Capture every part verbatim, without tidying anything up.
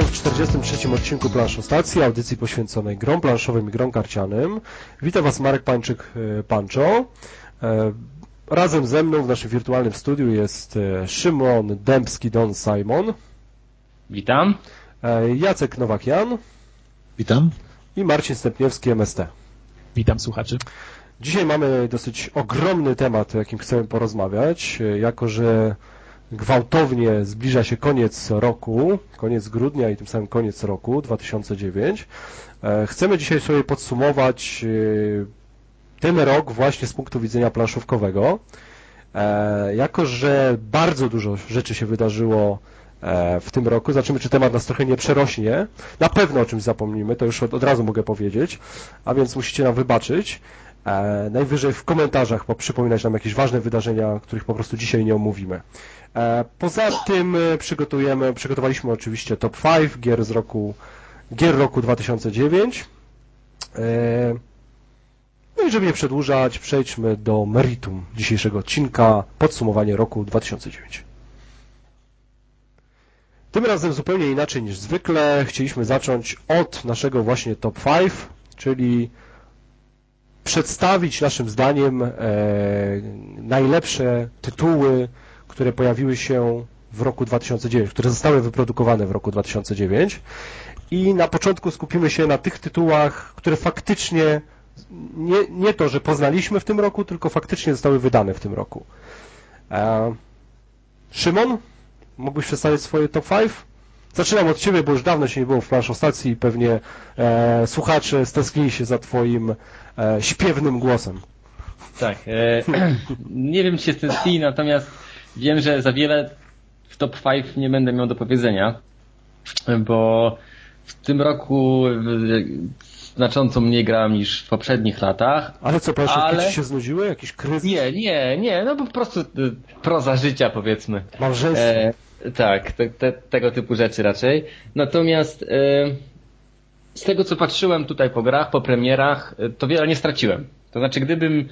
w czterdziestym trzecim odcinku Planszostacji, audycji poświęconej grom planszowym i grom karcianym. Witam Was, Marek Pańczyk-Pancho. Razem ze mną w naszym wirtualnym studiu jest Szymon Dębski-Don Simon. Witam. Jacek Nowak-Jan. Witam. I Marcin Stępniewski, M S T. Witam słuchaczy. Dzisiaj mamy dosyć ogromny temat, o jakim chcemy porozmawiać, jako że gwałtownie zbliża się koniec roku, koniec grudnia i tym samym koniec roku dwa tysiące dziewiątego. Chcemy dzisiaj sobie podsumować ten rok właśnie z punktu widzenia planszówkowego, jako że bardzo dużo rzeczy się wydarzyło w tym roku. Zobaczymy, czy temat nas trochę nie przerośnie. Na pewno o czymś zapomnimy, to już od, od razu mogę powiedzieć, a więc musicie nam wybaczyć. E, najwyżej w komentarzach przypominać nam jakieś ważne wydarzenia, których po prostu dzisiaj nie omówimy. E, poza tym przygotujemy, przygotowaliśmy oczywiście top pięć gier z roku, gier roku dwa tysiące dziewiątego. E, no i żeby nie przedłużać, przejdźmy do meritum dzisiejszego odcinka, podsumowanie roku dwa tysiące dziewiątego. Tym razem zupełnie inaczej niż zwykle. Chcieliśmy zacząć od naszego właśnie top pięć, czyli przedstawić naszym zdaniem e, najlepsze tytuły, które pojawiły się w roku dwa tysiące dziewiątego, które zostały wyprodukowane w roku dwa tysiące dziewiątego. I na początku skupimy się na tych tytułach, które faktycznie nie, nie to, że poznaliśmy w tym roku, tylko faktycznie zostały wydane w tym roku. E, Szymon? Mógłbyś przedstawić swoje top pięć? Zaczynam od Ciebie, bo już dawno się nie było w Planszostacji i pewnie e, słuchacze stęsknili się za Twoim e, śpiewnym głosem. Tak, e, nie wiem, czy się stęsknili, natomiast wiem, że za wiele w top pięć nie będę miał do powiedzenia, bo w tym roku znacząco mniej grałem niż w poprzednich latach. Ale co, planszówki ale... Ci się znudziły? Jakiś kryzys? Nie, nie, nie, no po prostu proza życia, powiedzmy. Małżeństwo. E, tak, te, te, tego typu rzeczy raczej. Natomiast e, z tego, co patrzyłem tutaj po grach, po premierach, to wiele nie straciłem. To znaczy, gdybym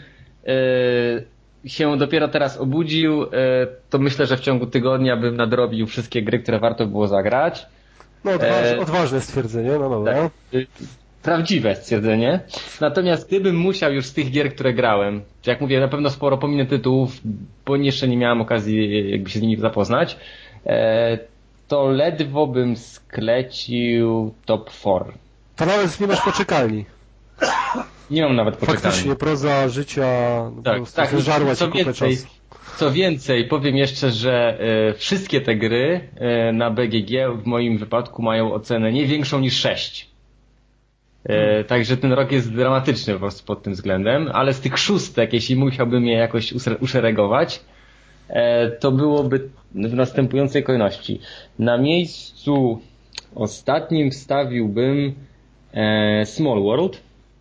e, się dopiero teraz obudził, e, to myślę, że w ciągu tygodnia bym nadrobił wszystkie gry, które warto było zagrać. No odważ, e, odważne stwierdzenie, no dobra. Tak, prawdziwe stwierdzenie. Natomiast gdybym musiał już z tych gier, które grałem, jak mówię, na pewno sporo pominę tytułów, bo jeszcze nie miałem okazji jakby się z nimi zapoznać, to ledwo bym sklecił top cztery. To nawet nie masz poczekalni. Nie mam nawet poczekalni. Faktycznie, proza życia tak, tak, żarła co ci kupę więcej, czasu. Co więcej, powiem jeszcze, że e, wszystkie te gry e, na B G G w moim wypadku mają ocenę nie większą niż sześć. E, także ten rok jest dramatyczny po prostu pod tym względem, ale z tych szóstek, jeśli musiałbym je jakoś uszeregować, e, to byłoby w następującej kolejności. Na miejscu ostatnim wstawiłbym e, Small World,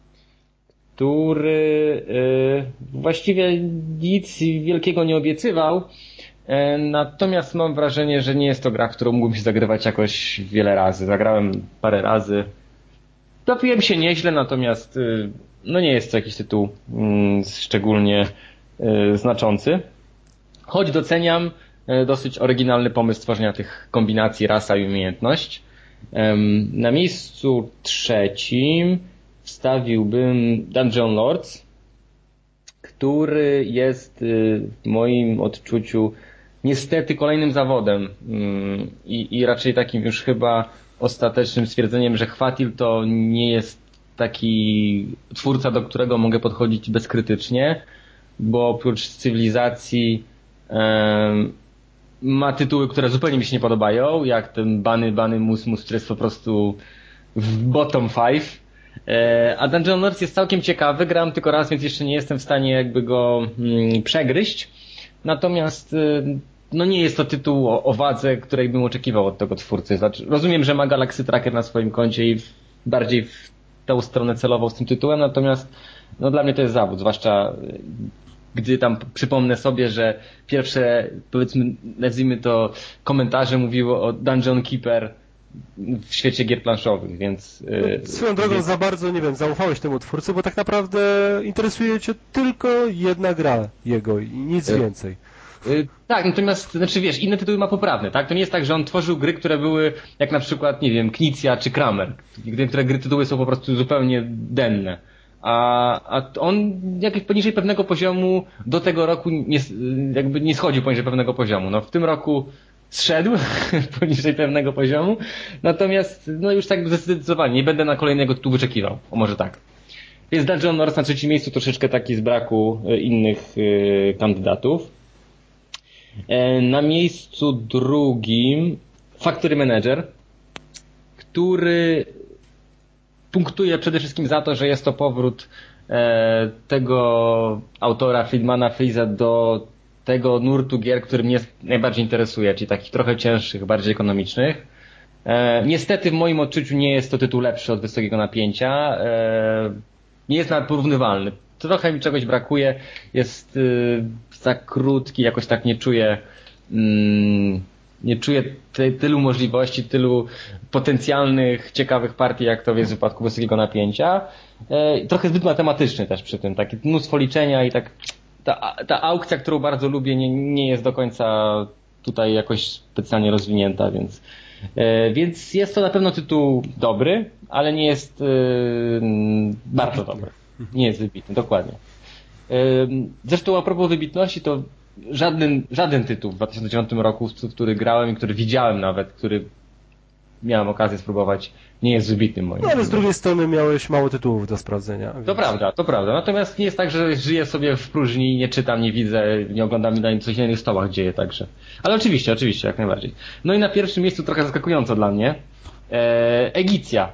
który e, właściwie nic wielkiego nie obiecywał, e, natomiast mam wrażenie, że nie jest to gra, w którą mógłbym się zagrywać jakoś wiele razy. Zagrałem parę razy. Bawiłem się nieźle, natomiast no nie jest to jakiś tytuł mm, szczególnie y, znaczący. Choć doceniam y, dosyć oryginalny pomysł tworzenia tych kombinacji rasa i umiejętność. Ym, na miejscu trzecim wstawiłbym Dungeon Lords, który jest y, w moim odczuciu niestety kolejnym zawodem y, i raczej takim już chyba ostatecznym stwierdzeniem, że Chwatil to nie jest taki twórca, do którego mogę podchodzić bezkrytycznie, bo oprócz Cywilizacji um, ma tytuły, które zupełnie mi się nie podobają, jak ten Bany Bany Mus Mus, który jest po prostu w bottom five. E, a Dungeon Lords jest całkiem ciekawy, grałem tylko raz, więc jeszcze nie jestem w stanie jakby go mm, przegryźć. Natomiast y, no nie jest to tytuł o, o wadze, której bym oczekiwał od tego twórcy. Znaczy, rozumiem, że ma Galaxy Tracker na swoim koncie i w, bardziej w tę stronę celował z tym tytułem, natomiast no dla mnie to jest zawód, zwłaszcza gdy tam przypomnę sobie, że pierwsze, powiedzmy, nazwijmy to, komentarze mówiły o Dungeon Keeper w świecie gier planszowych, więc... No, swoją drogą więc... za bardzo, nie wiem, zaufałeś temu twórcy, bo tak naprawdę interesuje cię tylko jedna gra jego i nic więcej. Yy, tak, natomiast, znaczy wiesz, inne tytuły ma poprawne, tak? To nie jest tak, że on tworzył gry, które były jak na przykład, nie wiem, Knizia czy Kramer, które gry tytuły są po prostu zupełnie denne. A, a on jakby poniżej pewnego poziomu do tego roku nie, jakby nie schodził poniżej pewnego poziomu. No w tym roku zszedł poniżej pewnego poziomu, natomiast no już tak zdecydowanie nie będę na kolejnego tytułu wyczekiwał. O może tak. Jest Dungeon Wars na trzecim miejscu, troszeczkę taki z braku innych y, kandydatów. E, na miejscu drugim Factory Manager, który punktuje przede wszystkim za to, że jest to powrót e, tego autora Friedmana Freesa do tego nurtu gier, który mnie najbardziej interesuje, czyli takich trochę cięższych, bardziej ekonomicznych. E, niestety w moim odczuciu nie jest to tytuł lepszy od Wysokiego Napięcia. E, nie jest nawet porównywalny. Trochę mi czegoś brakuje. Jest y, za krótki, jakoś tak nie czuję mm, nie czuję ty, tylu możliwości, tylu potencjalnych, ciekawych partii, jak to jest w wypadku Wysokiego Napięcia. E, trochę zbyt matematyczny też przy tym. Takie mnóstwo liczenia i tak ta, ta aukcja, którą bardzo lubię, nie, nie jest do końca tutaj jakoś specjalnie rozwinięta, więc e, więc jest to na pewno tytuł dobry, ale nie jest e, bardzo dobry. Nie jest wybitny, dokładnie. E, zresztą a propos wybitności, to żaden, żaden tytuł w dwa tysiące dziewiątym roku, w który grałem i który widziałem nawet, który miałem okazję spróbować, nie jest wybitnym moim. No ale z drugiej strony miałeś mało tytułów do sprawdzenia. Więc... To prawda, to prawda. Natomiast nie jest tak, że żyję sobie w próżni, nie czytam, nie widzę, nie oglądam na coś na innych stołach dzieje także. Ale oczywiście, oczywiście, jak najbardziej. No i na pierwszym miejscu trochę zaskakująco dla mnie e, Egicja.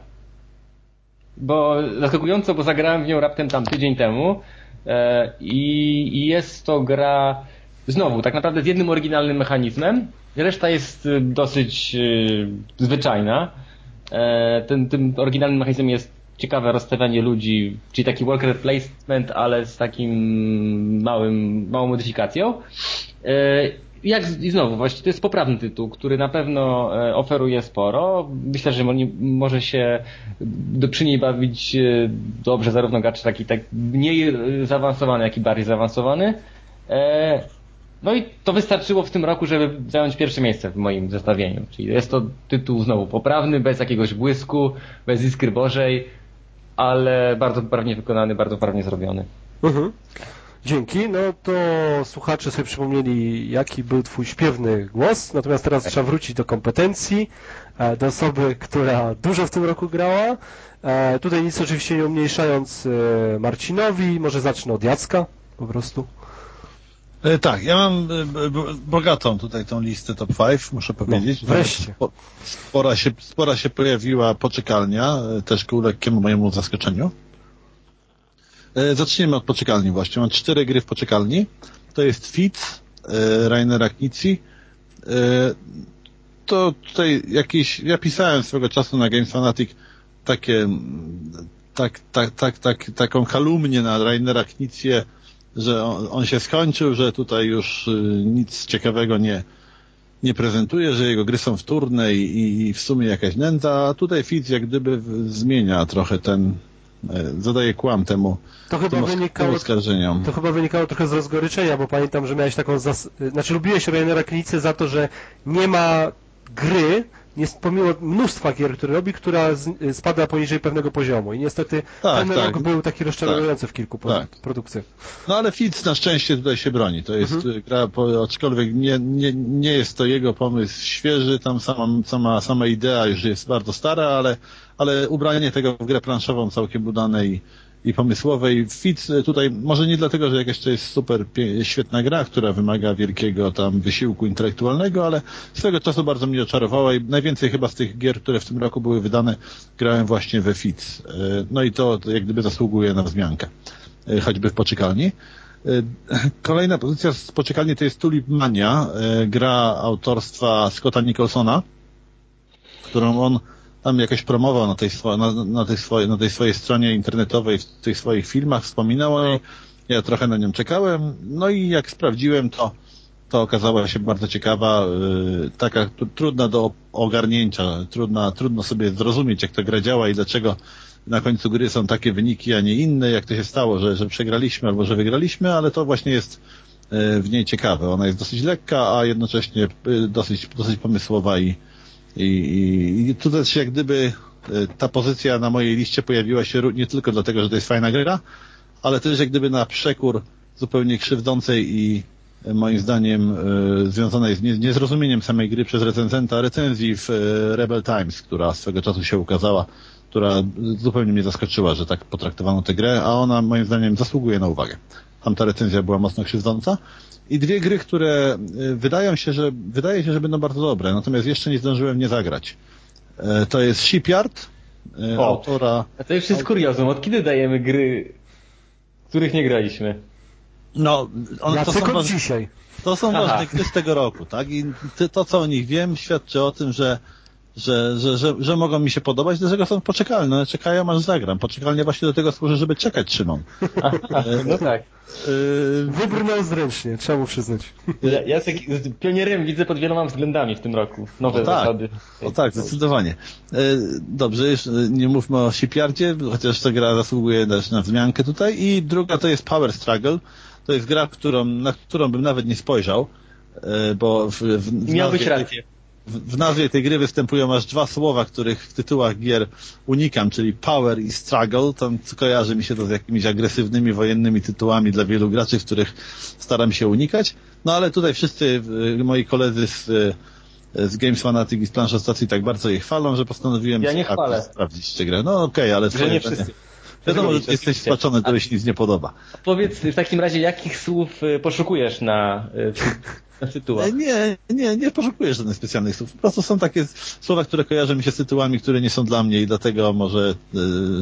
Bo zaskakująco, bo zagrałem w nią raptem tam tydzień temu e, i, i jest to gra znowu tak naprawdę z jednym oryginalnym mechanizmem. Reszta jest dosyć y, zwyczajna. E, ten, tym oryginalnym mechanizmem jest ciekawe rozstawianie ludzi, czyli taki worker placement, ale z takim małym, małą modyfikacją. E, jak i znowu, właściwie to jest poprawny tytuł, który na pewno oferuje sporo. Myślę, że może się do, przy niej bawić dobrze zarówno gracz taki tak mniej zaawansowany, jak i bardziej zaawansowany. E, No i to wystarczyło w tym roku, żeby zająć pierwsze miejsce w moim zestawieniu. Czyli jest to tytuł znowu poprawny, bez jakiegoś błysku, bez iskry bożej, ale bardzo poprawnie wykonany, bardzo poprawnie zrobiony. Mhm. Dzięki. No to słuchacze sobie przypomnieli, jaki był twój śpiewny głos, natomiast teraz trzeba wrócić do kompetencji, do osoby, która dużo w tym roku grała. Tutaj nic oczywiście nie umniejszając Marcinowi, może zacznę od Jacka po prostu. Tak, ja mam bogatą tutaj tą listę top pięć, muszę powiedzieć. No, wreszcie. Spora się, spora się pojawiła poczekalnia, też ku lekkiemu mojemu zaskoczeniu. Zacznijmy od poczekalni właśnie. Mam cztery gry w poczekalni. To jest Fitz, Rainera Knizzi. To tutaj jakiś, ja pisałem swego czasu na Games Fanatic takie, tak, tak, tak, tak, taką kalumnię na Rainera Knizzię, że on, on się skończył, że tutaj już nic ciekawego nie, nie prezentuje, że jego gry są wtórne i, i w sumie jakaś nędza, a tutaj Fitz jak gdyby zmienia trochę ten, zadaje kłam temu, to chyba temu wynikało, oskarżeniom. To chyba wynikało trochę z rozgoryczenia, bo pamiętam, że miałeś taką, zas... znaczy lubiłeś Rainera Knizzię za to, że nie ma gry, nie pomimo mnóstwa gier, które robi, która z, spada poniżej pewnego poziomu i niestety tak, ten tak, rok był taki rozczarowujący tak, w kilku tak. produkcjach. No ale Fitz na szczęście tutaj się broni. To jest mhm. gra, aczkolwiek nie, nie, nie jest to jego pomysł świeży, tam sama, sama, sama idea już jest bardzo stara, ale, ale ubranie tego w grę planszową całkiem udane i, i pomysłowe. I Fitz tutaj, może nie dlatego, że jakaś to jest super świetna gra, która wymaga wielkiego tam wysiłku intelektualnego, ale swego czasu bardzo mnie oczarowała i najwięcej chyba z tych gier, które w tym roku były wydane, grałem właśnie we Fitz. No i to jak gdyby zasługuje na wzmiankę, choćby w poczekalni. Kolejna pozycja z poczekalni to jest Tulip Mania, gra autorstwa Scotta Nicholsona, którą on tam jakoś promował na tej, swo- na, na, tej swojej, na tej swojej stronie internetowej, w tych swoich filmach, wspominał o niej. Ja trochę na nią czekałem, no i jak sprawdziłem, to, to okazała się bardzo ciekawa, yy, taka t- trudna do ogarnięcia, trudna, trudno sobie zrozumieć, jak ta gra działa i dlaczego na końcu gry są takie wyniki, a nie inne, jak to się stało, że, że przegraliśmy albo że wygraliśmy, ale to właśnie jest w niej ciekawe. Ona jest dosyć lekka, a jednocześnie dosyć, dosyć pomysłowa i, i, i tu też jak gdyby ta pozycja na mojej liście pojawiła się nie tylko dlatego, że to jest fajna gra, ale też jak gdyby na przekór zupełnie krzywdzącej i moim zdaniem związanej z niezrozumieniem samej gry przez recenzenta recenzji w Rebel Times, która swego czasu się ukazała, która zupełnie mnie zaskoczyła, że tak potraktowano tę grę, a ona moim zdaniem zasługuje na uwagę. Tamta recenzja była mocno krzywdząca. I dwie gry, które wydają się, że wydaje się, że będą bardzo dobre, natomiast jeszcze nie zdążyłem nie zagrać. To jest Shipyard, o, autora... A to już jest kuriozum. Od kiedy dajemy gry, których nie graliśmy? No, on, ja to, tylko są, dzisiaj. to są Aha. ważne gry z tego roku, tak? I to, co o nich wiem, świadczy o tym, że Że, że, że, że mogą mi się podobać, dlatego są poczekalne. One czekają, aż zagram. Poczekalnie właśnie do tego służy, żeby czekać, Szymon. No tak. Wybrnął zręcznie, trzeba mu przyznać. Ja, Jacek, pionierem widzę pod wieloma względami w tym roku. Nowe o tak, zasady. O tak, zdecydowanie. Dobrze, już nie mówmy o Shipyardzie, chociaż ta gra zasługuje też na wzmiankę tutaj. I druga to jest Power Struggle. To jest gra, którą, na którą bym nawet nie spojrzał, bo w, w, w Miałbyś rację. W, w nazwie tej gry występują aż dwa słowa, których w tytułach gier unikam, czyli power i struggle. Tam kojarzy mi się to z jakimiś agresywnymi, wojennymi tytułami dla wielu graczy, których staram się unikać. No ale tutaj wszyscy moi koledzy z, z Games Fanatic i z Planszostacji tak bardzo je chwalą, że postanowiłem ja nie chwalę. sprawdzić tę grę. No okej, okay, ale... Że nie wszyscy. Wiadomo, że jesteś spaczony, to się nic nie podoba. Powiedz w takim razie, jakich słów poszukujesz na... na tytułach? Nie, nie, nie poszukuję żadnych specjalnych słów. Po prostu są takie słowa, które kojarzą mi się z tytułami, które nie są dla mnie i dlatego może yy,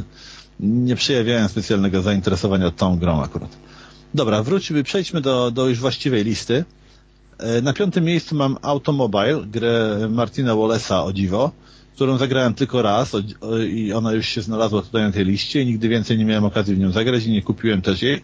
nie przejawiają specjalnego zainteresowania tą grą akurat. Dobra, wróćmy, przejdźmy do, do już właściwej listy. Yy, na piątym miejscu mam Automobile, grę Martina Wallace'a, o dziwo, którą zagrałem tylko raz o, o, i ona już się znalazła tutaj na tej liście i nigdy więcej nie miałem okazji w nią zagrać i nie kupiłem też jej.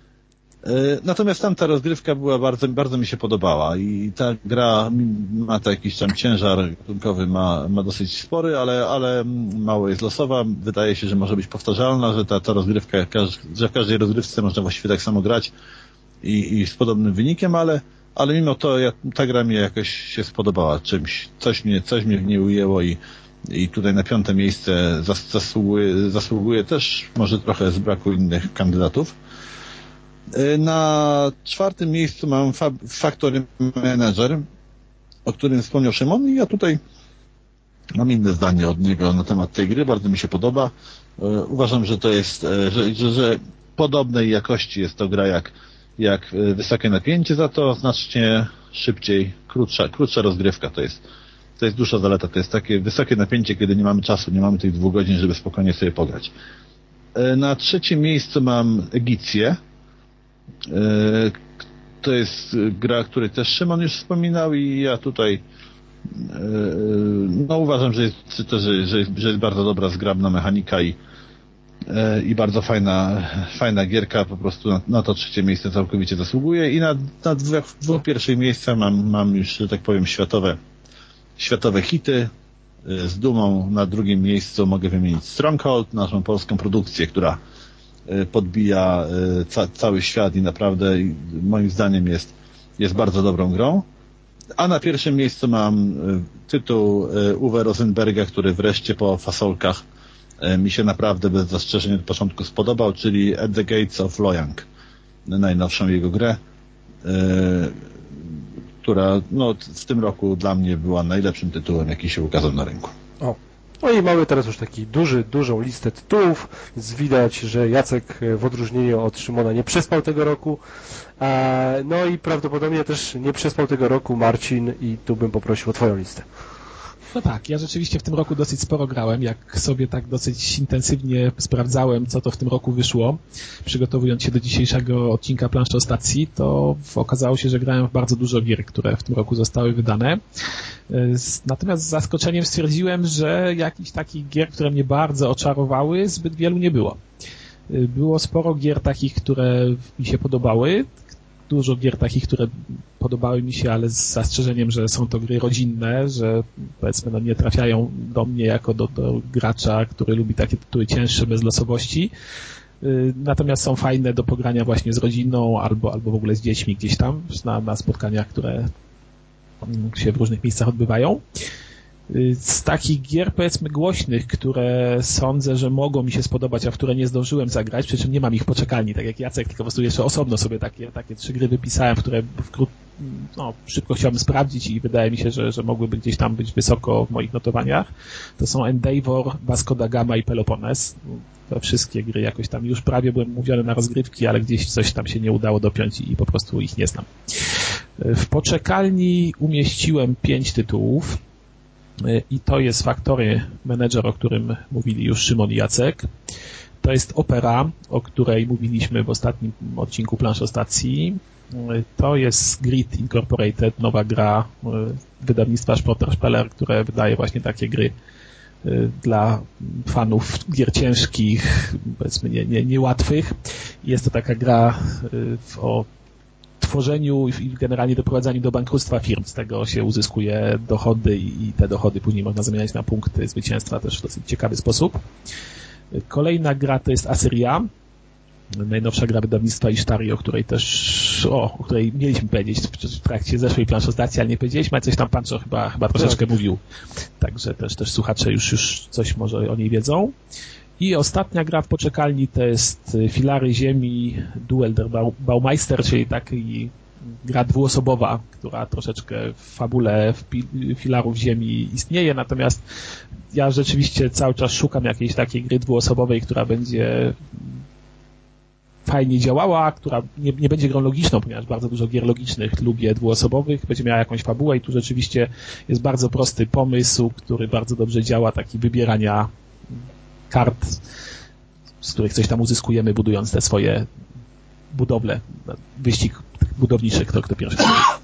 Natomiast tamta rozgrywka była bardzo, bardzo mi się podobała i ta gra ma to jakiś tam ciężar gatunkowy, ma, ma dosyć spory, ale, ale mało jest losowa. Wydaje się, że może być powtarzalna, że ta, ta rozgrywka, że w każdej rozgrywce można właściwie tak samo grać i, i z podobnym wynikiem, ale, ale mimo to ja, ta gra mi jakoś się spodobała czymś. Coś mnie, coś mnie w niej ujęło i, i tutaj na piąte miejsce zas, zasługuje, zasługuje też może trochę z braku innych kandydatów. Na czwartym miejscu mam Factory Manager, o którym wspomniał Szymon i ja tutaj mam inne zdanie od niego na temat tej gry, bardzo mi się podoba. Uważam, że to jest, że, że, że podobnej jakości jest to gra jak, jak Wysokie Napięcie, za to znacznie szybciej, krótsza, krótsza rozgrywka to jest. To jest duża zaleta, to jest takie wysokie napięcie, kiedy nie mamy czasu, nie mamy tych dwóch godzin, żeby spokojnie sobie pograć. Na trzecim miejscu mam Egicję. To jest gra, o której też Szymon już wspominał i ja tutaj no uważam, że jest, że, że, że jest bardzo dobra, zgrabna mechanika i, i bardzo fajna, fajna gierka, po prostu na, na to trzecie miejsce całkowicie zasługuje i na, na dwóch, dwóch pierwszych miejscach mam, mam już, że tak powiem, światowe, światowe hity. Z dumą na drugim miejscu mogę wymienić Stronghold, naszą polską produkcję, która podbija ca- cały świat i naprawdę moim zdaniem jest, jest bardzo dobrą grą. A na pierwszym miejscu mam tytuł Uwe Rosenberga, który wreszcie po fasolkach mi się naprawdę bez zastrzeżeń od początku spodobał, czyli At the Gates of Loyang, najnowszą jego grę, która no, w tym roku dla mnie była najlepszym tytułem, jaki się ukazał na rynku. O. No i mamy teraz już taki duży, dużą listę tytułów, więc widać, że Jacek w odróżnieniu od Szymona nie przespał tego roku, no i prawdopodobnie też nie przespał tego roku Marcin i tu bym poprosił o twoją listę. No tak, ja rzeczywiście w tym roku dosyć sporo grałem, jak sobie tak dosyć intensywnie sprawdzałem, co to w tym roku wyszło, przygotowując się do dzisiejszego odcinka Planszostacji, to okazało się, że grałem w bardzo dużo gier, które w tym roku zostały wydane. Natomiast z zaskoczeniem stwierdziłem, że jakichś takich gier, które mnie bardzo oczarowały, zbyt wielu nie było. Było sporo gier takich, które mi się podobały, dużo gier takich, które podobały mi się, ale z zastrzeżeniem, że są to gry rodzinne, że powiedzmy no, nie trafiają do mnie jako do, do gracza, który lubi takie tytuły cięższe, bez losowości. Natomiast są fajne do pogrania właśnie z rodziną albo, albo w ogóle z dziećmi gdzieś tam na, na spotkaniach, które się w różnych miejscach odbywają. Z takich gier, powiedzmy, głośnych, które sądzę, że mogą mi się spodobać, a w które nie zdążyłem zagrać, przy czym nie mam ich w poczekalni, tak jak Jacek, tylko po prostu jeszcze osobno sobie takie, takie trzy gry wypisałem, w które wkrót, no, szybko chciałbym sprawdzić i wydaje mi się, że, że mogłyby gdzieś tam być wysoko w moich notowaniach. To są Endeavor, Vasco da Gama i Peloponnes. Te wszystkie gry jakoś tam już prawie byłem mówiony na rozgrywki, ale gdzieś coś tam się nie udało dopiąć i po prostu ich nie znam. W poczekalni umieściłem pięć tytułów. I to jest Factory Manager, o którym mówili już Szymon i Jacek. To jest Opera, o której mówiliśmy w ostatnim odcinku Planszostacji. To jest Grid Incorporated, nowa gra wydawnictwa Sporter Speller, które wydaje właśnie takie gry dla fanów gier ciężkich, powiedzmy nie, nie, niełatwych. Jest to taka gra o tworzeniu i generalnie doprowadzaniu do bankructwa firm. Z tego się uzyskuje dochody i te dochody później można zamieniać na punkty zwycięstwa też w dosyć ciekawy sposób. Kolejna gra to jest Assyria, najnowsza gra wydawnictwa Ishtari, o której też, o, o której mieliśmy powiedzieć w trakcie zeszłej planszostacji, ale nie powiedzieliśmy, ale coś tam Pancho chyba, chyba troszeczkę tak mówił. Także też, też słuchacze już, już coś może o niej wiedzą. I ostatnia gra w poczekalni to jest Filary Ziemi Duel der Baumeister, czyli taki gra dwuosobowa, która troszeczkę w fabule Filarów Ziemi istnieje, natomiast ja rzeczywiście cały czas szukam jakiejś takiej gry dwuosobowej, która będzie fajnie działała, która nie, nie będzie grą logiczną, ponieważ bardzo dużo gier logicznych lubię dwuosobowych, będzie miała jakąś fabułę i tu rzeczywiście jest bardzo prosty pomysł, który bardzo dobrze działa, taki wybierania kart, z których coś tam uzyskujemy, budując te swoje budowle. Wyścig budowniczy, kto, kto pierwszy.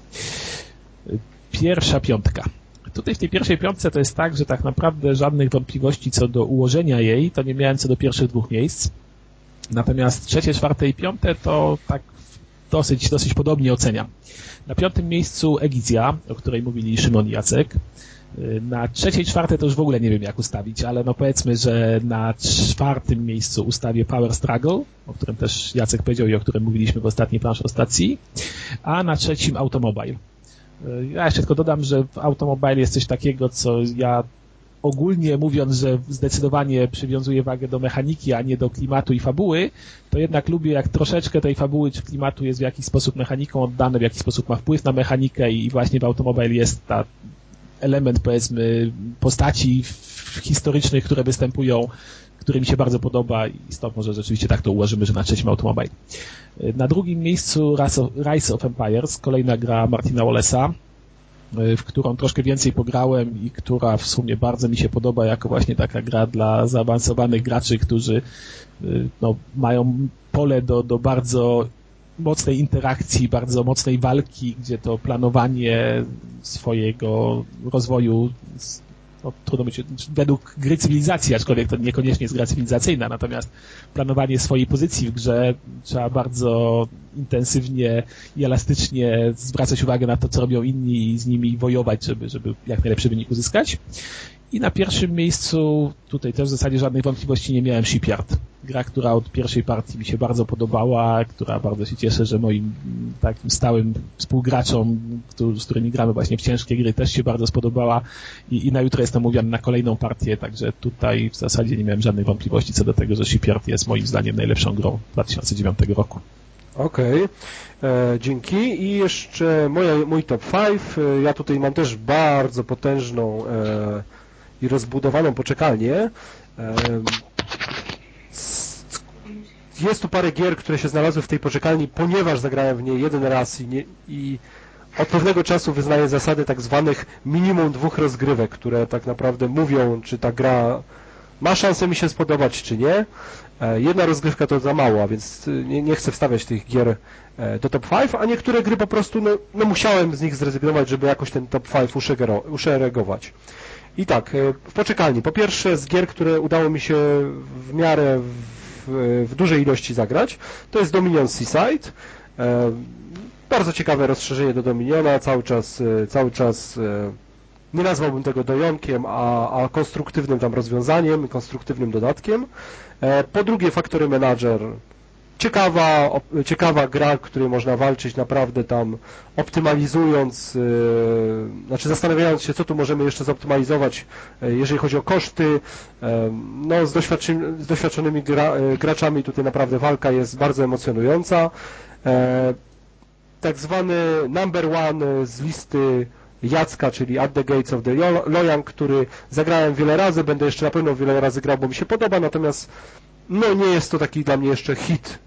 Pierwsza piątka. Tutaj w tej pierwszej piątce to jest tak, że tak naprawdę żadnych wątpliwości co do ułożenia jej, to nie miałem co do pierwszych dwóch miejsc. Natomiast trzecie, czwarte i piąte to tak dosyć, dosyć podobnie oceniam. Na piątym miejscu Egizja, o której mówili Szymon i Jacek. Na trzecie i czwarte to już w ogóle nie wiem jak ustawić, ale no powiedzmy, że na czwartym miejscu ustawię Power Struggle, o którym też Jacek powiedział i o którym mówiliśmy w ostatniej planszostacji, a na trzecim Automobile. Ja jeszcze tylko dodam, że w Automobile jest coś takiego, co ja ogólnie mówiąc, że zdecydowanie przywiązuję wagę do mechaniki, a nie do klimatu i fabuły, to jednak lubię, jak troszeczkę tej fabuły czy klimatu jest w jakiś sposób mechaniką oddane, w jakiś sposób ma wpływ na mechanikę i właśnie w Automobile jest ta element, powiedzmy, postaci historycznych, które występują, który mi się bardzo podoba i stąd może rzeczywiście tak to ułożymy, że na trzecim Automobile. Na drugim miejscu Rise of Empires, kolejna gra Martina Wallace'a, w którą troszkę więcej pograłem i która w sumie bardzo mi się podoba jako właśnie taka gra dla zaawansowanych graczy, którzy no, mają pole do, do bardzo mocnej interakcji, bardzo mocnej walki, gdzie to planowanie swojego rozwoju, no, trudno być, według gry cywilizacji, aczkolwiek to niekoniecznie jest gra cywilizacyjna, natomiast planowanie swojej pozycji w grze trzeba bardzo intensywnie i elastycznie zwracać uwagę na to, co robią inni i z nimi wojować, żeby, żeby jak najlepszy wynik uzyskać. I na pierwszym miejscu, tutaj też w zasadzie żadnych wątpliwości nie miałem, Shipyard. Gra, która od pierwszej partii mi się bardzo podobała, która bardzo się cieszę, że moim takim stałym współgraczom, z którymi gramy właśnie w ciężkie gry, też się bardzo spodobała i, i na jutro jestem umówiony na kolejną partię, także tutaj w zasadzie nie miałem żadnych wątpliwości co do tego, że Shipyard jest moim zdaniem najlepszą grą dwa tysiące dziewiątego roku. Okej, okay. Dzięki. I jeszcze moja, mój top pięć. Ja tutaj mam też bardzo potężną e, i rozbudowaną poczekalnię. E, jest tu parę gier, które się znalazły w tej poczekalni, ponieważ zagrałem w niej jeden raz i, nie, i od pewnego czasu wyznaję zasady tak zwanych minimum dwóch rozgrywek, które tak naprawdę mówią, czy ta gra ma szansę mi się spodobać, czy nie. Jedna rozgrywka to za mało, a więc nie, nie chcę wstawiać tych gier do top pięć, a niektóre gry po prostu, no, no musiałem z nich zrezygnować, żeby jakoś ten top pięć uszeregować. I tak, w poczekalni. Po pierwsze z gier, które udało mi się w miarę w, w dużej ilości zagrać, to jest Dominion Seaside. Bardzo ciekawe rozszerzenie do Dominiona, cały czas, cały czas nie nazwałbym tego dojonkiem, a, a konstruktywnym tam rozwiązaniem, konstruktywnym dodatkiem. Po drugie Factory Manager, ciekawa, ciekawa gra, w której można walczyć naprawdę tam optymalizując, yy, znaczy zastanawiając się, co tu możemy jeszcze zoptymalizować, yy, jeżeli chodzi o koszty. Yy, no, z, doświadczeń, z doświadczonymi gra, yy, graczami tutaj naprawdę walka jest bardzo emocjonująca. Yy, tak zwany number one z listy Jacka, czyli At the Gates of the Loyang, który zagrałem wiele razy, będę jeszcze na pewno wiele razy grał, bo mi się podoba, natomiast no nie jest to taki dla mnie jeszcze hit.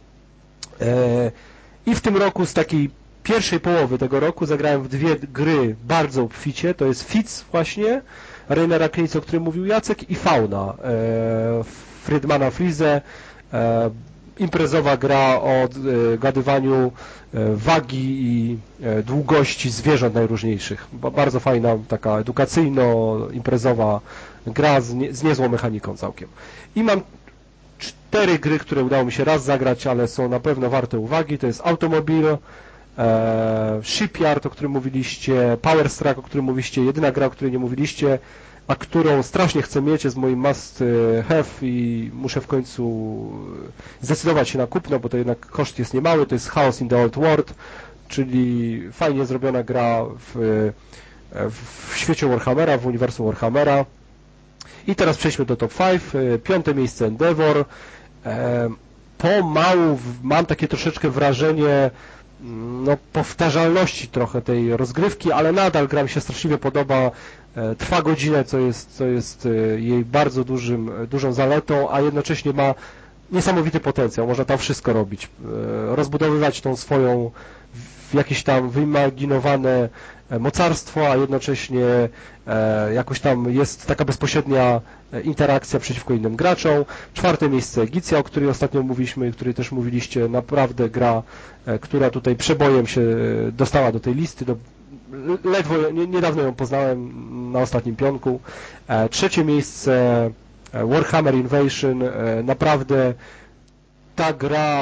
I w tym roku z takiej pierwszej połowy tego roku zagrałem w dwie gry bardzo obficie, to jest Fitz właśnie, Rainera Knizia, o którym mówił Jacek, i Fauna Friedmana Friese, imprezowa gra o gadywaniu wagi i długości zwierząt najróżniejszych. Bardzo fajna, taka edukacyjno-imprezowa gra z, nie, z niezłą mechaniką całkiem. I mam cztery gry, które udało mi się raz zagrać, ale są na pewno warte uwagi. To jest Automobile, e, Shipyard, o którym mówiliście, Power Struck, o którym mówiliście, jedyna gra, o której nie mówiliście, a którą strasznie chcę mieć, jest moim must have i muszę w końcu zdecydować się na kupno, bo to jednak koszt jest niemały. To jest Chaos in the Old World, czyli fajnie zrobiona gra w, w świecie Warhammera, w uniwersum Warhammera. I teraz przejdźmy do top pięć. Piąte miejsce Endeavor. Pomału mam takie troszeczkę wrażenie no, powtarzalności trochę tej rozgrywki, ale nadal gra mi się straszliwie podoba. Trwa godzinę, co jest, co jest jej bardzo dużym, dużą zaletą, a jednocześnie ma niesamowity potencjał. Można tam wszystko robić. Rozbudowywać tą swoją w jakieś tam wyimaginowane mocarstwo, a jednocześnie jakoś tam jest taka bezpośrednia interakcja przeciwko innym graczom. Czwarte miejsce Egicja, o której ostatnio mówiliśmy, o której też mówiliście, naprawdę gra, która tutaj przebojem się dostała do tej listy, do, ledwo, niedawno ją poznałem na ostatnim pionku. Trzecie miejsce Warhammer Invasion, naprawdę ta gra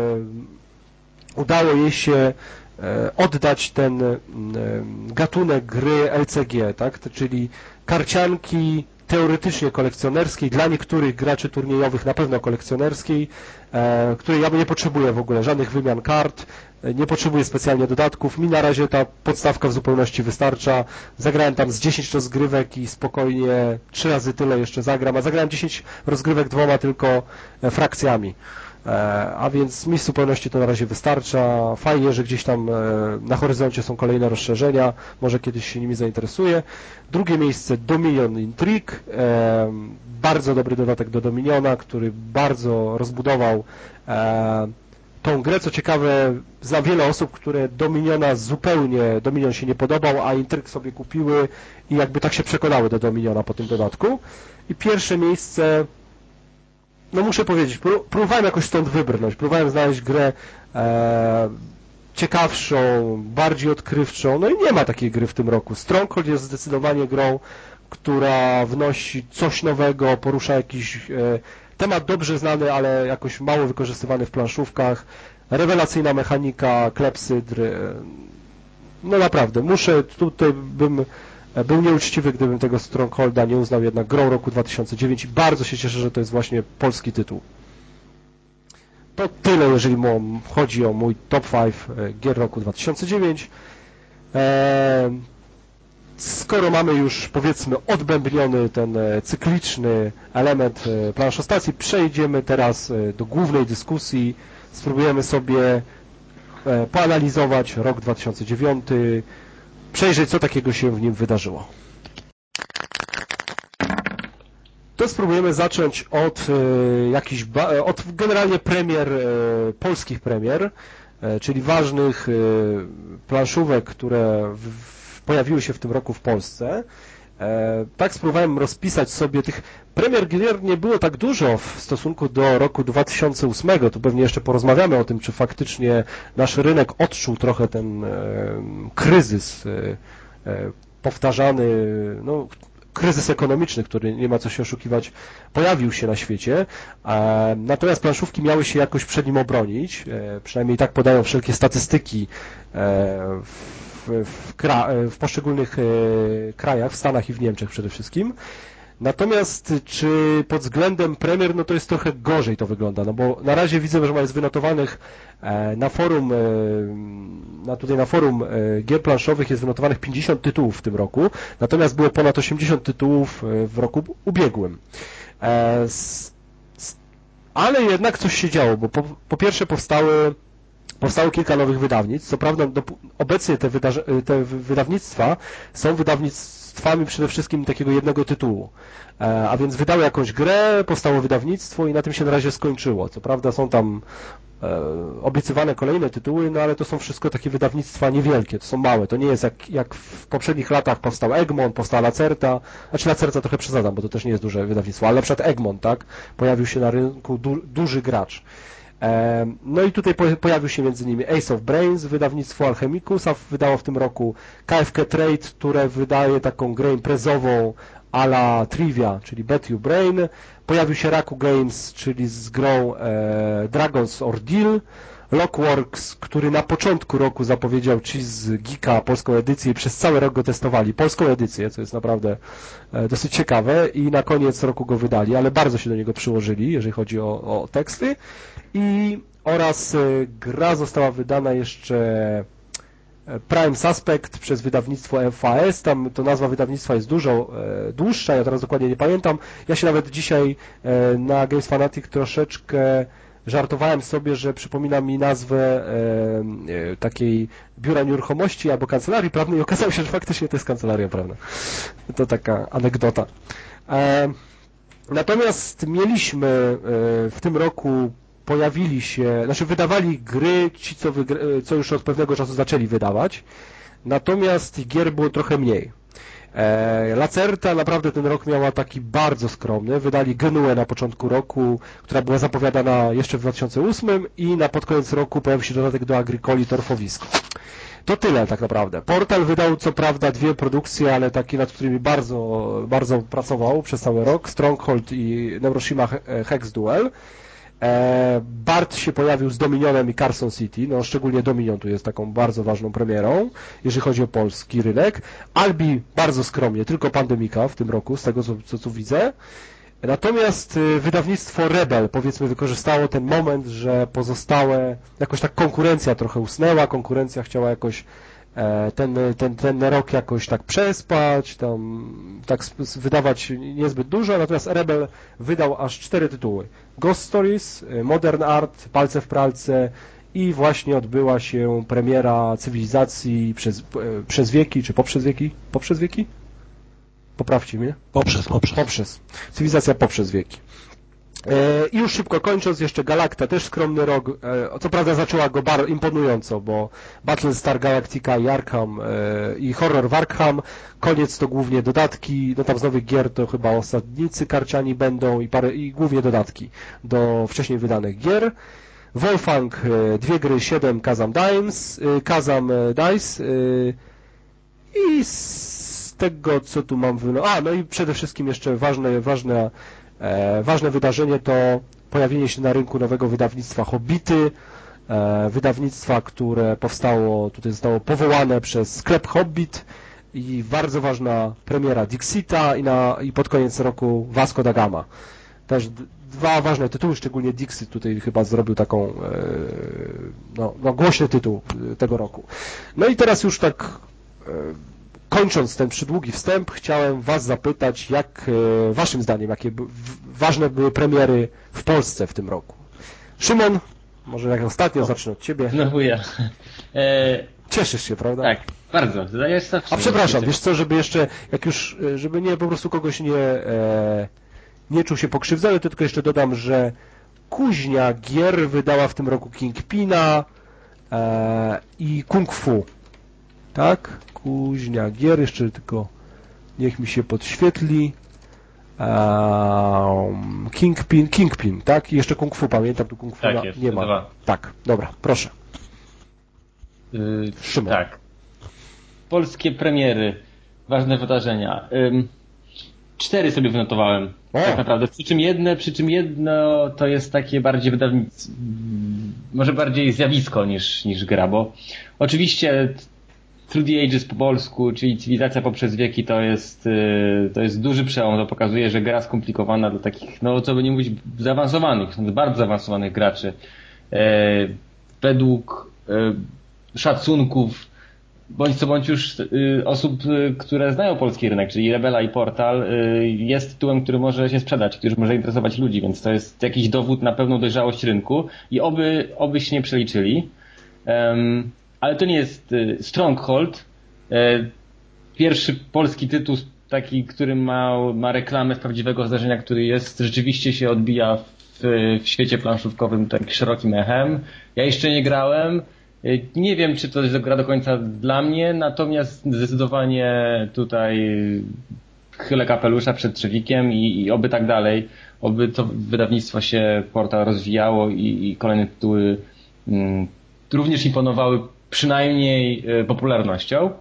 udało jej się oddać ten gatunek gry L C G, tak? Czyli karcianki teoretycznie kolekcjonerskiej, dla niektórych graczy turniejowych na pewno kolekcjonerskiej, której ja nie potrzebuję w ogóle żadnych wymian kart, nie potrzebuję specjalnie dodatków, mi na razie ta podstawka w zupełności wystarcza. Zagrałem tam z dziesięć rozgrywek i spokojnie trzy razy tyle jeszcze zagram, a zagrałem dziesięć rozgrywek dwoma tylko frakcjami. A więc mi w zupełności to na razie wystarcza. Fajnie, że gdzieś tam na horyzoncie są kolejne rozszerzenia, może kiedyś się nimi zainteresuję. Drugie miejsce Dominion Intrigue, bardzo dobry dodatek do Dominiona, który bardzo rozbudował tą grę. Co ciekawe, znam wiele osób, które Dominiona zupełnie, Dominion się nie podobał, a Intrigue sobie kupiły i jakby tak się przekonały do Dominiona po tym dodatku. I pierwsze miejsce, no muszę powiedzieć, próbowałem jakoś stąd wybrnąć, próbowałem znaleźć grę e, ciekawszą, bardziej odkrywczą, no i nie ma takiej gry w tym roku. Stronghold jest zdecydowanie grą, która wnosi coś nowego, porusza jakiś e, temat dobrze znany, ale jakoś mało wykorzystywany w planszówkach, rewelacyjna mechanika, klepsydr, e, no naprawdę, muszę, tutaj bym był nieuczciwy, gdybym tego Strongholda nie uznał jednak grą roku dwa tysiące dziewięć i bardzo się cieszę, że to jest właśnie polski tytuł. To tyle, jeżeli chodzi o mój top pięć gier roku dwa tysiące dziewięć. Skoro mamy już, powiedzmy, odbębniony ten cykliczny element planszostacji, przejdziemy teraz do głównej dyskusji. Spróbujemy sobie poanalizować rok dwa tysiące dziewiąty, przejrzeć, co takiego się w nim wydarzyło. To spróbujemy zacząć od e, jakichś, od generalnie premier, e, polskich premier, e, czyli ważnych e, planszówek, które w, w, pojawiły się w tym roku w Polsce. E, tak spróbowałem rozpisać sobie tych premier gier, nie było tak dużo w stosunku do roku dwa tysiące ósmego, tu pewnie jeszcze porozmawiamy o tym, czy faktycznie nasz rynek odczuł trochę ten e, kryzys e, e, powtarzany, no, kryzys ekonomiczny, który, nie ma co się oszukiwać, pojawił się na świecie, e, natomiast planszówki miały się jakoś przed nim obronić, e, przynajmniej tak podają wszelkie statystyki e, w, w, kra, w poszczególnych krajach, w Stanach i w Niemczech przede wszystkim. Natomiast czy pod względem premier, no to jest trochę gorzej to wygląda, no bo na razie widzę, że jest wynotowanych na forum, na tutaj na forum gier planszowych jest wynotowanych pięćdziesiąt tytułów w tym roku, natomiast było ponad osiemdziesiąt tytułów w roku ubiegłym. Ale jednak coś się działo, bo po, po pierwsze powstały Powstało kilka nowych wydawnictw. Co prawda do, obecnie te, wydarze- te wydawnictwa są wydawnictwami przede wszystkim takiego jednego tytułu. E, a więc wydały jakąś grę, powstało wydawnictwo i na tym się na razie skończyło. Co prawda są tam e, obiecywane kolejne tytuły, no ale to są wszystko takie wydawnictwa niewielkie, to są małe. To nie jest jak, jak w poprzednich latach powstał Egmont, powstała Lacerta. Znaczy Lacerta trochę przesadzam, bo to też nie jest duże wydawnictwo, ale na przykład Egmont, tak? Pojawił się na rynku du- duży gracz. No i tutaj pojawił się między innymi Ace of Brains, wydawnictwo Alchemicusa wydało w tym roku, K F K Trade, które wydaje taką grę imprezową a la Trivia, czyli Bet You Brain. Pojawił się Raku Games, czyli z grą e, Dragon's Ordeal. Lockworks, który na początku roku zapowiedział Cheese Geeka polską edycję i przez cały rok go testowali, polską edycję, co jest naprawdę e, dosyć ciekawe i na koniec roku go wydali, ale bardzo się do niego przyłożyli, jeżeli chodzi o, o teksty. I oraz e, gra została wydana jeszcze Prime Suspect przez wydawnictwo F A S, tam to nazwa wydawnictwa jest dużo e, dłuższa, ja teraz dokładnie nie pamiętam. Ja się nawet dzisiaj e, na Games Fanatic troszeczkę żartowałem sobie, że przypomina mi nazwę e, e, takiej biura nieruchomości albo kancelarii prawnej i okazało się, że faktycznie to jest kancelaria prawna. To taka anegdota. E, natomiast mieliśmy e, w tym roku pojawili się, znaczy wydawali gry ci, co, wygr- co już od pewnego czasu zaczęli wydawać, natomiast gier było trochę mniej. E, Lacerta naprawdę ten rok miała taki bardzo skromny, wydali Genuę na początku roku, która była zapowiadana jeszcze w dwa tysiące ósmym i na pod koniec roku pojawił się dodatek do Agricoli Torfowisko. To tyle tak naprawdę. Portal wydał co prawda dwie produkcje, ale takie, nad którymi bardzo, bardzo pracował przez cały rok, Stronghold i Neuroshima Hex Duel. Bart się pojawił z Dominionem i Carson City, no szczególnie Dominion tu jest taką bardzo ważną premierą, jeżeli chodzi o polski rynek. Albi bardzo skromnie, tylko Pandemika w tym roku, z tego co, co tu widzę. Natomiast wydawnictwo Rebel, powiedzmy, wykorzystało ten moment, że pozostałe, jakoś tak konkurencja trochę usnęła, konkurencja chciała jakoś ten, ten, ten rok jakoś tak przespać, tam tak wydawać niezbyt dużo, natomiast Rebel wydał aż cztery tytuły. Ghost Stories, Modern Art, Palce w pralce i właśnie odbyła się premiera Cywilizacji przez, przez wieki, czy poprzez wieki? Poprzez wieki? Poprawcie mnie. Poprzez, poprzez. Poprzez. Cywilizacja poprzez wieki. I już szybko kończąc, jeszcze Galacta, też skromny rok, co prawda zaczęła go bardzo imponująco, bo Battlestar Galactica i Arkham i Horror w Arkham, koniec to głównie dodatki, no tam z nowych gier to chyba Osadnicy Karciani będą i, parę, i głównie dodatki do wcześniej wydanych gier. Wolfang, dwie gry, siedem Kazam Dimes, Kazam Dice i z tego co tu mam wyno... A, no i przede wszystkim jeszcze ważne, ważne E, ważne wydarzenie to pojawienie się na rynku nowego wydawnictwa Hobbity, e, wydawnictwa, które powstało, tutaj zostało powołane przez sklep Hobbit i bardzo ważna premiera Dixita i, na, i pod koniec roku Vasco da Gama. Też d- dwa ważne tytuły, szczególnie Dixit tutaj chyba zrobił taką e, no, no, głośny tytuł tego roku. No i teraz już tak e, kończąc ten przydługi wstęp, chciałem Was zapytać, jak e, Waszym zdaniem, jakie b- ważne były premiery w Polsce w tym roku. Szymon, może jak ostatnio zacznę od Ciebie. Znowu ja. E, Cieszysz się, prawda? tak, bardzo. Zadajesz A przepraszam, wiesz co, żeby jeszcze, jak już, żeby nie po prostu kogoś nie, e, nie czuł się pokrzywdzony, to tylko jeszcze dodam, że Kuźnia Gier wydała w tym roku Kingpina e, i Kung Fu. Tak? Kuźnia Gier, jeszcze tylko niech mi się podświetli. Um, Kingpin, Kingpin, tak? I jeszcze Kung Fu, pamiętam, tu Kung Fu tak na, jest, nie ma. dwa. Tak, dobra, proszę. Yy, Szymon. tak. Polskie premiery, ważne wydarzenia. Ym, cztery sobie wynotowałem, O. tak naprawdę. Przy czym jedne, przy czym jedno to jest takie bardziej wydawnictwo, może bardziej zjawisko niż, niż gra, bo oczywiście Through the Ages po polsku, czyli Cywilizacja poprzez wieki, to jest, to jest duży przełom. To pokazuje, że gra skomplikowana dla takich, no co by nie mówić, zaawansowanych, bardzo zaawansowanych graczy. Według szacunków bądź co bądź już osób, które znają polski rynek, czyli Rebela i Portal, jest tytułem, który może się sprzedać, który może interesować ludzi, więc to jest jakiś dowód na pewną dojrzałość rynku i oby, oby się nie przeliczyli. Um, ale to nie jest Stronghold. Pierwszy polski tytuł, taki, który ma, ma reklamę z prawdziwego zdarzenia, który jest, rzeczywiście się odbija w, w świecie planszówkowym tak szerokim echem. Ja jeszcze nie grałem. Nie wiem, czy to jest gra do końca dla mnie, natomiast zdecydowanie tutaj chylę kapelusza przed Trzewikiem i, i oby tak dalej. Oby to wydawnictwo się Portal rozwijało i, i kolejne tytuły mm, również imponowały przynajmniej popularnością.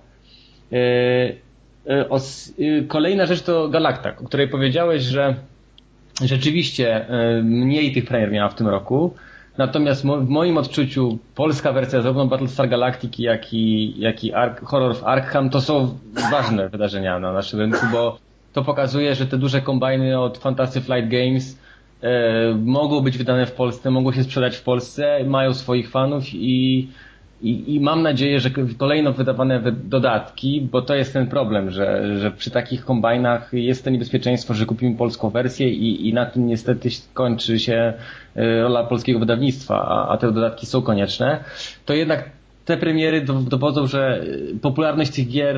Kolejna rzecz to Galacta, o której powiedziałeś, że rzeczywiście mniej tych premier miała w tym roku. Natomiast w moim odczuciu polska wersja zarówno Battlestar Galactica, jak i, jak i Ark, Horror of Arkham to są ważne wydarzenia na naszym rynku, bo to pokazuje, że te duże kombajny od Fantasy Flight Games e, mogą być wydane w Polsce, mogą się sprzedać w Polsce, mają swoich fanów i I, I mam nadzieję, że kolejno wydawane dodatki, bo to jest ten problem, że, że przy takich kombajnach jest to niebezpieczeństwo, że kupimy polską wersję i, i na tym niestety kończy się rola polskiego wydawnictwa, a, a te dodatki są konieczne. To jednak te premiery dowodzą, że popularność tych gier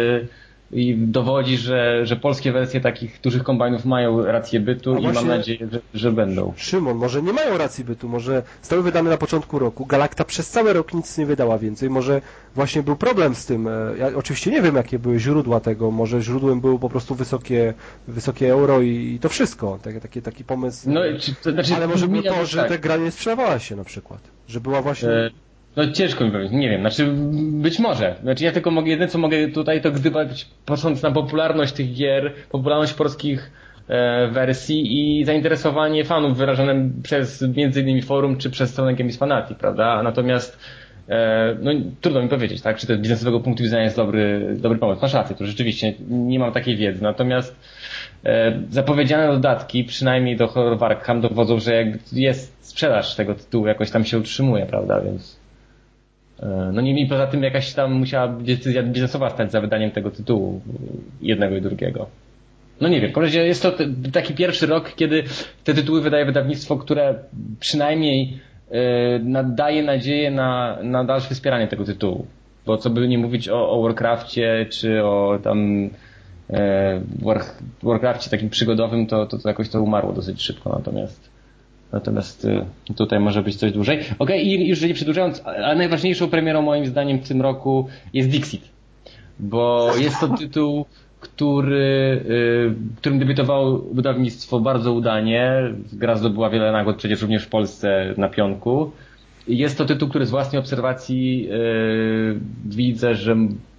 i dowodzi, że, że polskie wersje takich dużych kombajnów mają rację bytu i mam nadzieję, że, że będą. Szymon, może nie mają racji bytu, może zostały wydane na początku roku, Galacta przez cały rok nic nie wydała więcej, może właśnie był problem z tym, ja oczywiście nie wiem jakie były źródła tego, może źródłem było po prostu wysokie, wysokie euro i, i to wszystko, taki, taki, taki pomysł, no, czy, to znaczy, ale może było to, tak. że ta gra nie sprzedawała się na przykład, że była właśnie... E... No ciężko mi powiedzieć, nie wiem, znaczy być może. Znaczy ja tylko mogę, jedyne co mogę tutaj to gdybać, patrząc na popularność tych gier, popularność polskich e, wersji i zainteresowanie fanów wyrażone przez między innymi forum czy przez stronę Games Fanatic, prawda? Natomiast e, no trudno mi powiedzieć, tak, czy to z biznesowego punktu widzenia jest dobry, dobry pomysł. Masz rację, to rzeczywiście nie mam takiej wiedzy, natomiast e, zapowiedziane dodatki, przynajmniej do Horror of Arkham dowodzą, że jak jest sprzedaż tego tytułu, jakoś tam się utrzymuje, prawda, więc no nie, poza tym jakaś tam musiała decyzja biznesowa stać za wydaniem tego tytułu, jednego i drugiego. No nie wiem, w jest to taki pierwszy rok, kiedy te tytuły wydaje wydawnictwo, które przynajmniej daje nadzieję na, na dalsze wspieranie tego tytułu. Bo co by nie mówić o, o Warcrafcie, czy o tam e, War, Warcrafcie takim przygodowym, to, to, to jakoś to umarło dosyć szybko, natomiast Natomiast tutaj może być coś dłużej. Okej, okay, i już nie przedłużając, ale najważniejszą premierą moim zdaniem w tym roku jest Dixit. Bo jest to tytuł, który, którym debiutowało wydawnictwo bardzo udanie. Gra zdobyła wiele nagród, przecież również w Polsce na pionku. Jest to tytuł, który z własnej obserwacji yy, widzę, że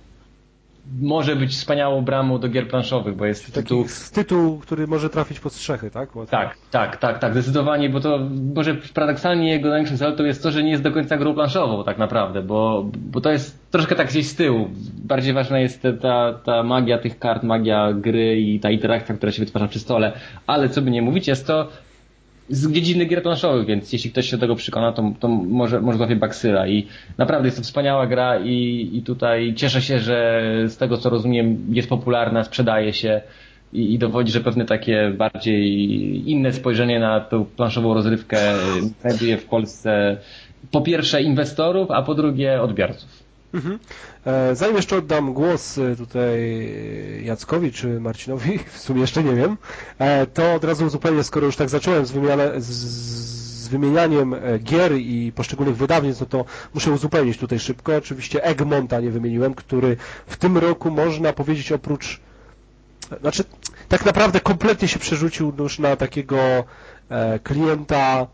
może być wspaniałą bramą do gier planszowych, bo jest tytuł... tytuł, który może trafić pod strzechy, tak? Łatwo. Tak, tak, tak, tak, zdecydowanie, bo to może paradoksalnie jego największym zaletą jest to, że nie jest do końca grą planszową tak naprawdę, bo, bo to jest troszkę tak gdzieś z tyłu. Bardziej ważna jest ta, ta magia tych kart, magia gry i ta interakcja, która się wytwarza przy stole, ale co by nie mówić, jest to z dziedziny gier planszowych, więc jeśli ktoś się do tego przekona, to, to może, może złapie baksyla i naprawdę jest to wspaniała gra i, i tutaj cieszę się, że z tego co rozumiem jest popularna, sprzedaje się i, i dowodzi, że pewne takie bardziej inne spojrzenie na tę planszową rozrywkę znajduje w Polsce po pierwsze inwestorów, a po drugie odbiorców. Mhm. Zanim jeszcze oddam głos tutaj Jackowi czy Marcinowi, w sumie jeszcze nie wiem, to od razu zupełnie, skoro już tak zacząłem z, wymiana, z, z wymienianiem gier i poszczególnych wydawnictw, no to muszę uzupełnić tutaj szybko. Oczywiście Egmonta nie wymieniłem, który w tym roku można powiedzieć oprócz, znaczy tak naprawdę kompletnie się przerzucił już na takiego klienta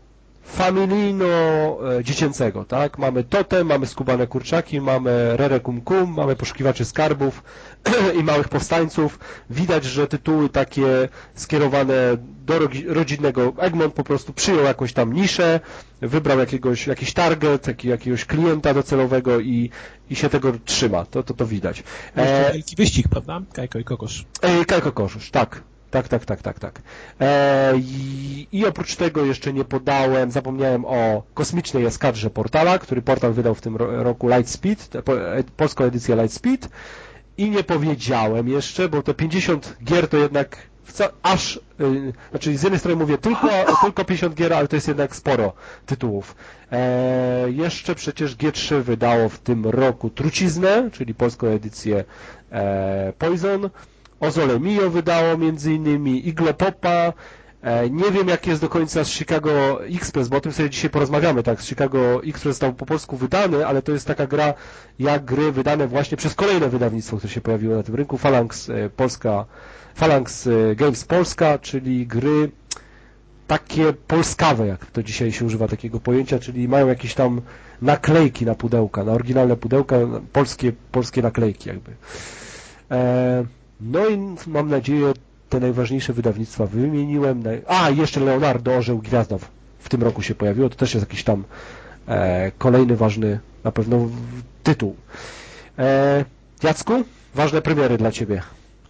familijno-dziecięcego, tak? Mamy Totem, mamy Skubane Kurczaki, mamy Rere Kum Kum, mamy Poszukiwaczy Skarbów i Małych Powstańców. Widać, że tytuły takie skierowane do rodzinnego, Egmont po prostu przyjął jakąś tam niszę, wybrał jakiegoś, jakiś target, jak, jakiegoś klienta docelowego i, i się tego trzyma. To, to, to widać. Jeszcze wielki wyścig, prawda? Kajko i Kokosz. E, Kajko Kokosz, tak. Tak, tak, tak, tak, tak. E, i, I oprócz tego jeszcze nie podałem, zapomniałem o kosmicznej eskadrze Portala, który Portal wydał w tym roku Lightspeed, polską edycję Lightspeed i nie powiedziałem jeszcze, bo te pięćdziesiąt gier to jednak wca, aż, yy, znaczy z jednej strony mówię tylko, tylko pięćdziesiąt gier, ale to jest jednak sporo tytułów. E, jeszcze przecież G trzy wydało w tym roku Truciznę, czyli polską edycję e, Poison. Ozole Mio wydało między innymi Iglopopa. E, nie wiem jak jest do końca z Chicago Express, bo o tym sobie dzisiaj porozmawiamy, tak, z Chicago Express został po polsku wydany, ale to jest taka gra jak gry wydane właśnie przez kolejne wydawnictwo, które się pojawiło na tym rynku, Phalanx e, Polska, Phalanx e, Games Polska, czyli gry takie polskawe, jak to dzisiaj się używa takiego pojęcia, czyli mają jakieś tam naklejki na pudełka, na oryginalne pudełka, polskie, polskie naklejki jakby. E, No i mam nadzieję, te najważniejsze wydawnictwa wymieniłem. A, jeszcze Leonardo, Orzeł Gwiazda w, w tym roku się pojawiło. To też jest jakiś tam e, kolejny ważny na pewno w, tytuł. E, Jacku, ważne premiery dla Ciebie.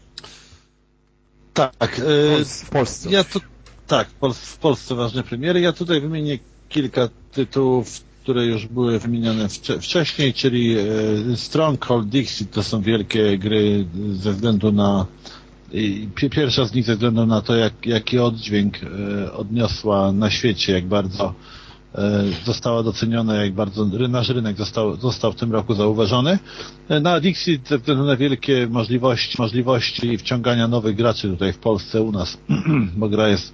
Tak. E, w Polsce. Ja tu, tak, w Polsce ważne premiery. Ja tutaj wymienię kilka tytułów, które już były wymienione wcześniej, czyli Stronghold, Dixit to są wielkie gry ze względu na pierwsza z nich ze względu na to, jak, jaki oddźwięk odniosła na świecie, jak bardzo została doceniona, jak bardzo nasz rynek został, został w tym roku zauważony. Na Dixit ze względu na wielkie możliwości, możliwości wciągania nowych graczy tutaj w Polsce u nas, bo gra jest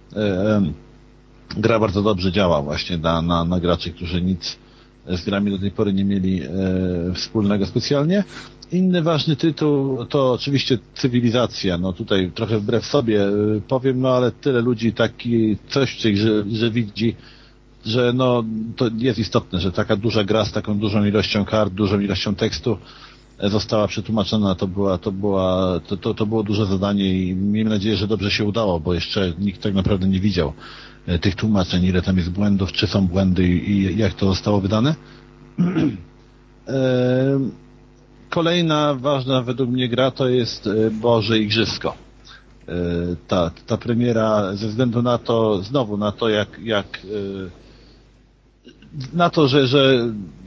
gra bardzo dobrze działa właśnie na, na, na graczy, którzy nic z grami do tej pory nie mieli e, wspólnego specjalnie. Inny ważny tytuł to oczywiście Cywilizacja. No tutaj trochę wbrew sobie e, powiem, no ale tyle ludzi taki coś, że, że widzi, że no to jest istotne, że taka duża gra z taką dużą ilością kart, dużą ilością tekstu e, została przetłumaczona. To była, to była, to, to, to było duże zadanie i miejmy nadzieję, że dobrze się udało, bo jeszcze nikt tak naprawdę nie widział tych tłumaczeń, ile tam jest błędów, czy są błędy i jak to zostało wydane. Kolejna ważna według mnie gra to jest Boże Igrzysko. Ta, ta premiera ze względu na to, znowu na to jak, jak na to, że, że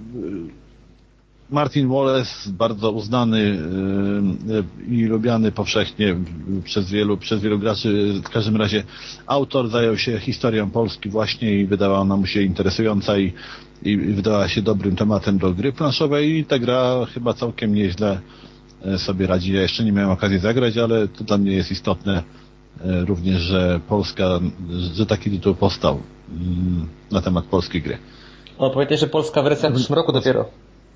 Martin Wallace, bardzo uznany i lubiany powszechnie przez wielu, przez wielu graczy, w każdym razie autor zajął się historią Polski właśnie i wydała ona mu się interesująca i, i wydała się dobrym tematem do gry planszowej i ta gra chyba całkiem nieźle sobie radzi. Ja jeszcze nie miałem okazji zagrać, ale to dla mnie jest istotne również, że Polska, że taki tytuł powstał na temat polskiej gry. O, pamiętaj, że polska wersja w przyszłym roku dopiero.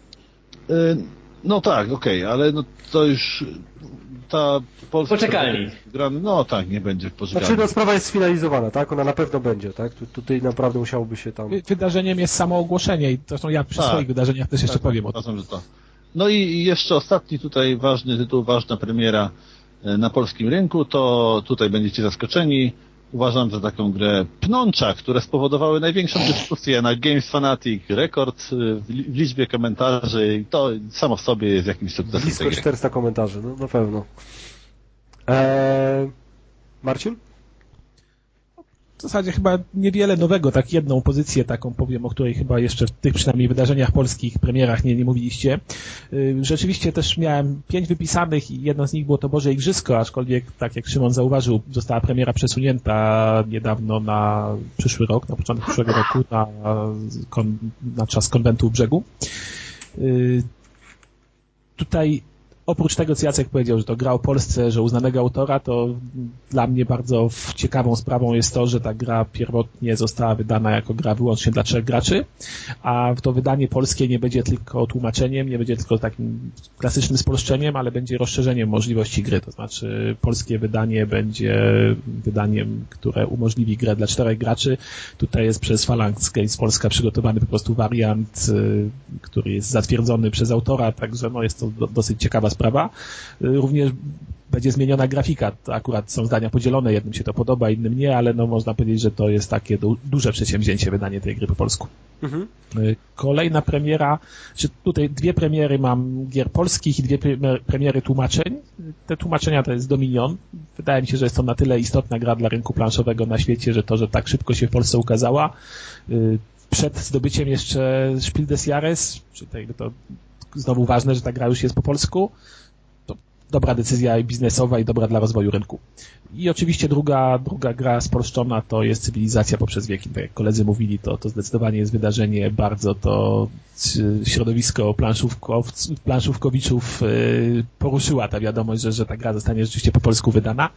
No tak, okej, okay, ale no to już ta polska... Poczekalni. Gra, no tak, nie będzie w poczekalni. Znaczy no sprawa jest sfinalizowana, tak? Ona na pewno będzie, tak? Tu, tutaj naprawdę musiałoby się tam... Wydarzeniem jest samo ogłoszenie i zresztą ja przy tak, swoich wydarzeniach też jeszcze tak, powiem tak, o tym. że to. No i jeszcze ostatni tutaj ważny tytuł, ważna premiera na polskim rynku, to tutaj będziecie zaskoczeni. Uważam za taką grę Pnącza, które spowodowały największą dyskusję na Games Fanatic, rekord w liczbie komentarzy i to samo w sobie jest jakimś sukcesem. Blisko czterysta komentarzy, no na pewno. Eee, Marcin? W zasadzie chyba niewiele nowego, tak jedną pozycję taką powiem, o której chyba jeszcze w tych przynajmniej wydarzeniach polskich, premierach nie, nie mówiliście. Rzeczywiście też miałem pięć wypisanych i jedno z nich było to Boże Igrzysko, aczkolwiek tak jak Szymon zauważył, została premiera przesunięta niedawno na przyszły rok, na początek przyszłego roku, na, na czas konwentu w Brzegu. Tutaj oprócz tego, co Jacek powiedział, że to gra o Polsce, że uznanego autora, to dla mnie bardzo ciekawą sprawą jest to, że ta gra pierwotnie została wydana jako gra wyłącznie dla trzech graczy, a to wydanie polskie nie będzie tylko tłumaczeniem, nie będzie tylko takim klasycznym spolszczeniem, ale będzie rozszerzeniem możliwości gry, to znaczy polskie wydanie będzie wydaniem, które umożliwi grę dla czterech graczy. Tutaj jest przez Phalanx Games Polska przygotowany po prostu wariant, który jest zatwierdzony przez autora, także no jest to do, dosyć ciekawa sprawa. Również będzie zmieniona grafika. To akurat są zdania podzielone, jednym się to podoba, innym nie, ale no można powiedzieć, że to jest takie du- duże przedsięwzięcie, wydanie tej gry po polsku. Mhm. Kolejna premiera, czy tutaj dwie premiery mam gier polskich i dwie premiery tłumaczeń. Te tłumaczenia to jest Dominion. Wydaje mi się, że jest to na tyle istotna gra dla rynku planszowego na świecie, że to, że tak szybko się w Polsce ukazała. Przed zdobyciem jeszcze Spiel des Jahres, czy to znowu ważne, że ta gra już jest po polsku. To dobra decyzja biznesowa i dobra dla rozwoju rynku. I oczywiście druga, druga gra spolszczona to jest Cywilizacja poprzez wieki. Tak jak koledzy mówili, to, to zdecydowanie jest wydarzenie, bardzo to środowisko planszówkow- planszówkowiczów poruszyła ta wiadomość, że, że ta gra zostanie rzeczywiście po polsku wydana.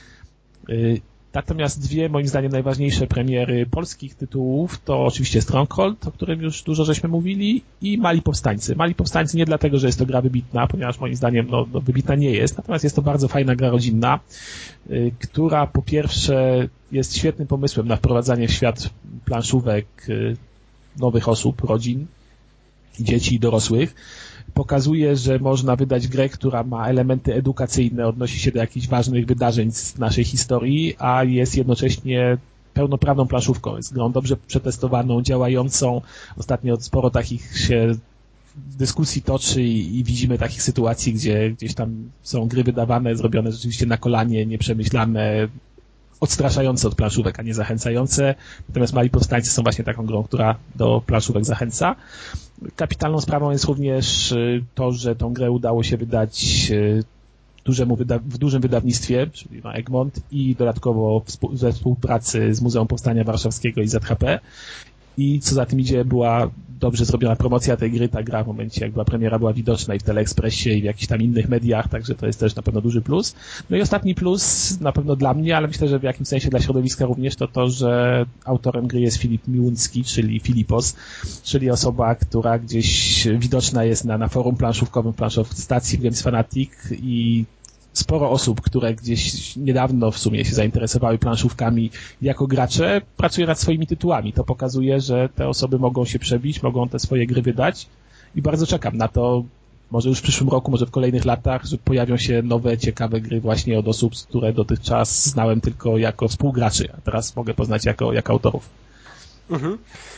Natomiast dwie, moim zdaniem, najważniejsze premiery polskich tytułów to oczywiście Stronghold, o którym już dużo żeśmy mówili, i Mali Powstańcy. Mali Powstańcy nie dlatego, że jest to gra wybitna, ponieważ moim zdaniem no, no, wybitna nie jest, natomiast jest to bardzo fajna gra rodzinna, y, która po pierwsze jest świetnym pomysłem na wprowadzanie w świat planszówek y, nowych osób, rodzin, dzieci i dorosłych. Pokazuje, że można wydać grę, która ma elementy edukacyjne, odnosi się do jakichś ważnych wydarzeń z naszej historii, a jest jednocześnie pełnoprawną planszówką. Jest grą dobrze przetestowaną, działającą. Ostatnio sporo takich się dyskusji toczy i, i widzimy takich sytuacji, gdzie gdzieś tam są gry wydawane, zrobione rzeczywiście na kolanie, nieprzemyślane, odstraszające od planszówek, a nie zachęcające. Natomiast Mali Powstańcy są właśnie taką grą, która do planszówek zachęca. Kapitalną sprawą jest również to, że tą grę udało się wydać dużemu wyda- w dużym wydawnictwie, czyli na Egmont, i dodatkowo współ- we współpracy z Muzeum Powstania Warszawskiego i Z H P. I co za tym idzie, była dobrze zrobiona promocja tej gry. Ta gra w momencie, jak była premiera, była widoczna i w Teleekspresie, i w jakichś tam innych mediach, także to jest też na pewno duży plus. No i ostatni plus, na pewno dla mnie, ale myślę, że w jakimś sensie dla środowiska również, to to, że autorem gry jest Filip Miłuński, czyli Filipos, czyli osoba, która gdzieś widoczna jest na, na forum planszówkowym, planszówstacji Games Fanatic, i sporo osób, które gdzieś niedawno w sumie się zainteresowały planszówkami jako gracze, pracuje nad swoimi tytułami. To pokazuje, że te osoby mogą się przebić, mogą te swoje gry wydać, i bardzo czekam na to, może już w przyszłym roku, może w kolejnych latach, że pojawią się nowe, ciekawe gry właśnie od osób, które dotychczas znałem tylko jako współgraczy, a teraz mogę poznać jako, jako autorów. Mhm.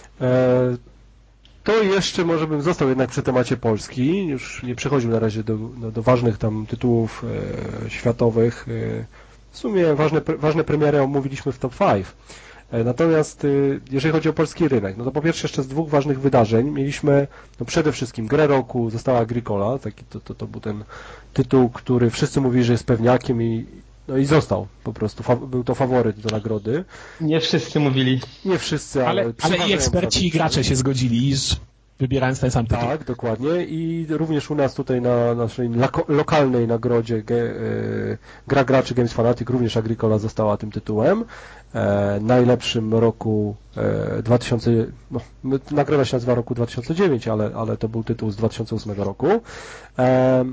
E- To jeszcze może bym został jednak przy temacie Polski, już nie przechodził na razie do, do, do ważnych tam tytułów e, światowych. E, w sumie ważne, pre, ważne premiery omówiliśmy w top pięć. E, natomiast e, jeżeli chodzi o polski rynek, no to po pierwsze jeszcze z dwóch ważnych wydarzeń mieliśmy no przede wszystkim grę roku, została Agricola, taki to, to, to był ten tytuł, który wszyscy mówili, że jest pewniakiem, i no i został po prostu, fa- był to faworyt do nagrody. Nie wszyscy mówili. Nie wszyscy, ale... Ale, ale i eksperci i gracze się zgodzili, wybierając ten sam tytuł. Tak, dokładnie, i również u nas tutaj na naszej lako- lokalnej nagrodzie ge, e, Gra Graczy Games Fanatic również Agricola została tym tytułem. E, najlepszym roku e, dwa tysiące... No, nagroda się nazywa roku dwa tysiące dziewięć, ale, ale to był tytuł z dwa tysiące ósmego roku. E,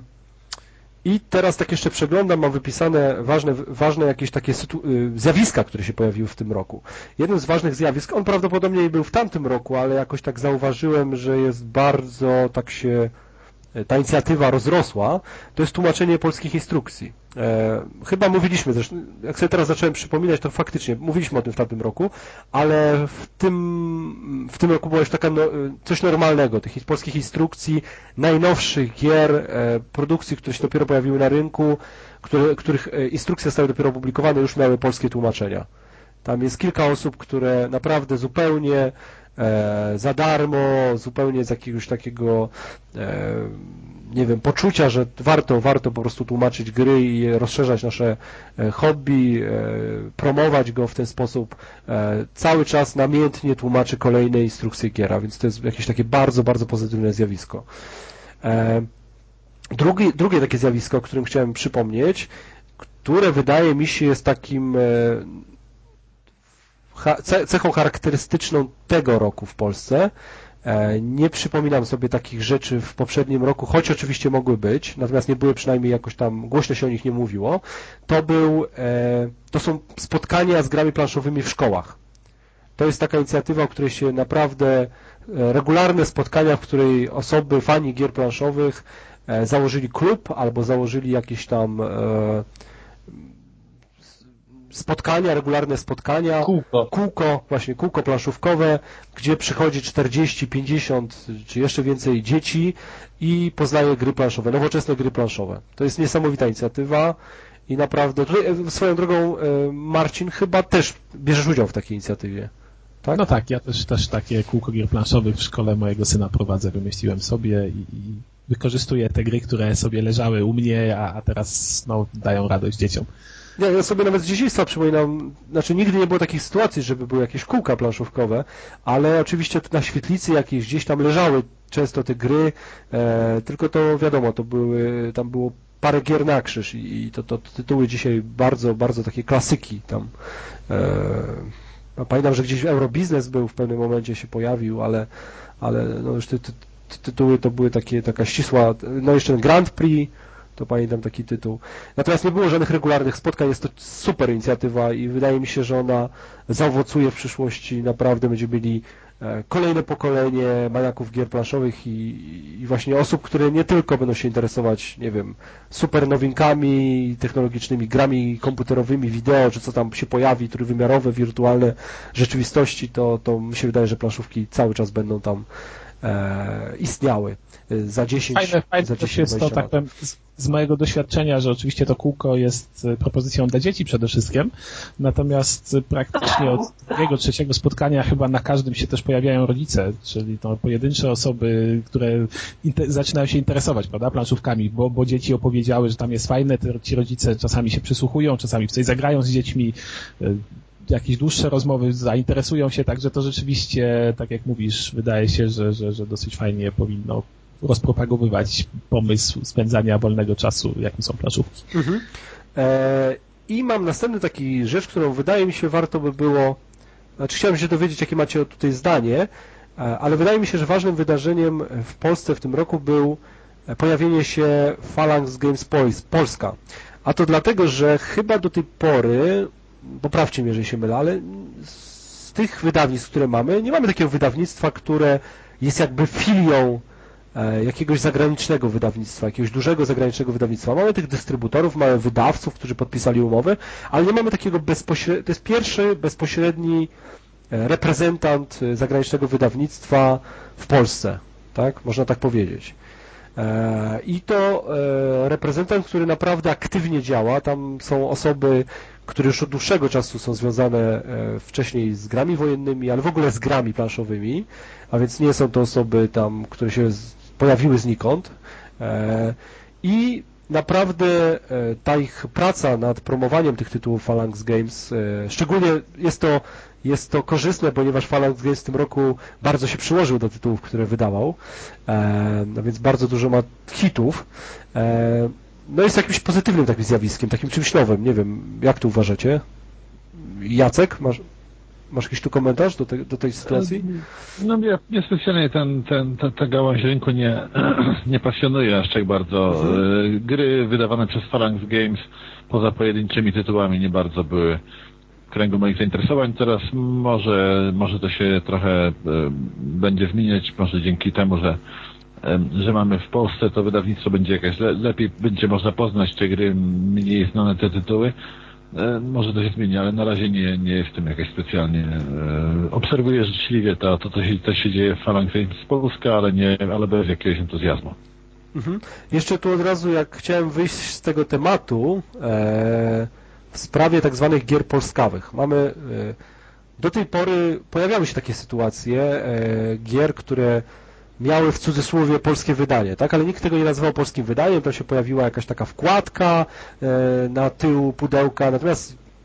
I teraz tak jeszcze przeglądam, mam wypisane ważne, ważne jakieś takie sytu- zjawiska, które się pojawiły w tym roku. Jednym z ważnych zjawisk, on prawdopodobnie był w tamtym roku, ale jakoś tak zauważyłem, że jest bardzo, tak się ta inicjatywa rozrosła, to jest tłumaczenie polskich instrukcji. E, chyba mówiliśmy, zresztą, jak sobie teraz zacząłem przypominać, to faktycznie mówiliśmy o tym w tamtym roku, ale w tym, w tym roku było już taka no, coś normalnego, tych polskich instrukcji, najnowszych gier, e, produkcji, które się dopiero pojawiły na rynku, które, których instrukcje zostały dopiero opublikowane, już miały polskie tłumaczenia. Tam jest kilka osób, które naprawdę zupełnie e, za darmo, zupełnie z jakiegoś takiego e, nie wiem, poczucia, że warto, warto po prostu tłumaczyć gry i rozszerzać nasze e, hobby, e, promować go w ten sposób, e, cały czas namiętnie tłumaczy kolejne instrukcje giera, więc to jest jakieś takie bardzo, bardzo pozytywne zjawisko. E, Drugi, drugie takie zjawisko, o którym chciałem przypomnieć, które wydaje mi się jest takim cechą charakterystyczną tego roku w Polsce. Nie przypominam sobie takich rzeczy w poprzednim roku, choć oczywiście mogły być, natomiast nie były przynajmniej jakoś tam, głośno się o nich nie mówiło. To był, to są spotkania z grami planszowymi w szkołach. To jest taka inicjatywa, o której się naprawdę, regularne spotkania, w której osoby, fani gier planszowych założyli klub albo założyli jakieś tam spotkania, regularne spotkania, kółko. kółko, właśnie kółko planszówkowe, gdzie przychodzi czterdzieści, pięćdziesiąt czy jeszcze więcej dzieci i poznaje gry planszowe, nowoczesne gry planszowe. To jest niesamowita inicjatywa i naprawdę, tutaj swoją drogą Marcin chyba też bierzesz udział w takiej inicjatywie. Tak? No tak, ja też, też takie kółko gier planszowych w szkole mojego syna prowadzę, wymyśliłem sobie i, i wykorzystuję te gry, które sobie leżały u mnie, a, a teraz no, dają radość dzieciom. Nie, ja sobie nawet z dzieciństwa przypominam, znaczy nigdy nie było takich sytuacji, żeby były jakieś kółka planszówkowe, ale oczywiście na świetlicy jakieś gdzieś tam leżały często te gry, e, tylko to wiadomo, to były, tam było parę gier na krzyż i, i to, to, to tytuły dzisiaj bardzo, bardzo takie klasyki tam. E, pamiętam, że gdzieś Eurobiznes był w pewnym momencie się pojawił, ale, ale no już ty, ty, ty, tytuły to były takie, taka ścisła, no jeszcze ten Grand Prix, to pamiętam taki tytuł. Natomiast nie było żadnych regularnych spotkań, jest to super inicjatywa i wydaje mi się, że ona zaowocuje w przyszłości, naprawdę będziemy mieli kolejne pokolenie maniaków gier planszowych i, i właśnie osób, które nie tylko będą się interesować, nie wiem, super nowinkami technologicznymi, grami komputerowymi, wideo, czy co tam się pojawi, trójwymiarowe, wirtualne rzeczywistości, to, to mi się wydaje, że planszówki cały czas będą tam e, istniały za dziesięć, fajne, fajne za dziesięć, jest to, tak powiem, z, z mojego doświadczenia, że oczywiście to kółko jest propozycją dla dzieci przede wszystkim, natomiast praktycznie od drugiego, trzeciego spotkania chyba na każdym się też pojawiają rodzice, czyli to pojedyncze osoby, które inter- zaczynają się interesować, prawda, planszówkami, bo, bo dzieci opowiedziały, że tam jest fajne, ci rodzice czasami się przysłuchują, czasami w coś zagrają z dziećmi, jakieś dłuższe rozmowy, zainteresują się, także to rzeczywiście, tak jak mówisz, wydaje się, że, że, że dosyć fajnie powinno rozpropagowywać pomysł spędzania wolnego czasu, jakim są planszówki. Mhm. E, I mam następny taki rzecz, którą wydaje mi się warto by było, znaczy chciałem się dowiedzieć, jakie macie tutaj zdanie, ale wydaje mi się, że ważnym wydarzeniem w Polsce w tym roku był pojawienie się Phalanx Games Polska. A to dlatego, że chyba do tej pory, poprawcie mnie, jeżeli się mylę, ale z tych wydawnictw, które mamy, nie mamy takiego wydawnictwa, które jest jakby filią jakiegoś zagranicznego wydawnictwa, jakiegoś dużego zagranicznego wydawnictwa. Mamy tych dystrybutorów, mamy wydawców, którzy podpisali umowy, ale nie mamy takiego bezpośredniego, to jest pierwszy bezpośredni reprezentant zagranicznego wydawnictwa w Polsce, tak? Można tak powiedzieć. I to reprezentant, który naprawdę aktywnie działa, tam są osoby, które już od dłuższego czasu są związane wcześniej z grami wojennymi, ale w ogóle z grami planszowymi, a więc nie są to osoby tam, które się pojawiły znikąd. I naprawdę ta ich praca nad promowaniem tych tytułów Phalanx Games, szczególnie jest to, jest to korzystne, ponieważ Phalanx Games w tym roku bardzo się przyłożył do tytułów, które wydawał, a więc bardzo dużo ma hitów. No jest jakimś pozytywnym takim zjawiskiem, takim czymś nowym, nie wiem, jak to uważacie? Jacek, masz, masz jakiś tu komentarz do, te, do tej sytuacji? No mnie, mnie specjalnie ten, ten, ta, ta gałąź rynku nie, nie pasjonuje aż tak bardzo. Mhm. Gry wydawane przez Phalanx Games poza pojedynczymi tytułami nie bardzo były w kręgu moich zainteresowań. Teraz może, może to się trochę będzie zmieniać, może dzięki temu, że że mamy w Polsce, to wydawnictwo będzie jakaś le, lepiej, będzie można poznać te gry, mniej znane te tytuły. E, może to się zmieni, ale na razie nie, nie jestem jakaś specjalnie. E, obserwuję życzliwie to, to co się, to się dzieje w Phalanx Games Polska, ale nie, ale bez jakiegoś entuzjazmu. Mhm. Jeszcze tu od razu, jak chciałem wyjść z tego tematu, e, w sprawie tak zwanych gier polskawych. Mamy e, do tej pory pojawiały się takie sytuacje e, gier, które miały w cudzysłowie polskie wydanie, tak? Ale nikt tego nie nazywał polskim wydaniem, tam się pojawiła jakaś taka wkładka e, na tył pudełka, natomiast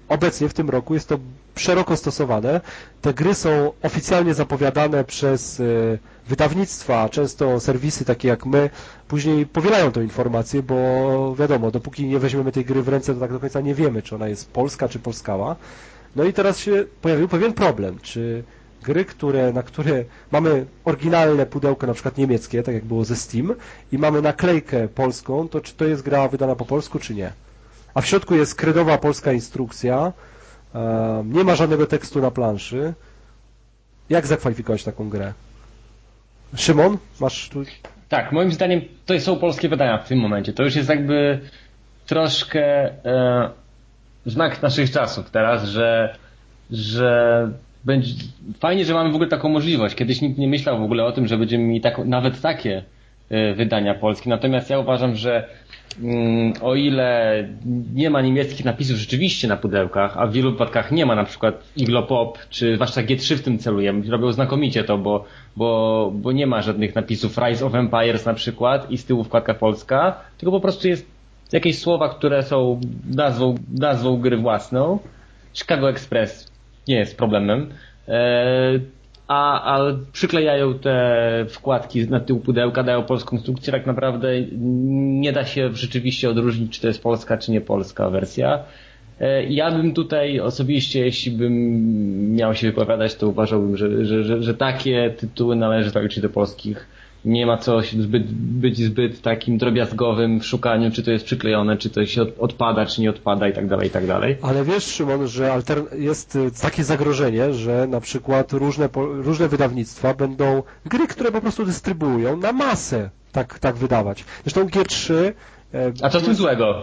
obecnie w tym roku jest to szeroko stosowane. Te gry są oficjalnie zapowiadane przez wydawnictwa, często serwisy takie jak my, później powielają tę informację, bo wiadomo, dopóki nie weźmiemy tej gry w ręce, to tak do końca nie wiemy, czy ona jest polska, czy polskała. No i teraz się pojawił pewien problem, czy gry, które, na które mamy oryginalne pudełko, na przykład niemieckie, tak jak było ze Steam, i mamy naklejkę polską, to czy to jest gra wydana po polsku, czy nie? A w środku jest kredowa polska instrukcja, nie ma żadnego tekstu na planszy. Jak zakwalifikować taką grę? Szymon, masz tu... Tak, moim zdaniem to są polskie wydania w tym momencie. To już jest jakby troszkę e, znak naszych czasów teraz, że, że będzie fajnie, że mamy w ogóle taką możliwość. Kiedyś nikt nie myślał w ogóle o tym, że będziemy mieli tak, nawet takie e, wydania polskie. Natomiast ja uważam, że mm, o ile nie ma niemieckich napisów rzeczywiście na pudełkach, a w wielu wypadkach nie ma, na przykład Iglopop, czy zwłaszcza G trzy w tym celuje, robią znakomicie to, bo, bo, bo nie ma żadnych napisów Rise of Empires na przykład i z tyłu wkładka polska, tylko po prostu jest jakieś słowa, które są nazwą, nazwą gry własną. Chicago Express nie jest problemem. Eee, A, a przyklejają te wkładki na tył pudełka, dają polską konstrukcję, tak naprawdę nie da się rzeczywiście odróżnić, czy to jest polska, czy nie polska wersja. Ja bym tutaj osobiście, jeśli bym miał się wypowiadać, to uważałbym, że, że, że, że takie tytuły należy zaliczyć do polskich. Nie ma co zbyt, być zbyt takim drobiazgowym w szukaniu, czy to jest przyklejone, czy to się odpada, czy nie odpada i tak dalej, i tak dalej. Ale wiesz, Szymon, że altern- jest takie zagrożenie, że na przykład różne, różne wydawnictwa będą gry, które po prostu dystrybuują na masę tak, tak wydawać. Zresztą G trzy... A co z tym złego?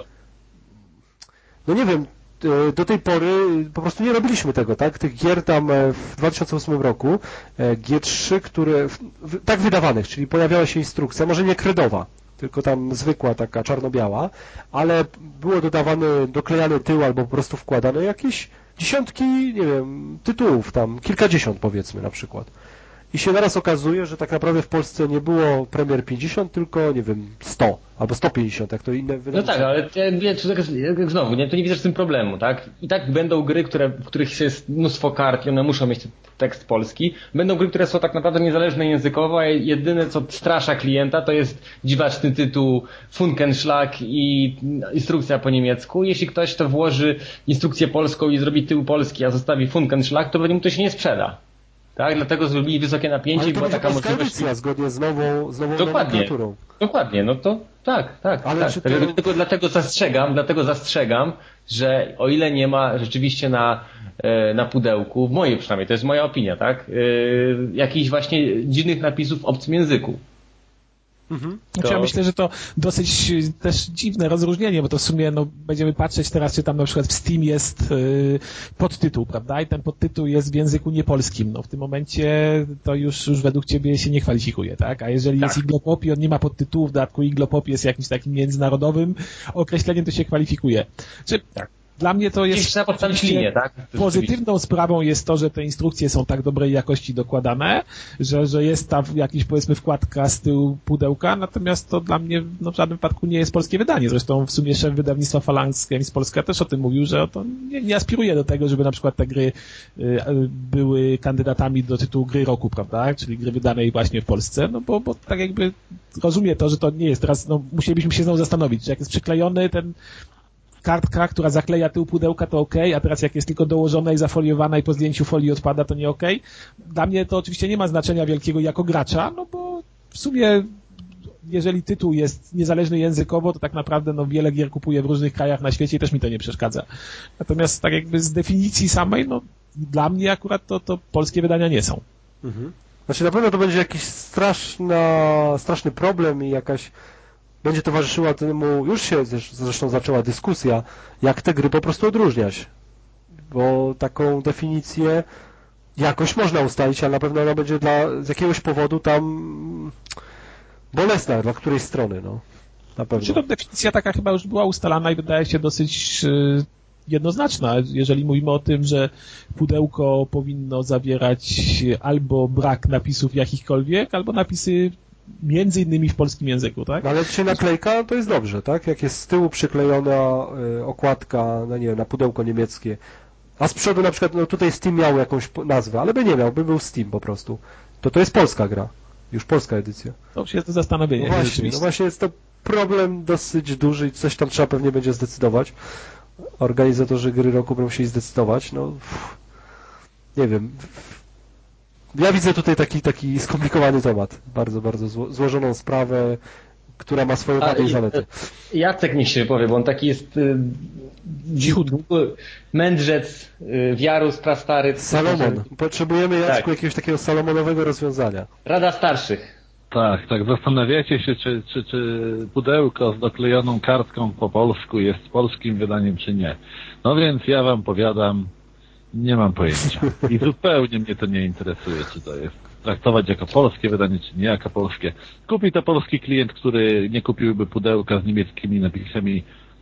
No nie wiem, do tej pory po prostu nie robiliśmy tego, tak? Tych gier tam w dwa tysiące ósmym roku G trzy, które tak wydawanych, czyli pojawiała się instrukcja, może nie kredowa, tylko tam zwykła, taka czarno-biała, ale było dodawany, doklejany tył albo po prostu wkładane jakieś dziesiątki, nie wiem, tytułów tam, kilkadziesiąt powiedzmy na przykład. I się naraz okazuje, że tak naprawdę w Polsce nie było premier pięćdziesiąt, tylko, nie wiem, sto albo sto pięćdziesiąt, jak to inne wydawnictwa. No tak, ale jak, jak znowu, nie, to nie widzę z tym problemu, tak? I tak będą gry, które, w których jest mnóstwo kart i one muszą mieć tekst polski. Będą gry, które są tak naprawdę niezależne językowo, a jedyne co strasza klienta to jest dziwaczny tytuł Funkenschlag i instrukcja po niemiecku. Jeśli ktoś to włoży instrukcję polską i zrobi tył polski, a zostawi Funkenschlag, to pewnie mu to się nie sprzeda. Tak, dlatego zrobili wysokie napięcie i była taka możliwość. Edycja, zgodnie z nową, z nową Dokładnie, nomenklaturą. Dokładnie, no to tak, tak. Ale tak. czy to... Dlatego, dlatego zastrzegam, dlatego zastrzegam, że o ile nie ma rzeczywiście na, na pudełku, w mojej przynajmniej, to jest moja opinia, tak, jakichś właśnie dziwnych napisów w obcym języku. Mhm. Znaczy, ja myślę, że to dosyć też dziwne rozróżnienie, bo to w sumie no, będziemy patrzeć teraz, czy tam na przykład w Steam jest yy, podtytuł, prawda? I ten podtytuł jest w języku niepolskim. No w tym momencie to już, już według ciebie się nie kwalifikuje, tak? A jeżeli tak. jest Iglopop i on nie ma podtytułu, w dodatku Iglopop jest jakimś takim międzynarodowym określeniem, to się kwalifikuje. Czy tak. Dla mnie to jest trzeba podstawić linię, tak? Pozytywną sprawą jest to, że te instrukcje są tak dobrej jakości dokładane, że, że jest tam jakiś, powiedzmy, wkładka z tyłu pudełka, natomiast to dla mnie no, w żadnym wypadku nie jest polskie wydanie. Zresztą w sumie szef wydawnictwa Phalanx Games Polska też o tym mówił, że to nie, nie aspiruje do tego, żeby na przykład te gry y, były kandydatami do tytułu gry roku, prawda? Czyli gry wydanej właśnie w Polsce, no bo, bo tak jakby rozumie to, że to nie jest teraz, no musielibyśmy się znowu zastanowić, że jak jest przyklejony ten kartka, która zakleja tył pudełka, to ok, a teraz jak jest tylko dołożona i zafoliowana i po zdjęciu folii odpada, to nie ok. Dla mnie to oczywiście nie ma znaczenia wielkiego jako gracza, no bo w sumie jeżeli tytuł jest niezależny językowo, to tak naprawdę no wiele gier kupuję w różnych krajach na świecie i też mi to nie przeszkadza. Natomiast tak jakby z definicji samej, no dla mnie akurat to, to polskie wydania nie są. Mhm. Znaczy na pewno to będzie jakiś straszna, straszny problem i jakaś będzie towarzyszyła temu, już się zresztą zaczęła dyskusja, jak te gry po prostu odróżniać. Bo taką definicję jakoś można ustalić, ale na pewno ona będzie dla, z jakiegoś powodu tam bolesna dla którejś strony, no. Na pewno. Czy to definicja taka chyba już była ustalana i wydaje się dosyć yy, jednoznaczna, jeżeli mówimy o tym, że pudełko powinno zawierać albo brak napisów jakichkolwiek, albo napisy między innymi w polskim języku, tak? No ale czy naklejka to jest dobrze, tak? Jak jest z tyłu przyklejona y, okładka, no nie wiem, na pudełko niemieckie, a z przodu na przykład, no tutaj Steam miał jakąś nazwę, ale by nie miał, by był Steam po prostu, to to jest polska gra, już polska edycja. To już jest do zastanowienia. No właśnie, no właśnie jest to problem dosyć duży i coś tam trzeba pewnie będzie zdecydować. Organizatorzy gry roku będą musieli zdecydować, no pff, nie wiem. Ja widzę tutaj taki, taki skomplikowany temat, bardzo, bardzo zło, złożoną sprawę, która ma swoje wady i zalety. Jacek niech się wypowie, bo on taki jest y, Cichutki. mędrzec, y, wiarus, prastary. Salomon. Potrzebujemy, Jacku, Tak. jakiegoś takiego salomonowego rozwiązania. Rada starszych. Tak, tak. Zastanawiacie się, czy, czy, czy pudełko z doklejoną kartką po polsku jest polskim wydaniem, czy nie. No więc ja wam powiadam, nie mam pojęcia. I zupełnie mnie to nie interesuje, czy to jest traktować jako polskie wydanie, czy nie jako polskie. Kupi to polski klient, który nie kupiłby pudełka z niemieckimi napisami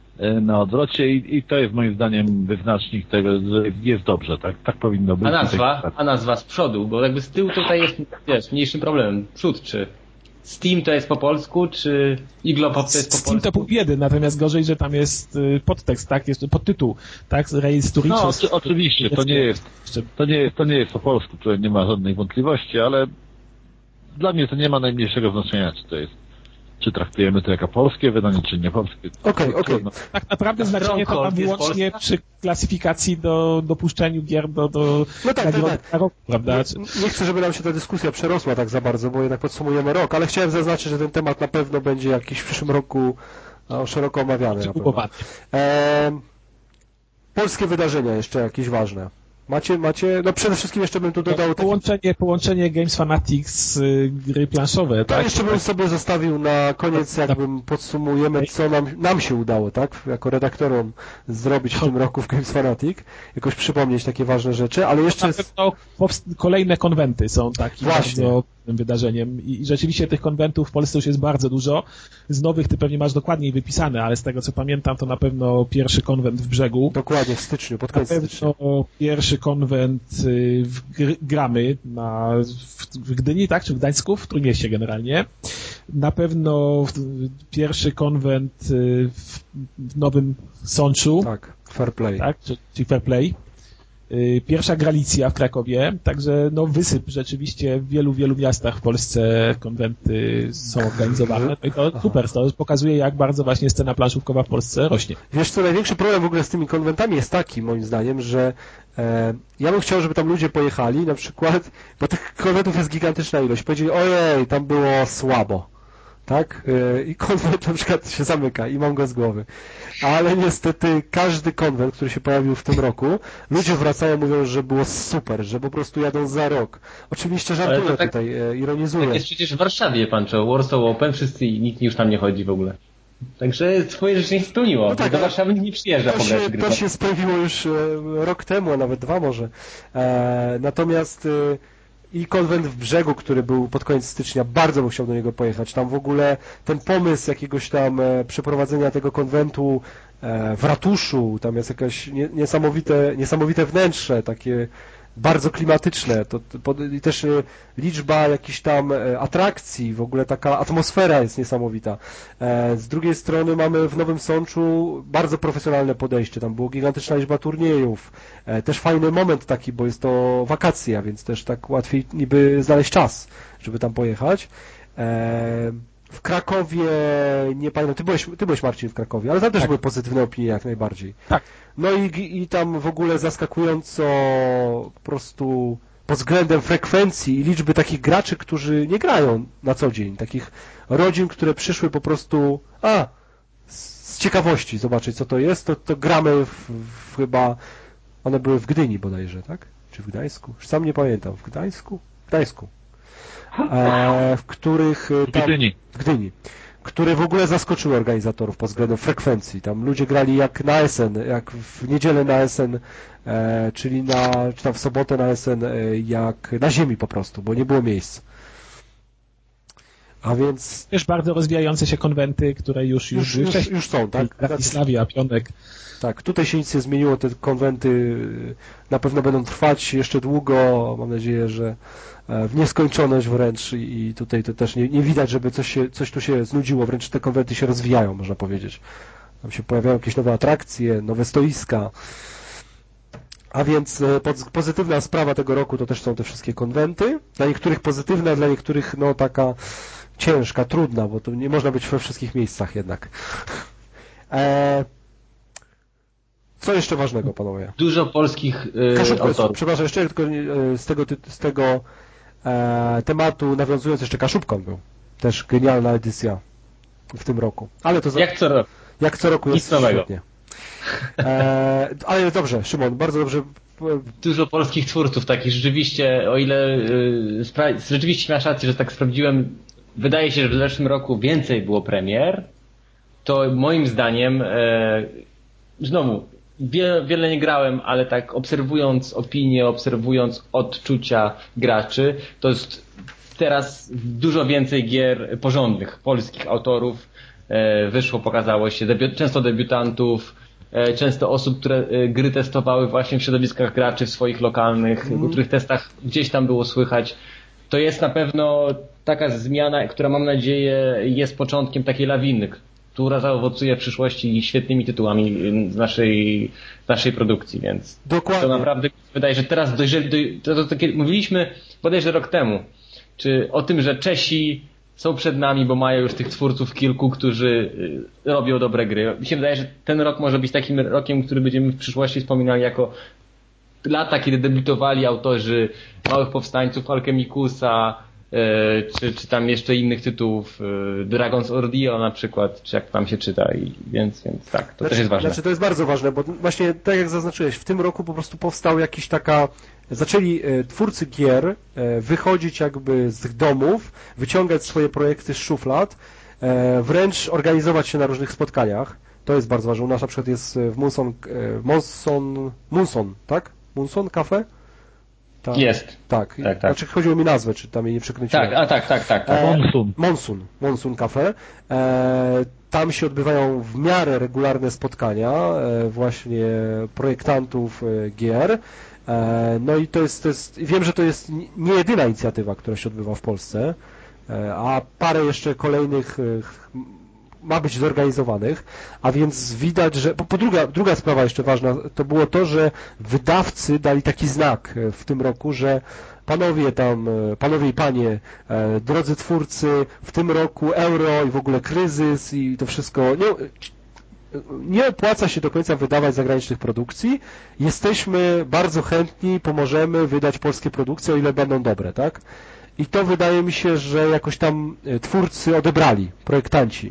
na odwrocie i, i to jest moim zdaniem wyznacznik tego, że jest dobrze, tak? Tak powinno być. A nazwa? A nazwa z przodu, bo jakby z tyłu tutaj jest, wiesz, mniejszym problemem. Przód, czy Steam to jest po polsku, czy Iglopop to jest po Steam polsku? to pół biedy, natomiast gorzej, że tam jest y, podtekst, tak? Jest podtytuł, tak? Rails to No, Riches. oczy- oczywiście, to nie jest, to nie jest, to nie jest po polsku, tutaj nie ma żadnej wątpliwości, ale dla mnie to nie ma najmniejszego znaczenia, czy to jest, czy traktujemy to jako polskie wydanie, czy nie polskie. Okej, okej. Trudno. Tak naprawdę znaczenie to ma Stronghold jest wyłącznie Polska? przy klasyfikacji do dopuszczeniu gier do, do No tak, nagrody tak, tak. na rok, prawda? Nie, nie chcę, żeby nam się ta dyskusja przerosła tak za bardzo, bo jednak podsumujemy rok, ale chciałem zaznaczyć, że ten temat na pewno będzie jakiś w przyszłym roku no, szeroko omawiany. Na pewno. Kupowany. Eee, polskie wydarzenia jeszcze jakieś ważne. Macie, macie, no przede wszystkim jeszcze bym tu dodał... Taki... Połączenie, połączenie Games Fanatics, y, gry planszowe, To tak? jeszcze bym sobie zostawił na koniec, jakbym podsumujemy, co nam, nam się udało, tak, jako redaktorom zrobić w tym roku w Games Fanatic, jakoś przypomnieć takie ważne rzeczy, ale jeszcze... Na pewno powst- kolejne konwenty są takim Właśnie. bardzo wydarzeniem i i rzeczywiście tych konwentów w Polsce już jest bardzo dużo. Z nowych ty pewnie masz dokładniej wypisane, ale z tego co pamiętam to na pewno pierwszy konwent w Brzegu. Dokładnie, w styczniu, pod Na koniec stycznia. pewno pierwszy konwent y, w Gr- Gramy na, w, w Gdyni, tak? Czy w Gdańsku? W Trójmieście generalnie. Na pewno w- pierwszy konwent y, w, w Nowym Sączu, Tak, fair play. tak? Czy- Czyli Fair Play. Y, Pierwsza Gralicja w Krakowie, także no wysyp rzeczywiście w wielu, wielu miastach w Polsce konwenty są organizowane. No i to Aha. super, to pokazuje jak bardzo właśnie scena planszówkowa w Polsce rośnie. Wiesz co, największy problem w ogóle z tymi konwentami jest taki, moim zdaniem, że e, ja bym chciał, żeby tam ludzie pojechali, na przykład, bo tych konwentów jest gigantyczna ilość, powiedzieli, ojej, tam było słabo, tak? E, I konwent na przykład się zamyka i mam go z głowy. Ale niestety każdy konwent, który się pojawił w tym roku, ludzie wracają, mówią, że było super, że po prostu jadą za rok. Oczywiście Ale żartuję to tak- tutaj, e, ironizuję. Tak jest przecież w Warszawie, Pancho, Warsaw Open, wszyscy i nikt już tam nie chodzi w ogóle. Także twoje życzenie się spełniło. No tak, do ale Warszawy nikt nie przyjeżdża To pograć się, w gry. to się spełniło już e, rok temu, a nawet dwa może. E, natomiast e, i konwent w Brzegu, który był pod koniec stycznia, bardzo bym chciał do niego pojechać. Tam w ogóle ten pomysł jakiegoś tam e, przeprowadzenia tego konwentu e, w ratuszu, tam jest jakaś nie, niesamowite, niesamowite wnętrze, takie bardzo klimatyczne. To, to, pod- i też e, liczba jakichś tam e, atrakcji, w ogóle taka atmosfera jest niesamowita. E, z drugiej strony mamy w Nowym Sączu bardzo profesjonalne podejście. Tam było gigantyczna liczba turniejów. E, też fajny moment taki, bo jest to wakacja, więc też tak łatwiej niby znaleźć czas, żeby tam pojechać. E, w Krakowie, nie pamiętam, ty byłeś, ty byłeś Marcin w Krakowie, ale tam też Tak. były pozytywne opinie jak najbardziej. Tak. No i, i tam w ogóle zaskakująco po prostu pod względem frekwencji i liczby takich graczy, którzy nie grają na co dzień, takich rodzin, które przyszły po prostu, a, z ciekawości zobaczyć co to jest, to, to gramy w, w chyba, one były w Gdyni bodajże, tak? Czy w Gdańsku? Już sam nie pamiętam, w Gdańsku? W Gdańsku. E, w których e, W tam, Gdyni. w Gdyni, które w ogóle zaskoczyły organizatorów pod względem frekwencji. Tam ludzie grali jak na S N, jak w niedzielę na S N, e, czyli na, czy tam w sobotę na S N, e, jak na ziemi po prostu, bo nie było miejsc. A więc... Też bardzo rozwijające się konwenty, które już już, już, już, już są, tak? Bratysławia, Pionek. Tak, tutaj się nic nie zmieniło, te konwenty na pewno będą trwać jeszcze długo, mam nadzieję, że w nieskończoność wręcz i tutaj to też nie, nie widać, żeby coś, się, coś tu się znudziło, wręcz te konwenty się rozwijają, można powiedzieć. Tam się pojawiają jakieś nowe atrakcje, nowe stoiska. A więc pozytywna sprawa tego roku to też są te wszystkie konwenty. Dla niektórych pozytywna, a dla niektórych no taka ciężka, trudna, bo to nie można być we wszystkich miejscach jednak. E... Co jeszcze ważnego, panowie? Dużo polskich yy, Kaszubka, autorów. Przepraszam, jeszcze tylko yy, z tego, z tego e, tematu nawiązując, jeszcze Kaszubkon był. Też genialna edycja w tym roku. Ale to za... Jak co roku. Jak co roku jest Nic nowego. świetnie. E, ale dobrze, Szymon, bardzo dobrze. Dużo polskich twórców takich, rzeczywiście, o ile yy, spra- rzeczywiście masz rację, że tak sprawdziłem, wydaje się, że w zeszłym roku więcej było premier, to moim zdaniem yy, znowu, wiele, wiele nie grałem, ale tak obserwując opinie, obserwując odczucia graczy, to jest teraz dużo więcej gier porządnych, polskich autorów yy, wyszło, pokazało się, debi- często debiutantów, często osób, które gry testowały właśnie w środowiskach graczy w swoich lokalnych, mm. w których testach gdzieś tam było słychać. To jest na pewno taka zmiana, która mam nadzieję jest początkiem takiej lawiny, która zaowocuje w przyszłości świetnymi tytułami z naszej, z naszej produkcji, więc Dokładnie. To naprawdę wydaje, że teraz dojrzeli, doj, to, to, to, to, mówiliśmy bodajże rok temu, czy o tym, że Czesi są przed nami, bo mają już tych twórców kilku, którzy robią dobre gry. Mi się wydaje, że ten rok może być takim rokiem, który będziemy w przyszłości wspominali jako lata, kiedy debiutowali autorzy Małych Powstańców, Alchemicusa, czy, czy tam jeszcze innych tytułów, Dragon's Ordeal na przykład, czy jak tam się czyta, i więc, więc tak, to znaczy, też jest ważne. Znaczy to jest bardzo ważne, bo właśnie tak jak zaznaczyłeś, w tym roku po prostu powstał jakiś taka, zaczęli twórcy gier wychodzić jakby z ich domów, wyciągać swoje projekty z szuflad, wręcz organizować się na różnych spotkaniach. To jest bardzo ważne. U nas na przykład jest w Munson, Munson, Munson, tak? Munson Cafe? Tak. Jest. Tak. tak, tak. Znaczy chodziło mi nazwę, czy tam jej nie przekręciłem. Tak, a tak, tak, tak. tak. E, Monsun. Monsun. Monsun Cafe. E, tam się odbywają w miarę regularne spotkania e, właśnie projektantów e, gier. E, no i to jest, to jest, wiem, że to jest nie jedyna inicjatywa, która się odbywa w Polsce, e, a parę jeszcze kolejnych e, ma być zorganizowanych, a więc widać, że... Po, po druga, druga sprawa jeszcze ważna, to było to, że wydawcy dali taki znak w tym roku, że panowie tam, panowie i panie, drodzy twórcy, w tym roku euro i w ogóle kryzys i to wszystko... Nie, nie opłaca się do końca wydawać zagranicznych produkcji. Jesteśmy bardzo chętni, pomożemy wydać polskie produkcje, o ile będą dobre, tak? I to wydaje mi się, że jakoś tam twórcy odebrali, projektanci.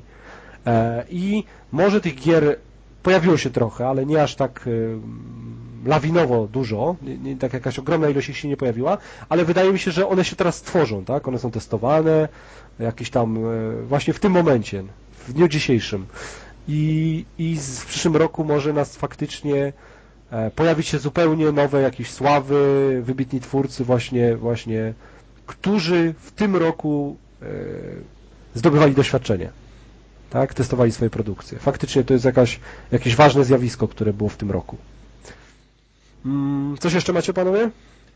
I może tych gier pojawiło się trochę, ale nie aż tak lawinowo dużo, nie, nie, tak jakaś ogromna ilość ich się nie pojawiła, ale wydaje mi się, że one się teraz tworzą, tak? One są testowane, jakieś tam właśnie w tym momencie, w dniu dzisiejszym. I, i w przyszłym roku może nas faktycznie pojawić się zupełnie nowe jakieś sławy, wybitni twórcy właśnie, właśnie, którzy w tym roku zdobywali doświadczenie. Tak, testowali swoje produkcje. Faktycznie to jest jakaś, jakieś ważne zjawisko, które było w tym roku. Coś jeszcze macie, panowie?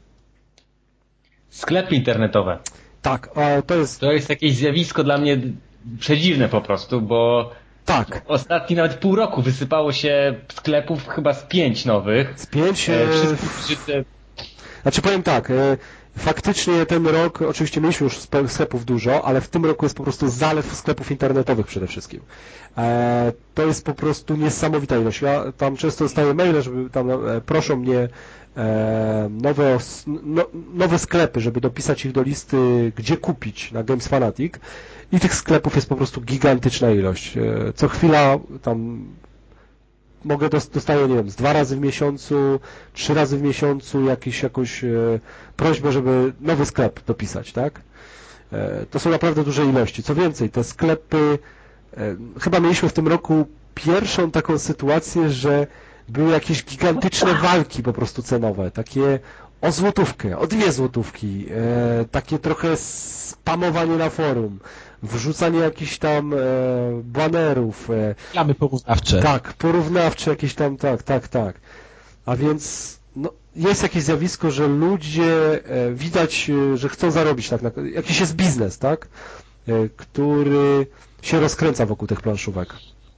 Sklepy internetowe. Tak, to jest... To jest jakieś zjawisko dla mnie przedziwne po prostu, bo tak. Ostatni nawet pół roku wysypało się sklepów chyba z pięć nowych. Z pięć... E, wszystkie... Znaczy powiem tak, faktycznie ten rok, oczywiście mieliśmy już sklepów dużo, ale w tym roku jest po prostu zalew sklepów internetowych przede wszystkim. E, to jest po prostu niesamowita ilość. Ja tam często dostaję maile, żeby tam e, proszą mnie e, nowe, no, nowe sklepy, żeby dopisać ich do listy, gdzie kupić na Games Fanatic i tych sklepów jest po prostu gigantyczna ilość. E, co chwila tam mogę dostaję, nie wiem, z dwa razy w miesiącu, trzy razy w miesiącu jakiś, jakąś e, prośbę, żeby nowy sklep dopisać, tak? E, to są naprawdę duże ilości. Co więcej, te sklepy, e, chyba mieliśmy w tym roku pierwszą taką sytuację, że były jakieś gigantyczne walki po prostu cenowe, takie o złotówkę, o dwie złotówki, e, takie trochę z spamowanie na forum, wrzucanie jakichś tam e, banerów. E, Reklamy porównawcze. Tak, porównawcze jakieś tam, tak, tak, tak. A więc no, jest jakieś zjawisko, że ludzie e, widać, e, że chcą zarobić, tak, na, jakiś jest biznes, tak, e, który się rozkręca wokół tych planszówek.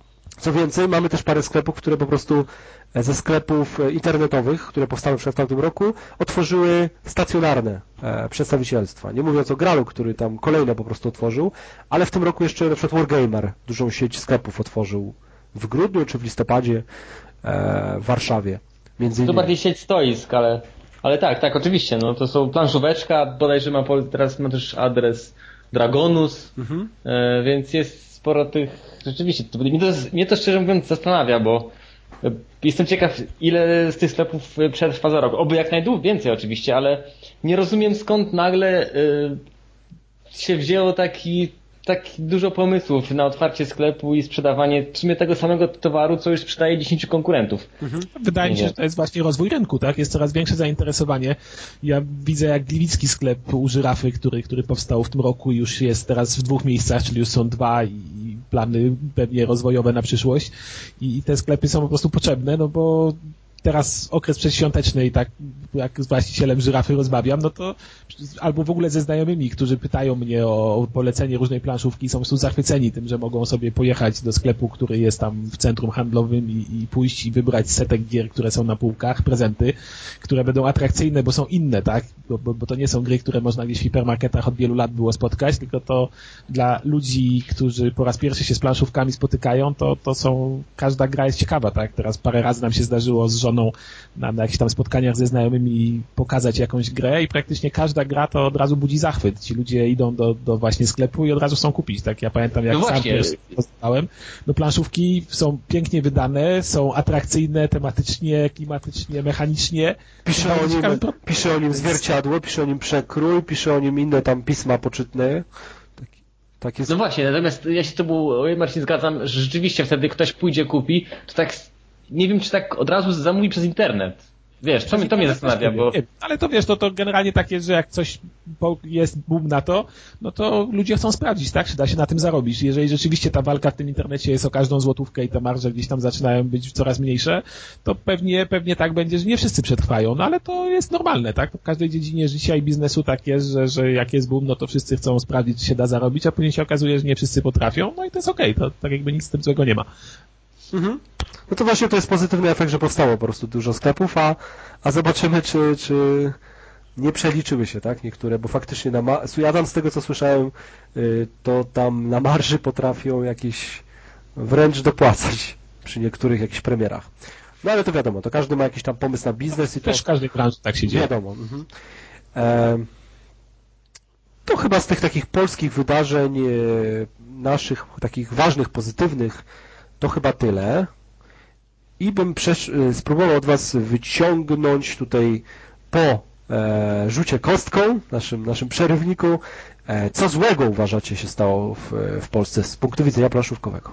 Co więcej, mamy też parę sklepów, które po prostu ze sklepów internetowych, które powstały w tamtym roku, otworzyły stacjonarne e, przedstawicielstwa. Nie mówiąc o Gralu, który tam kolejne po prostu otworzył, ale w tym roku jeszcze na przykład Wargamer dużą sieć sklepów otworzył w grudniu czy w listopadzie e, w Warszawie. Między innymi. To bardziej sieć stoisk, ale, ale tak, tak, oczywiście. No, to są planszóweczka, bodajże ma teraz ma też adres Dragonus, mhm. e, więc jest sporo tych, rzeczywiście, to, mnie, to, mnie to szczerze mówiąc zastanawia, bo jestem ciekaw, ile z tych sklepów przetrwa za rok. Oby jak najwięcej oczywiście, ale nie rozumiem, skąd nagle y, się wzięło taki, tak dużo pomysłów na otwarcie sklepu i sprzedawanie w sumie tego samego towaru, co już sprzedaje dziesięciu konkurentów. Mhm. Wydaje mi się, że to jest właśnie rozwój rynku, tak? Jest coraz większe zainteresowanie. Ja widzę, jak gliwicki sklep u Żyrafy, który, który powstał w tym roku, już jest teraz w dwóch miejscach, czyli już są dwa i plany pewnie rozwojowe na przyszłość. I te sklepy są po prostu potrzebne, no bo teraz okres przedświąteczny i tak jak z właścicielem Żyrafy rozmawiam, no to albo w ogóle ze znajomymi, którzy pytają mnie o polecenie różnej planszówki i są po prostu zachwyceni tym, że mogą sobie pojechać do sklepu, który jest tam w centrum handlowym i, i pójść i wybrać setek gier, które są na półkach, prezenty, które będą atrakcyjne, bo są inne, tak? Bo, bo, bo to nie są gry, które można gdzieś w hipermarketach od wielu lat było spotkać, tylko to dla ludzi, którzy po raz pierwszy się z planszówkami spotykają, to, to są, każda gra jest ciekawa, tak? Teraz parę razy nam się zdarzyło z żoną na, na jakichś tam spotkaniach ze znajomymi pokazać jakąś grę i praktycznie każda gra to od razu budzi zachwyt. Ci ludzie idą do, do właśnie sklepu i od razu chcą kupić. Tak, ja pamiętam, jak no sam pierwszy poznałem. No planszówki są pięknie wydane, są atrakcyjne tematycznie, klimatycznie, mechanicznie. Pisze o, nim, pisze o nim zwierciadło, pisze o nim przekrój, pisze o nim inne tam pisma poczytne. Tak, tak jest. No właśnie, natomiast ja się to był, Marcin, zgadzam, że rzeczywiście wtedy ktoś pójdzie, kupi, to tak nie wiem, czy tak od razu zamówi przez internet. Wiesz, to, to mnie zastanawia, bo... Nie, ale to wiesz, to, to generalnie tak jest, że jak coś jest boom na to, no to ludzie chcą sprawdzić, tak, czy da się na tym zarobić. Jeżeli rzeczywiście ta walka w tym internecie jest o każdą złotówkę i te marże gdzieś tam zaczynają być coraz mniejsze, to pewnie, pewnie tak będzie, że nie wszyscy przetrwają, no ale to jest normalne, tak? W każdej dziedzinie życia i biznesu tak jest, że, że jak jest boom, no to wszyscy chcą sprawdzić, czy się da zarobić, a później się okazuje, że nie wszyscy potrafią, no i to jest okej, okay, to tak jakby nic z tym złego nie ma. Mhm. No to właśnie to jest pozytywny efekt, że powstało po prostu dużo sklepów, a, a zobaczymy, czy, czy nie przeliczyły się, tak, niektóre, bo faktycznie na ma- ja tam z tego, co słyszałem, to tam na marży potrafią jakieś wręcz dopłacać przy niektórych jakichś premierach. No ale to wiadomo, to każdy ma jakiś tam pomysł na biznes i to... Też w każdej branży tak się dzieje. Wiadomo. Mhm. E, to chyba z tych takich polskich wydarzeń, naszych takich ważnych, pozytywnych, to chyba tyle. I bym przesz- spróbował od Was wyciągnąć tutaj po e, rzucie kostką, naszym, naszym przerywniku, e, co złego uważacie się stało w, w Polsce z punktu widzenia planszówkowego.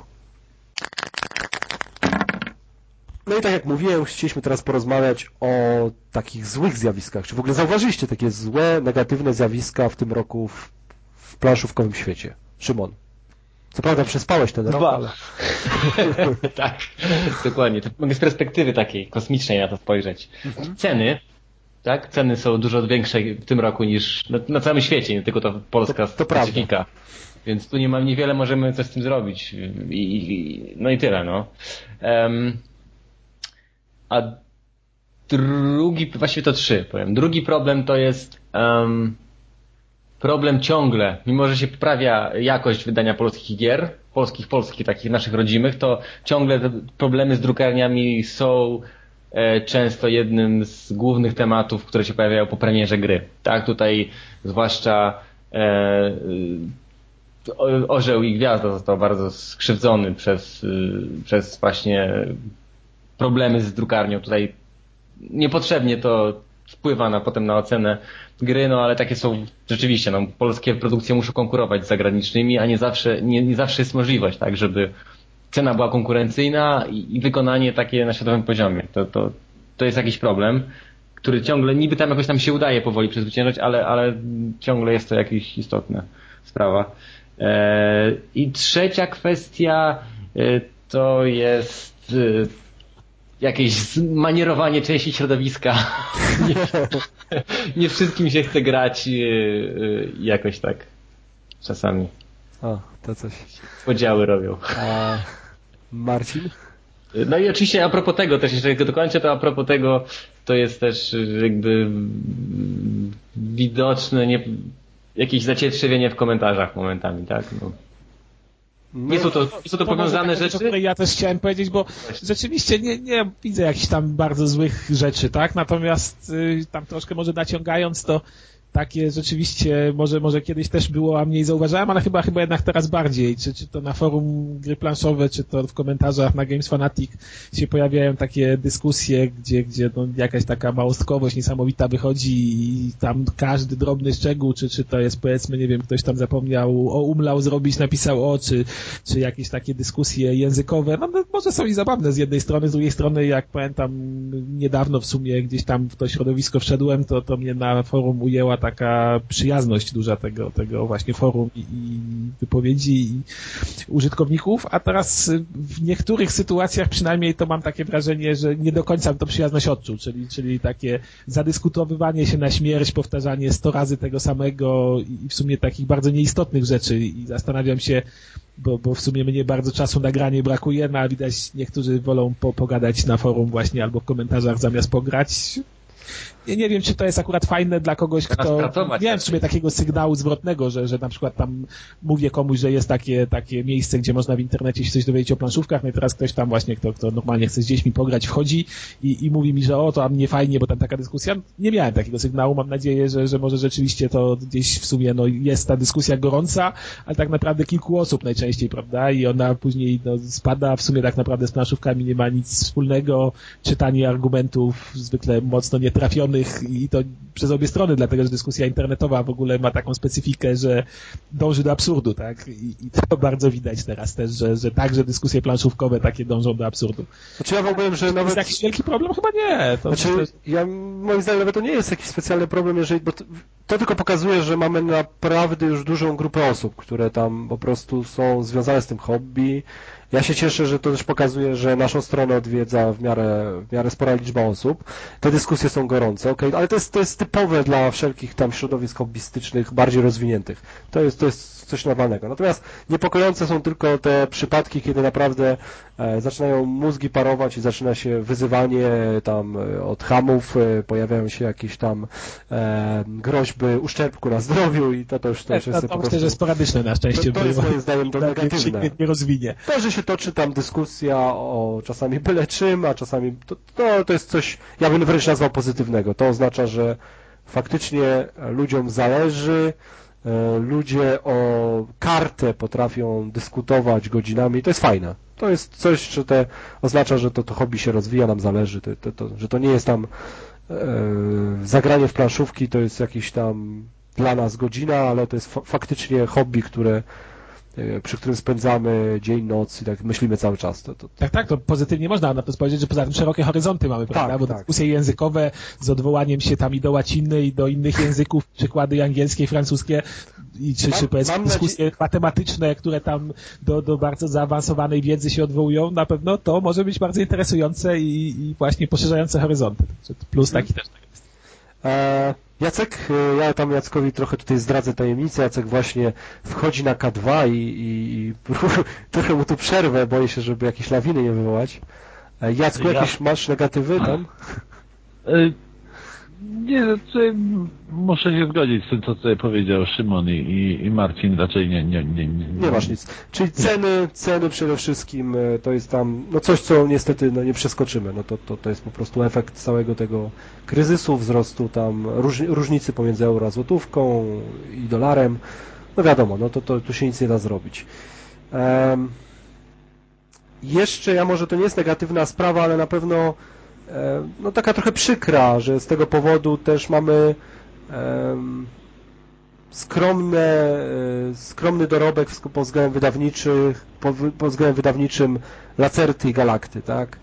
No i tak jak mówiłem, chcieliśmy teraz porozmawiać o takich złych zjawiskach. Czy w ogóle zauważyliście takie złe, negatywne zjawiska w tym roku w, w planszówkowym świecie? Szymon. Co prawda przespałeś ten rok, ale... Tak, dokładnie. To mogę z perspektywy takiej kosmicznej na to spojrzeć. Mhm. Ceny, tak? Ceny są dużo większe w tym roku niż na, na całym świecie, nie tylko to polska to, to specyfika. Prawda. Więc tu nie ma niewiele możemy coś z tym zrobić. I, i, no i tyle, no. Um, a drugi, właściwie to trzy, powiem. Drugi problem to jest... Um, problem ciągle, mimo że się poprawia jakość wydania polskich gier, polskich, polskich, takich naszych rodzimych, to ciągle te problemy z drukarniami są e, często jednym z głównych tematów, które się pojawiają po premierze gry. Tak, tutaj zwłaszcza e, Orzeł i Gwiazda został bardzo skrzywdzony przez, e, przez właśnie problemy z drukarnią. Tutaj niepotrzebnie to wpływa na, potem na ocenę gry, no ale takie są rzeczywiście, no polskie produkcje muszą konkurować z zagranicznymi, a nie zawsze, nie, nie zawsze jest możliwość, tak, żeby cena była konkurencyjna i, i wykonanie takie na światowym poziomie. To, to, to jest jakiś problem. który ciągle, niby tam jakoś tam się udaje powoli przezwyciężać, ale, ale ciągle jest to jakaś istotna sprawa. I trzecia kwestia to jest jakieś zmanierowanie części środowiska. Nie, nie wszystkim się chce grać jakoś tak czasami. O, to coś. Podziały robią. A Marcin? No i oczywiście a propos tego też, jeszcze jak dokończę, to a propos tego to jest też jakby widoczne nie, jakieś zacietrzewienie w komentarzach momentami, tak? No. Nie są to, nie są to powiązane rzeczy. O której ja też chciałem powiedzieć, bo rzeczywiście nie, nie widzę jakichś tam bardzo złych rzeczy, tak? Natomiast y, tam troszkę może naciągając to takie rzeczywiście, może, może kiedyś też było, a mniej zauważałem, ale chyba, chyba jednak teraz bardziej. Czy, czy to na forum gry planszowe, czy to w komentarzach na Games Fanatic się pojawiają takie dyskusje, gdzie, gdzie no jakaś taka małostkowość niesamowita wychodzi i tam każdy drobny szczegół, czy, czy to jest powiedzmy, nie wiem, ktoś tam zapomniał o umlaut zrobić, napisał o, czy, czy jakieś takie dyskusje językowe. No, no może są i zabawne z jednej strony, z drugiej strony, jak pamiętam niedawno w sumie gdzieś tam w to środowisko wszedłem, to, to mnie na forum ujęła taka przyjazność duża tego, tego właśnie forum i, i wypowiedzi i użytkowników, a teraz w niektórych sytuacjach przynajmniej to mam takie wrażenie, że nie do końca bym to przyjazność odczuł, czyli, czyli takie zadyskutowywanie się na śmierć, powtarzanie sto razy tego samego i w sumie takich bardzo nieistotnych rzeczy i zastanawiam się, bo, bo w sumie mnie bardzo czasu na granie brakuje, no a widać niektórzy wolą po, pogadać na forum właśnie albo w komentarzach zamiast pograć. Ja nie wiem, czy to jest akurat fajne dla kogoś, kto... Miałem w sobie takiego sygnału zwrotnego, że, że na przykład tam mówię komuś, że jest takie, takie miejsce, gdzie można w internecie się coś dowiedzieć o planszówkach, no i teraz ktoś tam właśnie, kto, kto normalnie chce z dziećmi pograć, wchodzi i, i mówi mi, że o, to a mnie fajnie, bo tam taka dyskusja. Nie miałem takiego sygnału, mam nadzieję, że, że może rzeczywiście to gdzieś w sumie no, jest ta dyskusja gorąca, ale tak naprawdę kilku osób najczęściej, prawda? I ona później no, spada, w sumie tak naprawdę z planszówkami nie ma nic wspólnego, czytanie argumentów zwykle mocno nietrafionych i to przez obie strony, dlatego że dyskusja internetowa w ogóle ma taką specyfikę, że dąży do absurdu, tak? I, i to bardzo widać teraz też, że, że także dyskusje planszówkowe takie dążą do absurdu. Znaczy ja powiem, że to nawet... jest jakiś wielki problem? Chyba nie. To znaczy, myślę, że... ja, moim zdaniem nawet to nie jest jakiś specjalny problem, jeżeli, bo to, to tylko pokazuje, że mamy naprawdę już dużą grupę osób, które tam po prostu są związane z tym hobby. Ja się cieszę, że to też pokazuje, że naszą stronę odwiedza w miarę, w miarę spora liczba osób. Te dyskusje są gorące, okej, okay? Ale to jest, to jest typowe dla wszelkich tam środowisk hobbystycznych, bardziej rozwiniętych. To jest, to jest coś normalnego. Natomiast niepokojące są tylko te przypadki, kiedy naprawdę e, zaczynają mózgi parować i zaczyna się wyzywanie tam e, od chamów, e, pojawiają się jakieś tam e, groźby uszczerbku na zdrowiu i to, to już, to już to, jest to, po to prostu... myślę, że sporadyczne na szczęście. To, to jest moim zdaniem to negatywne. Nie, nie rozwinie. To, że się toczy tam dyskusja o czasami byle czym, a czasami to, to, to jest coś, ja bym wręcz nazwał pozytywnego. To oznacza, że faktycznie ludziom zależy, ludzie o kartę potrafią dyskutować godzinami, to jest fajne. To jest coś, że te, oznacza, że to, to hobby się rozwija, nam zależy, to, to, to, że to nie jest tam e, zagranie w planszówki, to jest jakiś tam dla nas godzina, ale to jest fa- faktycznie hobby, które przy którym spędzamy dzień, noc i tak myślimy cały czas. To, to... Tak, tak, to pozytywnie można na to powiedzieć, że poza tym szerokie horyzonty mamy, prawda? Tak, bo tak. Dyskusje językowe z odwołaniem się tam i do łaciny, i do innych języków, przykłady angielskie, francuskie, i czy, mam, czy powiedzmy dyskusje nadzie... matematyczne, które tam do, do bardzo zaawansowanej wiedzy się odwołują, na pewno to może być bardzo interesujące i, i właśnie poszerzające horyzonty. Plus taki hmm. też. E, Jacek, ja tam Jackowi trochę tutaj zdradzę tajemnicę, Jacek właśnie wchodzi na K dwa i, i, i trochę mu tu przerwę, boję się, żeby jakieś lawiny nie wywołać. E, Jacku, ja... jakieś masz negatywy tam? Nie, tutaj muszę się zgodzić z tym, co tutaj powiedział Szymon i, i, i Marcin, raczej nie, nie, nie, nie. Nie masz nic. Czyli ceny, ceny przede wszystkim to jest tam, no coś, co niestety no, nie przeskoczymy. No to, to, to jest po prostu efekt całego tego kryzysu, wzrostu tam róż, różnicy pomiędzy euro a złotówką i dolarem. No wiadomo, no to, to tu się nic nie da zrobić. Um, jeszcze, ja może to nie jest negatywna sprawa, ale na pewno no taka trochę przykra, że z tego powodu też mamy um, skromne, skromny dorobek pod względem wydawniczych, pod, pod względem wydawniczym Lacerty i Galakty, tak?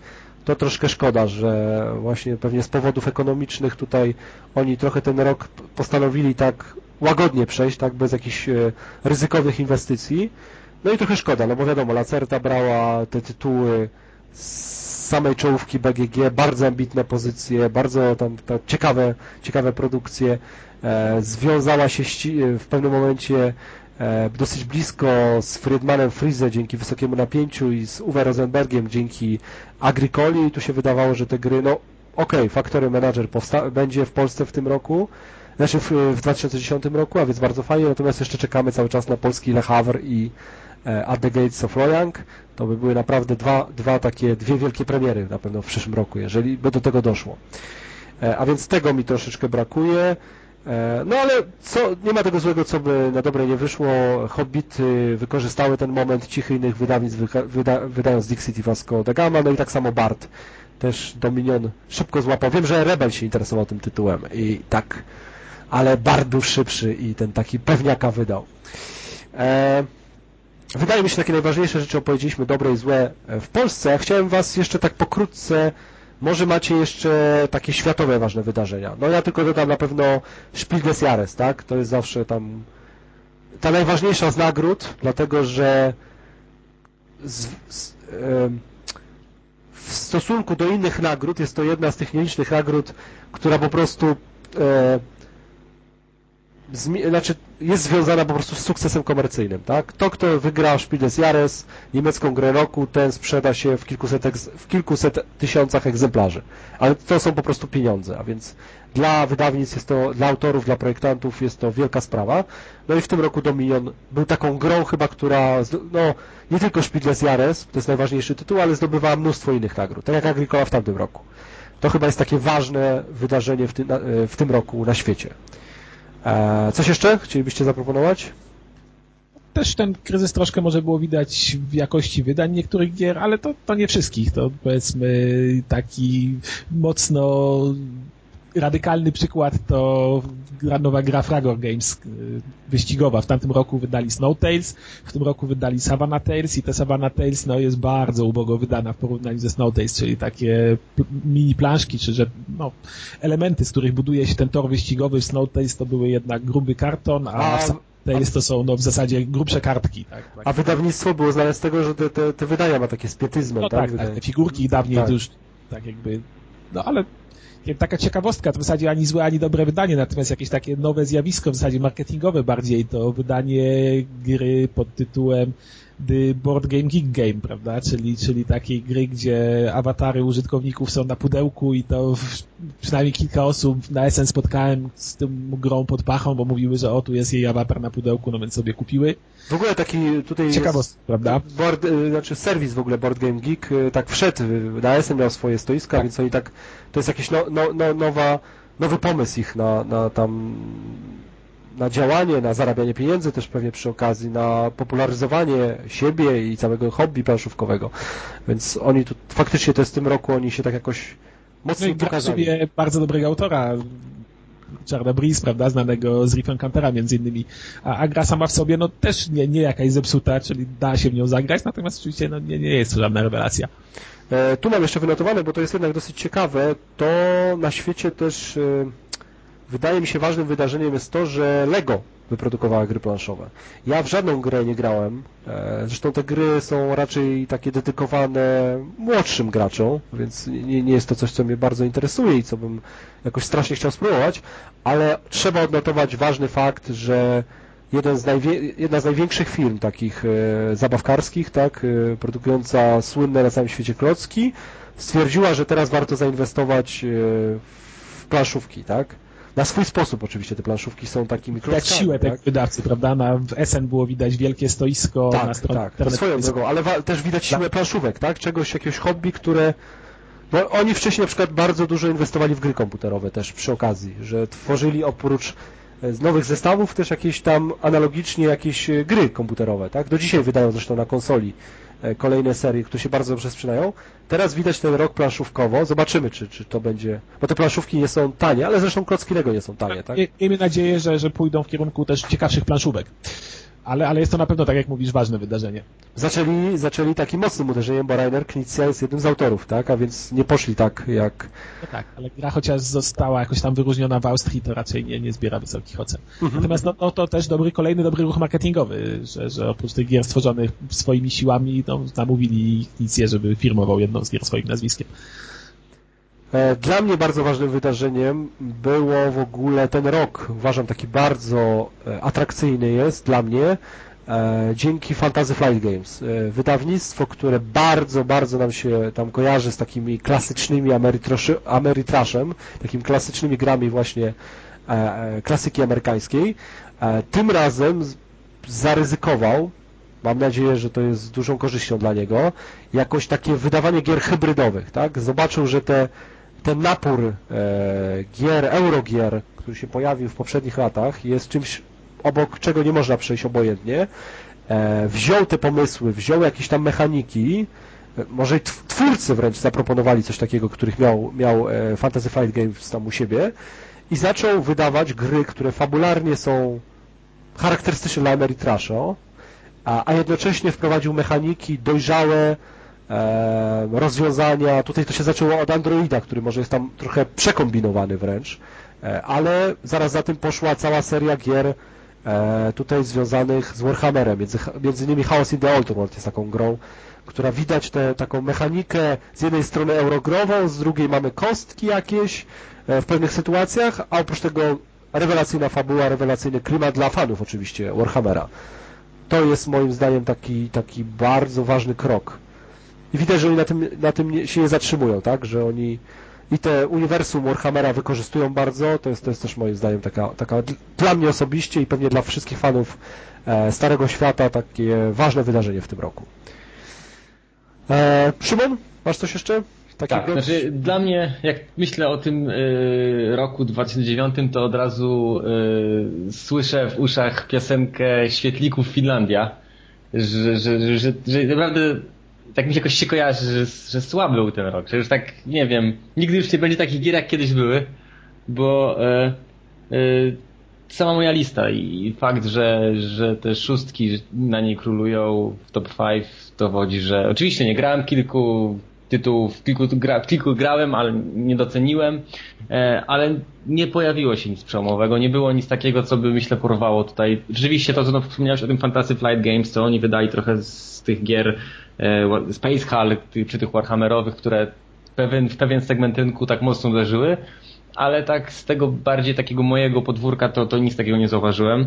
to troszkę szkoda, że właśnie pewnie z powodów ekonomicznych tutaj oni trochę ten rok postanowili tak łagodnie przejść, tak bez jakichś ryzykownych inwestycji. No i trochę szkoda, no bo wiadomo, Lacerta brała te tytuły z samej czołówki B G G, bardzo ambitne pozycje, bardzo tam, tam ciekawe, ciekawe produkcje, e, związała się ści- w pewnym momencie e, dosyć blisko z Friedmanem Friese dzięki wysokiemu napięciu i z Uwe Rosenbergiem dzięki Agricoli i tu się wydawało, że te gry, no okej, okay, Factory Manager powsta- będzie w Polsce w tym roku, znaczy w, w dwa tysiące dziesiątym roku, a więc bardzo fajnie, natomiast jeszcze czekamy cały czas na polski Le Havre i e, At the Gates of Loyang. To by były naprawdę dwa, dwa takie, dwie wielkie premiery na pewno w przyszłym roku, jeżeli by do tego doszło. E, a więc tego mi troszeczkę brakuje. E, no ale co, nie ma tego złego, co by na dobre nie wyszło. Hobbity wykorzystały ten moment cichyjnych wydawnictw, wyda, wydając Dixit i Vasco da Gama, no i tak samo Bard też Dominion szybko złapał. Wiem, że Rebel się interesował tym tytułem i tak, ale Bard był szybszy i ten taki pewniaka wydał. E, Wydaje mi się, takie najważniejsze rzeczy opowiedzieliśmy, dobre i złe w Polsce. Chciałem Was jeszcze tak pokrótce, może macie jeszcze takie światowe ważne wydarzenia. No ja tylko dodam na pewno Spiel des Jahres, tak? To jest zawsze tam ta najważniejsza z nagród, dlatego że z, z, e, w stosunku do innych nagród jest to jedna z tych nielicznych nagród, która po prostu e, Znaczy jest związana po prostu z sukcesem komercyjnym, tak? To, kto wygra Spiel des Jahres, niemiecką grę roku, ten sprzeda się w kilkuset, w kilkuset tysiącach egzemplarzy. Ale to są po prostu pieniądze, a więc dla wydawnictw jest to, dla autorów, dla projektantów jest to wielka sprawa. No i w tym roku Dominion był taką grą chyba, która, no nie tylko Spiel des Jahres, to jest najważniejszy tytuł, ale zdobywała mnóstwo innych nagród, tak jak Agricola w tamtym roku. To chyba jest takie ważne wydarzenie w tym, w tym roku na świecie. Coś jeszcze chcielibyście zaproponować? Też ten kryzys troszkę może było widać w jakości wydań niektórych gier, ale to, to nie wszystkich. To powiedzmy taki mocno radykalny przykład to nowa gra Fragor Games wyścigowa. W tamtym roku wydali Snow Tales, w tym roku wydali Savannah Tales i ta Savannah Tales no, jest bardzo ubogo wydana w porównaniu ze Snow Tales, czyli takie mini planszki, czy że no, elementy, z których buduje się ten tor wyścigowy w Snow Tales to były jednak gruby karton, a, a... Tales to są no, w zasadzie grubsze kartki. Tak, tak. A wydawnictwo było znane z tego, że te, te, te wydania ma takie z pietyzmem, no, tak? Tak, tak, te figurki dawniej tak. już tak jakby, no ale taka ciekawostka, to w zasadzie ani złe, ani dobre wydanie, natomiast jakieś takie nowe zjawisko, w zasadzie marketingowe bardziej, to wydanie gry pod tytułem The Board Game Geek Game, prawda, czyli, czyli takiej gry, gdzie awatary użytkowników są na pudełku i to w, przynajmniej kilka osób na S N spotkałem z tym grą pod pachą, bo mówiły, że o, tu jest jej awatar na pudełku, no więc sobie kupiły. W ogóle taki tutaj ciekawostka, prawda? Board, znaczy serwis w ogóle Board Game Geek tak wszedł, na S N miał swoje stoiska, tak. Więc oni tak, to jest jakiś no, no, no, nowa, nowy pomysł ich na, na tam na działanie, na zarabianie pieniędzy też pewnie przy okazji, na popularyzowanie siebie i całego hobby planszówkowego. Więc oni tu faktycznie to jest w tym roku oni się tak jakoś mocno no pokazali. Sobie bardzo dobrego autora, Richarda Breeze, prawda, znanego z Riff Encountera między innymi, a, a gra sama w sobie no też nie, nie jakaś zepsuta, czyli da się w nią zagrać, natomiast oczywiście no, nie, nie jest to żadna rewelacja. E, tu mam jeszcze wynotowane, bo to jest jednak dosyć ciekawe, to na świecie też e, wydaje mi się ważnym wydarzeniem jest to, że Lego wyprodukowała gry planszowe. Ja w żadną grę nie grałem, e, zresztą te gry są raczej takie dedykowane młodszym graczom, więc nie, nie jest to coś, co mnie bardzo interesuje i co bym jakoś strasznie chciał spróbować, ale trzeba odnotować ważny fakt, że jeden z najwie- jedna z największych firm takich e, zabawkarskich, tak, e, produkująca słynne na całym świecie klocki, stwierdziła, że teraz warto zainwestować e, w planszówki, tak? Na swój sposób oczywiście te planszówki są takimi klockami. Widać siłę tak? tego wydawcy, prawda? Na, w S N było widać wielkie stoisko. Tak, na stronie tak, to swoją drogą, ale wa- też widać siłę planszówek, tak? Czegoś, jakiegoś hobby, które... No, oni wcześniej na przykład bardzo dużo inwestowali w gry komputerowe też przy okazji, że tworzyli oprócz z nowych zestawów też jakieś tam analogicznie jakieś gry komputerowe, tak? Do dzisiaj wydają zresztą na konsoli kolejne serie, które się bardzo dobrze sprzedają. Teraz widać ten rok planszówkowo. Zobaczymy, czy, czy to będzie... Bo te planszówki nie są tanie, ale zresztą klocki Lego nie są tanie, tak? Miejmy nadzieję, że, że pójdą w kierunku też ciekawszych planszówek. Ale, ale jest to na pewno, tak jak mówisz, ważne wydarzenie. Zaczęli, zaczęli takim mocnym uderzeniem, bo Rainer Knizia jest jednym z autorów, tak? A więc nie poszli tak jak... No tak, ale gra chociaż została jakoś tam wyróżniona w Austrii, to raczej nie, nie zbiera wysokich ocen. Mhm. Natomiast no, no, to też dobry, kolejny dobry ruch marketingowy, że, że oprócz tych gier stworzonych swoimi siłami, no, namówili Knizję, żeby firmował jedną z gier swoim nazwiskiem. Dla mnie bardzo ważnym wydarzeniem było w ogóle ten rok, uważam, taki bardzo atrakcyjny jest dla mnie, dzięki Fantasy Flight Games. Wydawnictwo, które bardzo, bardzo nam się tam kojarzy z takimi klasycznymi Ameritraszem, takimi klasycznymi grami właśnie klasyki amerykańskiej, tym razem zaryzykował, mam nadzieję, że to jest z dużą korzyścią dla niego, jakoś takie wydawanie gier hybrydowych, tak? Zobaczył, że te ten napór e, gier, eurogier, który się pojawił w poprzednich latach, jest czymś, obok czego nie można przejść obojętnie. E, wziął te pomysły, wziął jakieś tam mechaniki, e, może twórcy wręcz zaproponowali coś takiego, których miał, miał e, Fantasy Flight Games tam u siebie i zaczął wydawać gry, które fabularnie są charakterystyczne dla Ameritrasza, a, a jednocześnie wprowadził mechaniki dojrzałe, E, rozwiązania, tutaj to się zaczęło od Androida, który może jest tam trochę przekombinowany wręcz, e, ale zaraz za tym poszła cała seria gier e, tutaj związanych z Warhammerem, między, między innymi Chaos in the Old World jest taką grą, która widać tę taką mechanikę z jednej strony eurogrową, z drugiej mamy kostki jakieś e, w pewnych sytuacjach, a oprócz tego rewelacyjna fabuła, rewelacyjny klimat dla fanów oczywiście Warhammera. To jest moim zdaniem taki, taki bardzo ważny krok. I widać, że oni na tym, na tym się nie zatrzymują, tak? Że oni i te uniwersum Warhammera wykorzystują bardzo, to jest, to jest też moim zdaniem taka, taka dla mnie osobiście i pewnie dla wszystkich fanów e, Starego Świata takie ważne wydarzenie w tym roku. E, Szymon, masz coś jeszcze? Takiego? Tak, znaczy dla mnie, jak myślę o tym y, roku dwa tysiące dziewiątym, to od razu y, słyszę w uszach piosenkę Świetlików Finlandia, że, że, że, że, że naprawdę tak mi się jakoś się kojarzy, że, że słaby był ten rok, że już tak, nie wiem, nigdy już nie będzie takich gier, jak kiedyś były, bo e, e, sama moja lista i fakt, że, że te szóstki na niej królują w top pięć dowodzi, że oczywiście nie grałem kilku tytułów, kilku, gra, kilku grałem, ale nie doceniłem, e, ale nie pojawiło się nic przełomowego, nie było nic takiego, co by myślę porwało tutaj. Rzeczywiście to, co no, wspomniałeś o tym Fantasy Flight Games, to oni wydali trochę z tych gier Space Hulk czy tych Warhammerowych, które pewien, w pewien segment rynku tak mocno uderzyły, ale tak z tego bardziej takiego mojego podwórka to, to nic takiego nie zauważyłem.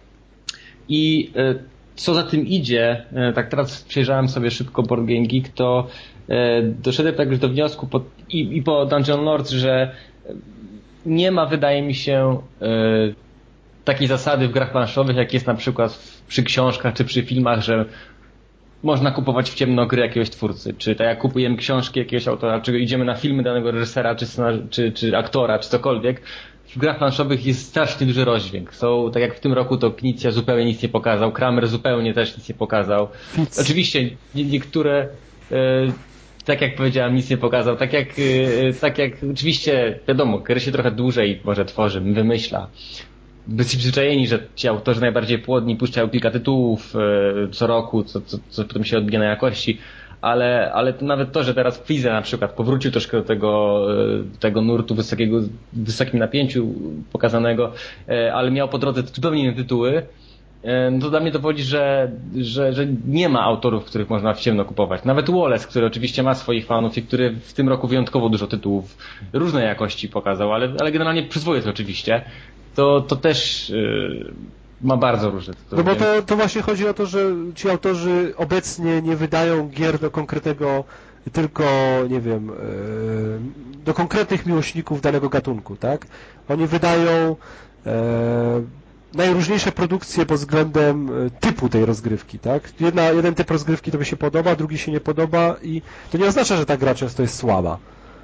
I co za tym idzie, tak teraz przejrzałem sobie szybko Board Game Geek, to doszedłem tak już do wniosku po, i, i po Dungeon Lords, że nie ma, wydaje mi się, takiej zasady w grach planszowych, jak jest na przykład przy książkach czy przy filmach, że można kupować w ciemno gry jakiegoś twórcy, czy tak jak kupujemy książki jakiegoś autora, czy idziemy na filmy danego reżysera, czy, czy, czy aktora, czy cokolwiek. W grach planszowych jest strasznie duży rozdźwięk. Są, tak jak w tym roku to Knizia zupełnie nic nie pokazał, Kramer zupełnie też nic nie pokazał. Fitz. Oczywiście nie, niektóre, e, tak jak powiedziałem, nic nie pokazał. Tak jak, e, tak jak oczywiście, wiadomo, gry się trochę dłużej może tworzy, wymyśla. Byli przyzwyczajeni, że ci autorzy najbardziej płodni puszczają kilka tytułów e, co roku, co, co, co potem się odbija na jakości, ale, ale to nawet to, że teraz Freeze na przykład powrócił troszkę do tego, e, tego nurtu wysokiego, wysokim napięciu pokazanego, e, ale miał po drodze zupełnie inne tytuły, e, no to dla mnie dowodzi, że, że, że nie ma autorów, których można w ciemno kupować. Nawet Wallace, który oczywiście ma swoich fanów i który w tym roku wyjątkowo dużo tytułów różnej jakości pokazał, ale, ale generalnie przyzwoicie oczywiście. To, to też yy, ma bardzo różne tytuły. No bo to, to właśnie chodzi o to, że ci autorzy obecnie nie wydają gier do konkretnego, tylko, nie wiem, yy, do konkretnych miłośników danego gatunku, tak? Oni wydają yy, najróżniejsze produkcje pod względem typu tej rozgrywki, tak? Jedna, jeden typ rozgrywki to mi się podoba, drugi się nie podoba i to nie oznacza, że ta gra często jest słaba.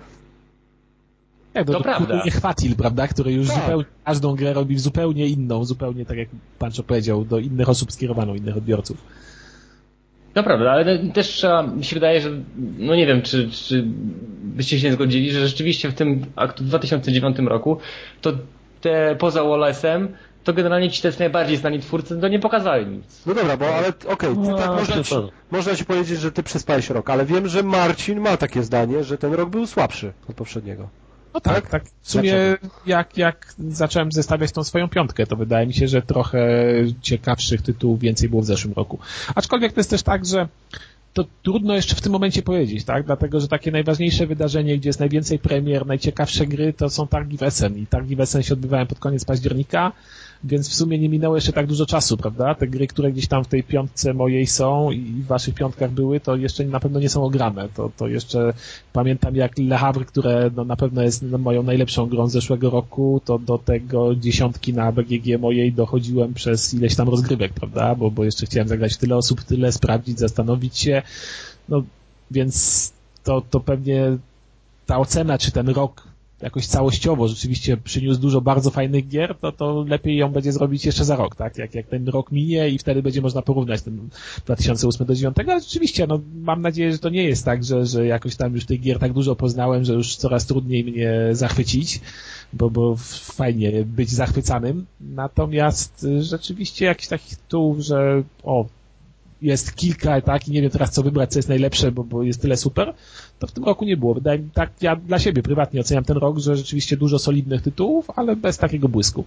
Jak, to to prawda. Nie Chwatil, prawda, który już tak. zupełnie każdą grę robi zupełnie inną, zupełnie tak jak Pancho powiedział, do innych osób skierowaną, innych odbiorców. No prawda, ale też trzeba, mi się wydaje, że no nie wiem, czy, czy byście się nie zgodzili, że rzeczywiście w tym w dwa tysiące dziewiątym roku to te poza Wallace'em to generalnie ci też najbardziej znani twórcy to nie pokazali nic. No dobra, bo ale okej, okay, no, tak można ci, można ci powiedzieć, że ty przespałeś rok, ale wiem, że Marcin ma takie zdanie, że ten rok był słabszy od poprzedniego. No tak, tak. tak. W sumie jak, jak zacząłem zestawiać tą swoją piątkę, to wydaje mi się, że trochę ciekawszych tytułów więcej było w zeszłym roku. Aczkolwiek to jest też tak, że to trudno jeszcze w tym momencie powiedzieć, tak? Dlatego, że takie najważniejsze wydarzenie, gdzie jest najwięcej premier, najciekawsze gry, to są targi w Essen. I targi w Essen się odbywają pod koniec października, więc w sumie nie minęło jeszcze tak dużo czasu, prawda? Te gry, które gdzieś tam w tej piątce mojej są i w waszych piątkach były, to jeszcze na pewno nie są ograne. To, to jeszcze pamiętam jak Le Havre, które no, na pewno jest moją najlepszą grą z zeszłego roku, to do tego dziesiątki na B G G mojej dochodziłem przez ileś tam rozgrywek, prawda? Bo, bo jeszcze chciałem zagrać w tyle osób, tyle, sprawdzić, zastanowić się. No, więc to, to pewnie ta ocena, czy ten rok jakoś całościowo rzeczywiście przyniósł dużo bardzo fajnych gier, to, to lepiej ją będzie zrobić jeszcze za rok, tak? Jak, jak ten rok minie i wtedy będzie można porównać ten dwa tysiące ósmy do dwa tysiące dziewiątego, ale rzeczywiście, no mam nadzieję, że to nie jest tak, że, że jakoś tam już tych gier tak dużo poznałem, że już coraz trudniej mnie zachwycić, bo, bo fajnie być zachwycanym. Natomiast rzeczywiście jakiś takich tytułów, że o, jest kilka, tak, i nie wiem teraz co wybrać, co jest najlepsze, bo, bo jest tyle super, to w tym roku nie było. Wydaje mi tak, ja dla siebie prywatnie oceniam ten rok, że rzeczywiście dużo solidnych tytułów, ale bez takiego błysku.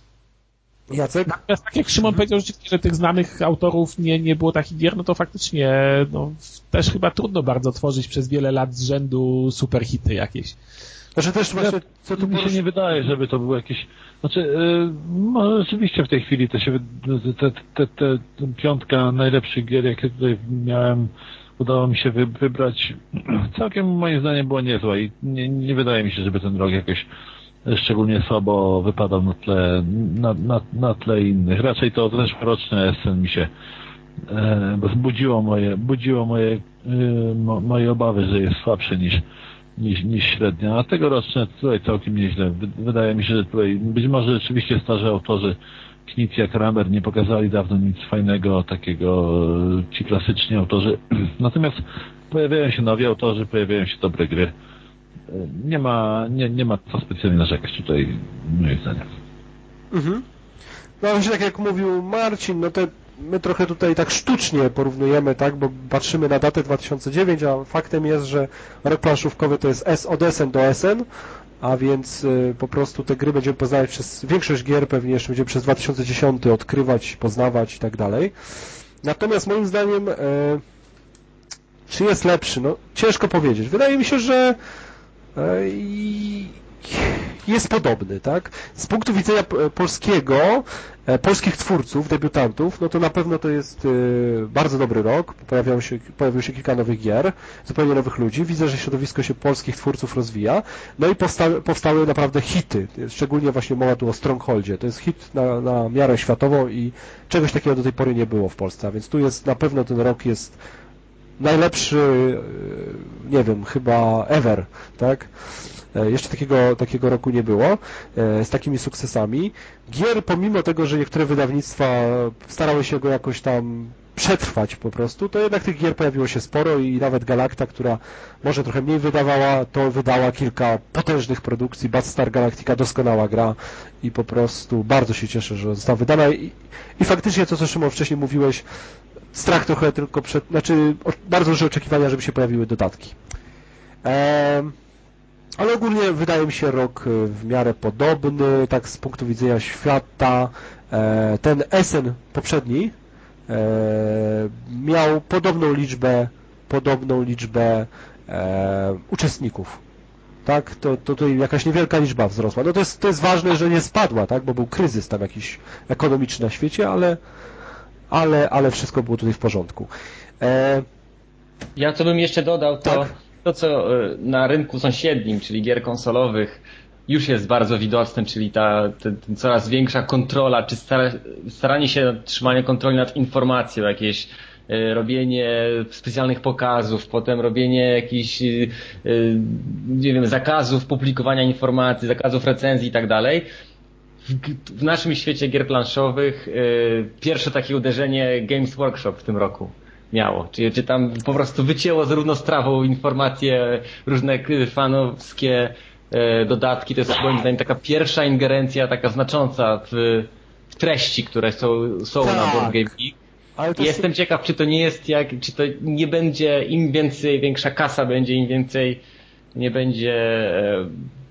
Jacek? Natomiast tak jak Szymon powiedział, rzeczywiście, że tych znanych autorów nie, nie było takich gier, no to faktycznie no, też chyba trudno bardzo tworzyć przez wiele lat z rzędu superhity jakieś. Znaczy też właśnie, co tu mi się nie wydaje, żeby to było jakieś... Znaczy, yy, może rzeczywiście w tej chwili to się... Te, te, te, te piątka najlepszych gier, jakie tutaj miałem, udało mi się wy, wybrać, całkiem moim zdaniem była niezła i nie, nie wydaje mi się, żeby ten rok jakoś szczególnie słabo wypadał na tle, na, na, na tle innych. Raczej to zeszłoroczne Essen mi się e, budziło moje, budziło moje, e, mo, moje obawy, że jest słabszy niż Niż, niż średnia, a tegoroczne tutaj całkiem nieźle. Wydaje mi się, że tutaj być może rzeczywiście starzy autorzy Knizia jak Kramer nie pokazali dawno nic fajnego, takiego ci klasyczni autorzy. Natomiast pojawiają się nowi autorzy, pojawiają się dobre gry. Nie ma, nie, nie ma co specjalnie narzekać tutaj, moim zdaniem. Mhm. No ale tak jak mówił Marcin, no to my trochę tutaj tak sztucznie porównujemy, tak, bo patrzymy na datę dwa tysiące dziewiąty, a faktem jest, że rok planszówkowy to jest S od Essen do Essen, a więc y, po prostu te gry będziemy poznawać przez, większość gier pewnie jeszcze będziemy przez dwa tysiące dziesiąty odkrywać, poznawać i tak dalej. Natomiast moim zdaniem y, czy jest lepszy? No ciężko powiedzieć. Wydaje mi się, że y, jest podobny, tak? Z punktu widzenia polskiego, polskich twórców, debiutantów, no to na pewno to jest bardzo dobry rok. Pojawiają się, pojawiło się kilka nowych gier, zupełnie nowych ludzi. Widzę, że środowisko się polskich twórców rozwija. No i powstały, powstały naprawdę hity. Szczególnie właśnie mowa tu o Strongholdzie. To jest hit na, na miarę światową i czegoś takiego do tej pory nie było w Polsce. A więc tu jest, na pewno ten rok jest najlepszy, nie wiem, chyba ever, tak? Jeszcze takiego, takiego roku nie było, z takimi sukcesami. Gier, pomimo tego, że niektóre wydawnictwa starały się go jakoś tam przetrwać po prostu, to jednak tych gier pojawiło się sporo i nawet Galacta, która może trochę mniej wydawała, to wydała kilka potężnych produkcji. Battlestar Galactica, doskonała gra i po prostu bardzo się cieszę, że została wydana i, i faktycznie to, co Szymon wcześniej mówiłeś, strach trochę tylko przed, znaczy bardzo duże oczekiwania, żeby się pojawiły dodatki. Ehm, Ale ogólnie wydaje mi się rok w miarę podobny, tak z punktu widzenia świata. Ten Essen poprzedni miał podobną liczbę, podobną liczbę uczestników. Tak, to, to tutaj jakaś niewielka liczba wzrosła. No to jest, to jest ważne, że nie spadła, tak, bo był kryzys tam jakiś ekonomiczny na świecie, ale, ale, ale wszystko było tutaj w porządku. Ja co bym jeszcze dodał, to tak. To, co na rynku sąsiednim, czyli gier konsolowych, już jest bardzo widoczne, czyli ta, ta, ta coraz większa kontrola, czy staranie się trzymania kontroli nad informacją, jakieś y, robienie specjalnych pokazów, potem robienie jakichś, y, y, nie wiem, zakazów publikowania informacji, zakazów recenzji i tak dalej. W naszym świecie gier planszowych y, pierwsze takie uderzenie Games Workshop w tym roku miało. Czy, czy tam po prostu wycięło zarówno z trawą informacje, różne fanowskie e, dodatki. To jest moim zdaniem taka pierwsza ingerencja, taka znacząca w, treści, które są, są tak. na Board Game Geek. Ale to Jestem jest... ciekaw, czy to nie jest jak, czy to nie będzie im więcej, większa kasa będzie, im więcej nie będzie e,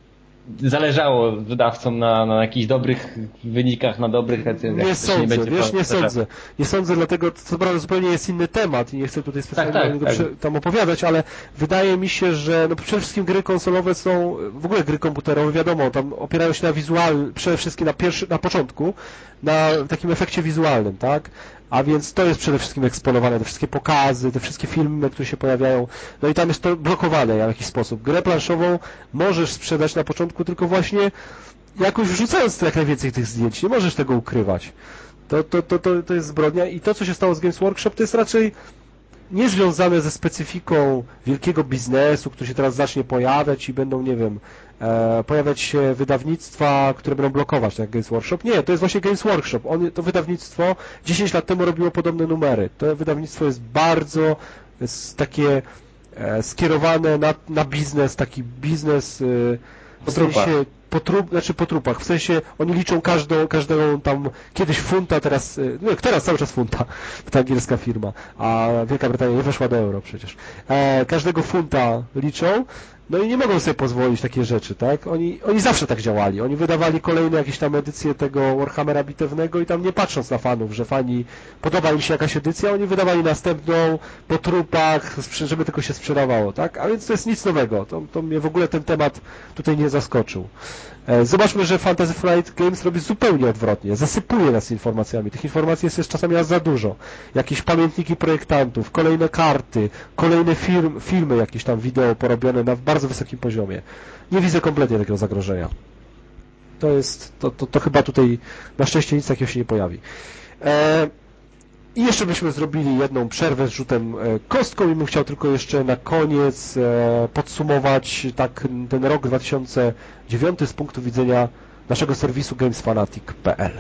zależało wydawcom na, na jakichś dobrych wynikach, na dobrych recenzjach. Nie sądzę, nie będzie wiesz, nie sądzę. Nie sądzę, dlatego to prawda zupełnie jest inny temat i nie chcę tutaj specjalnie tak, tak, tak. Przy, tam opowiadać, ale wydaje mi się, że no przede wszystkim gry konsolowe są, w ogóle gry komputerowe, wiadomo, tam opierają się na wizual, przede wszystkim na pierwszy, na początku, na takim efekcie wizualnym, tak? A więc to jest przede wszystkim eksponowane, te wszystkie pokazy, te wszystkie filmy, które się pojawiają, no i tam jest to blokowane w jakiś sposób. Grę planszową możesz sprzedać na początku tylko właśnie jakoś wrzucając jak najwięcej tych zdjęć, nie możesz tego ukrywać. To, to, to, to, to jest zbrodnia i to, co się stało z Games Workshop, to jest raczej niezwiązane ze specyfiką wielkiego biznesu, który się teraz zacznie pojawiać i będą, nie wiem, e, pojawiać się wydawnictwa, które będą blokować, tak jak Games Workshop. Nie, to jest właśnie Games Workshop. On, to wydawnictwo dziesięć lat temu robiło podobne numery. To wydawnictwo jest bardzo jest takie e, skierowane na, na biznes, taki biznes e, w sensie po trup, znaczy po trupach, w sensie oni liczą każdą, każdą tam kiedyś funta, teraz, no teraz cały czas funta, ta angielska firma, a Wielka Brytania nie weszła do euro przecież. E, każdego funta liczą, no i nie mogą sobie pozwolić takie rzeczy, tak? Oni, oni zawsze tak działali, oni wydawali kolejne jakieś tam edycje tego Warhammera bitewnego i tam nie patrząc na fanów, że fani, podoba im się jakaś edycja, oni wydawali następną po trupach, żeby tylko się sprzedawało, tak? A więc to jest nic nowego, to, to mnie w ogóle ten temat tutaj nie zaskoczył. Zobaczmy, że Fantasy Flight Games robi zupełnie odwrotnie. Zasypuje nas informacjami. Tych informacji jest, jest czasami aż za dużo. Jakieś pamiętniki projektantów, kolejne karty, kolejne firm, filmy jakieś tam wideo porobione na bardzo wysokim poziomie. Nie widzę kompletnie takiego zagrożenia. To jest, to, to, to chyba tutaj na szczęście nic takiego się nie pojawi. E, I jeszcze byśmy zrobili jedną przerwę z rzutem kostką i bym chciał tylko jeszcze na koniec podsumować tak ten rok dwa tysiące dziewiąty z punktu widzenia naszego serwisu gamesfanatic kropka p l.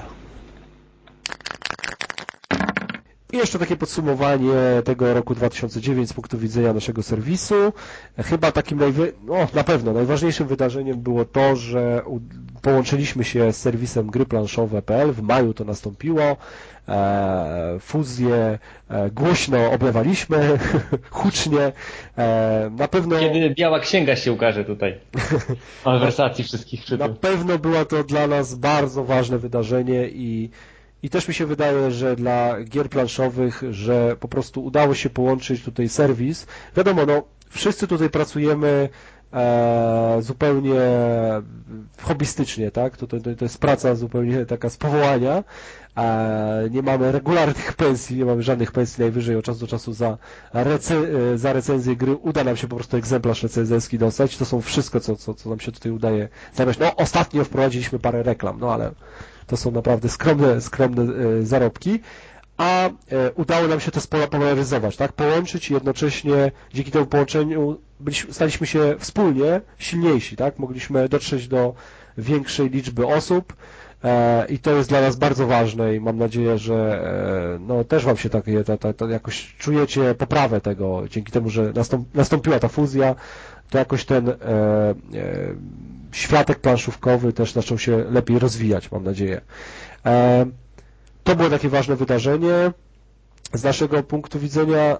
I jeszcze takie podsumowanie tego roku dwa tysiące dziewiątego z punktu widzenia naszego serwisu. Chyba takim najwie... no, na pewno najważniejszym wydarzeniem było to, że połączyliśmy się z serwisem gry planszowe kropka p l. W maju to nastąpiło. E, fuzję e, głośno oblewaliśmy, hucznie. E, na pewno... Kiedy biała księga się ukaże tutaj, konwersacji wszystkich przy tym. Na pewno było to dla nas bardzo ważne wydarzenie i I też mi się wydaje, że dla gier planszowych, że po prostu udało się połączyć tutaj serwis. Wiadomo, no wszyscy tutaj pracujemy e, zupełnie hobbystycznie, tak? To, to, to jest praca zupełnie taka z powołania. E, nie mamy regularnych pensji, nie mamy żadnych pensji, najwyżej od czasu do czasu za, rece- za recenzję gry uda nam się po prostu egzemplarz recenzyjski dostać. To są wszystko, co, co, co nam się tutaj udaje zajmować. No ostatnio wprowadziliśmy parę reklam, no ale to są naprawdę skromne, skromne e, zarobki, a e, udało nam się to spolaryzować, tak? Połączyć i jednocześnie dzięki temu połączeniu byliśmy, staliśmy się wspólnie silniejsi, tak? Mogliśmy dotrzeć do większej liczby osób e, i to jest dla nas bardzo ważne i mam nadzieję, że e, no też Wam się takie, ta, ta, ta, jakoś czujecie poprawę tego, dzięki temu, że nastąp, nastąpiła ta fuzja, to jakoś ten e, e, światek planszówkowy też zaczął się lepiej rozwijać, mam nadzieję. E, to było takie ważne wydarzenie. Z naszego punktu widzenia e,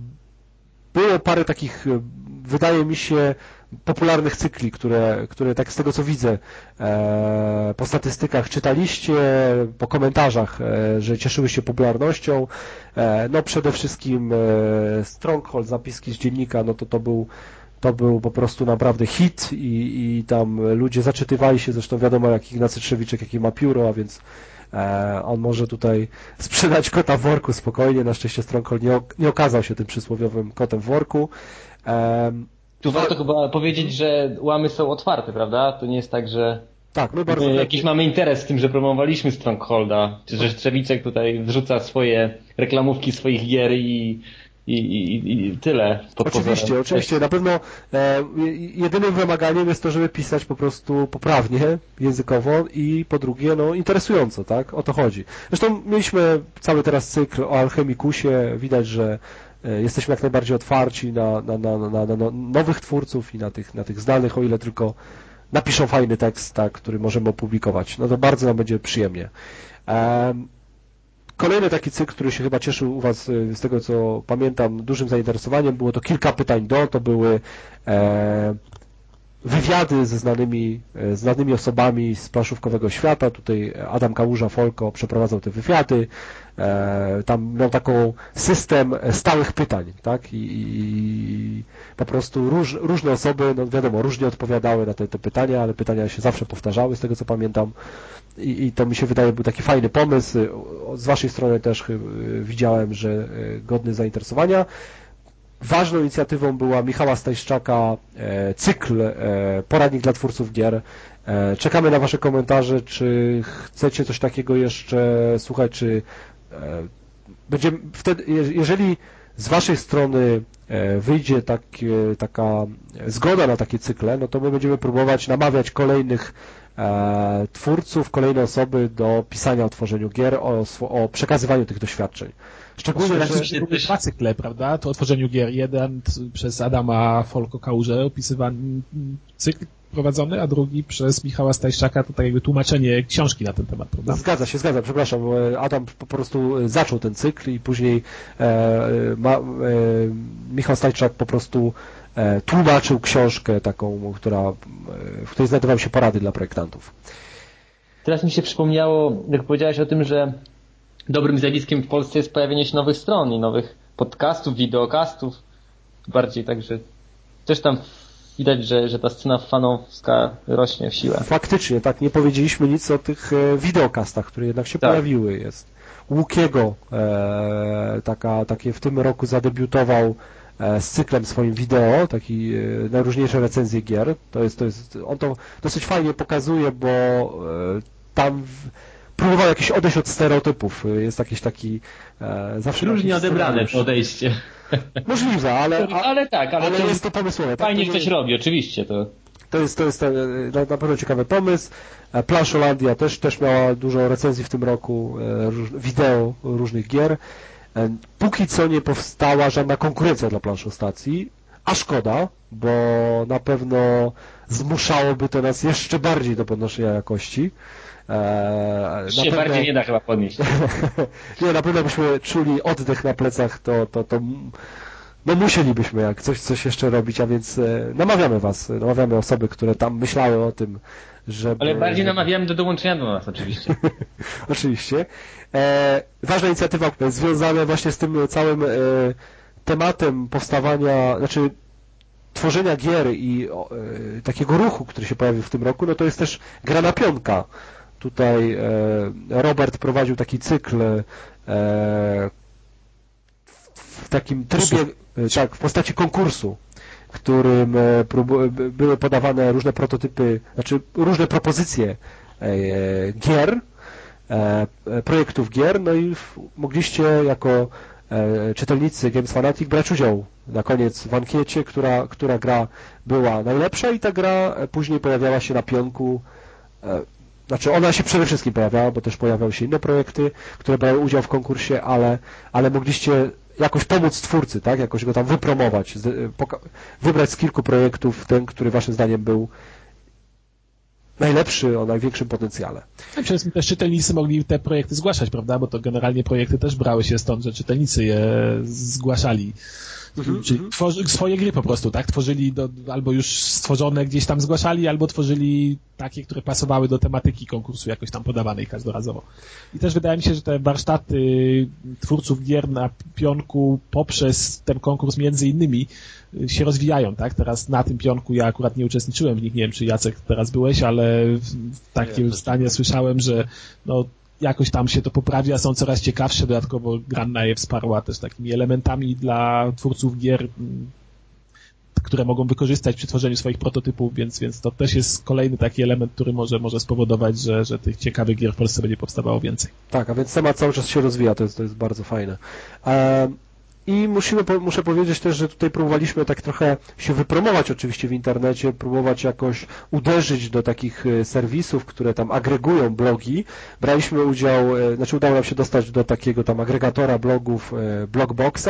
było parę takich, wydaje mi się, popularnych cykli, które, które tak z tego co widzę e, po statystykach czytaliście, po komentarzach, e, że cieszyły się popularnością. E, no przede wszystkim e, Stronghold, zapiski z dziennika, no to to był To był po prostu naprawdę hit i, i tam ludzie zaczytywali się, zresztą wiadomo jak Ignacy Trzewiczek, jakie ma pióro, a więc e, on może tutaj sprzedać kota w worku spokojnie, na szczęście Stronghold nie, nie okazał się tym przysłowiowym kotem w worku. E, tu warto a... chyba powiedzieć, że łamy są otwarte, prawda? To nie jest tak, że tak, my bardzo my jakiś mamy interes w tym, że promowaliśmy Strongholda, czy że Trzewiczek tutaj wrzuca swoje reklamówki swoich gier i I, i, i tyle. Oczywiście, pozorem. oczywiście. Na pewno e, jedynym wymaganiem jest to, żeby pisać po prostu poprawnie, językowo i po drugie, no interesująco, tak? O to chodzi. Zresztą mieliśmy cały teraz cykl o Alchemikusie. Widać, że e, jesteśmy jak najbardziej otwarci na, na, na, na, na nowych twórców i na tych, na tych znanych, o ile tylko napiszą fajny tekst, tak, który możemy opublikować. No to bardzo nam będzie przyjemnie. Kolejny taki cykl, który się chyba cieszył u Was, z tego co pamiętam, dużym zainteresowaniem, było to kilka pytań do, to były e, wywiady ze znanymi, znanymi osobami z planszówkowego świata. Tutaj Adam Kałuża-Folko przeprowadzał te wywiady. E, tam miał taką system stałych pytań, tak? I, i po prostu róż, różne osoby, no wiadomo, różnie odpowiadały na te, te pytania, ale pytania się zawsze powtarzały, z tego co pamiętam. I, i to mi się wydaje był taki fajny pomysł. Z Waszej strony też widziałem, że godny zainteresowania. Ważną inicjatywą była Michała Stajszczaka cykl Poradnik dla twórców gier. Czekamy na Wasze komentarze, czy chcecie coś takiego jeszcze słuchać, czy będziemy wtedy, jeżeli z Waszej strony wyjdzie tak, taka zgoda na takie cykle, no to my będziemy próbować namawiać kolejnych twórców, kolejne osoby do pisania o tworzeniu gier, o, o przekazywaniu tych doświadczeń. Szczególnie, że były dwa cykle, prawda? To o tworzeniu gier. Jeden przez Adama Folko-Kałużę opisywany cykl prowadzony, a drugi przez Michała Stajszczaka, to tak jakby tłumaczenie książki na ten temat, prawda? Zgadza się, zgadza, przepraszam. Adam po prostu zaczął ten cykl i później e, ma, e, Michał Stajszczak po prostu e, tłumaczył książkę taką, która, w której znajdowały się porady dla projektantów. Teraz mi się przypomniało, jak powiedziałeś o tym, że dobrym zjawiskiem w Polsce jest pojawienie się nowych stron i nowych podcastów, wideokastów. Bardziej także też tam widać, że, że ta scena fanowska rośnie w siłę. Faktycznie, tak, nie powiedzieliśmy nic o tych wideokastach, które jednak się tak pojawiły. Jest Łukiego, e, taka, takie w tym roku zadebiutował e, z cyklem swoim wideo, taki e, najróżniejsze recenzje gier. To jest, to jest, on to dosyć fajnie pokazuje, bo e, tam w, próbował jakieś odejść od stereotypów. Jest jakiś taki e, zawsze różnie odebrane podejście. Możliwe, ale, a, ale tak, ale, ale to jest to pomysłowe. Fajnie tak, ktoś nie... robi, oczywiście. To, to jest, to jest na, na pewno ciekawy pomysł. Planszolandia też, też miała dużo recenzji w tym roku, róż, wideo różnych gier. Póki co nie powstała żadna konkurencja dla Planszostacji, a szkoda, bo na pewno zmuszałoby to nas jeszcze bardziej do podnoszenia jakości. Eee, się pewno... bardziej nie da chyba podnieść. Nie, na pewno byśmy czuli oddech na plecach, to, to, to no musielibyśmy jak coś, coś jeszcze robić, a więc e, namawiamy Was, namawiamy osoby, które tam myślały o tym, żeby... Ale bardziej namawiamy do dołączenia do nas oczywiście. Oczywiście. E, ważna inicjatywa związana właśnie z tym całym e, tematem powstawania, znaczy tworzenia gier i e, takiego ruchu, który się pojawił w tym roku, no to jest też gra na pionka. Tutaj e, Robert prowadził taki cykl e, w takim trybie, e, tak, w postaci konkursu, w którym e, prób- były podawane różne prototypy, znaczy różne propozycje e, gier, e, projektów gier, no i w, mogliście jako e, czytelnicy Games Fanatic brać udział na koniec w ankiecie, która, która gra była najlepsza i ta gra później pojawiała się na pionku. E, Znaczy ona się przede wszystkim pojawiała, bo też pojawiały się inne projekty, które brały udział w konkursie, ale, ale mogliście jakoś pomóc twórcy, tak? Jakoś go tam wypromować, z, poka- wybrać z kilku projektów ten, który waszym zdaniem był najlepszy, o największym potencjale. Tak, przede wszystkim też czytelnicy mogli te projekty zgłaszać, prawda? Bo to generalnie projekty też brały się stąd, że czytelnicy je zgłaszali. Mhm, Czyli mm-hmm. tworzy, swoje gry po prostu, tak? Tworzyli do, albo już stworzone gdzieś tam zgłaszali, albo tworzyli takie, które pasowały do tematyki konkursu jakoś tam podawanej każdorazowo. I też wydaje mi się, że te warsztaty twórców gier na pionku poprzez ten konkurs między innymi się rozwijają, tak? Teraz na tym pionku ja akurat nie uczestniczyłem w nich, nie wiem czy Jacek teraz byłeś, ale w takim stanie słyszałem, że no jakoś tam się to poprawia, są coraz ciekawsze, dodatkowo Granna je wsparła też takimi elementami dla twórców gier, które mogą wykorzystać przy tworzeniu swoich prototypów, więc, więc to też jest kolejny taki element, który może, może spowodować, że, że tych ciekawych gier w Polsce będzie powstawało więcej. Tak, a więc temat cały czas się rozwija, to jest, to jest bardzo fajne. E, I musimy, muszę powiedzieć też, że tutaj próbowaliśmy tak trochę się wypromować oczywiście w internecie, próbować jakoś uderzyć do takich serwisów, które tam agregują blogi. Braliśmy udział, znaczy udało nam się dostać do takiego tam agregatora blogów Blogboxa.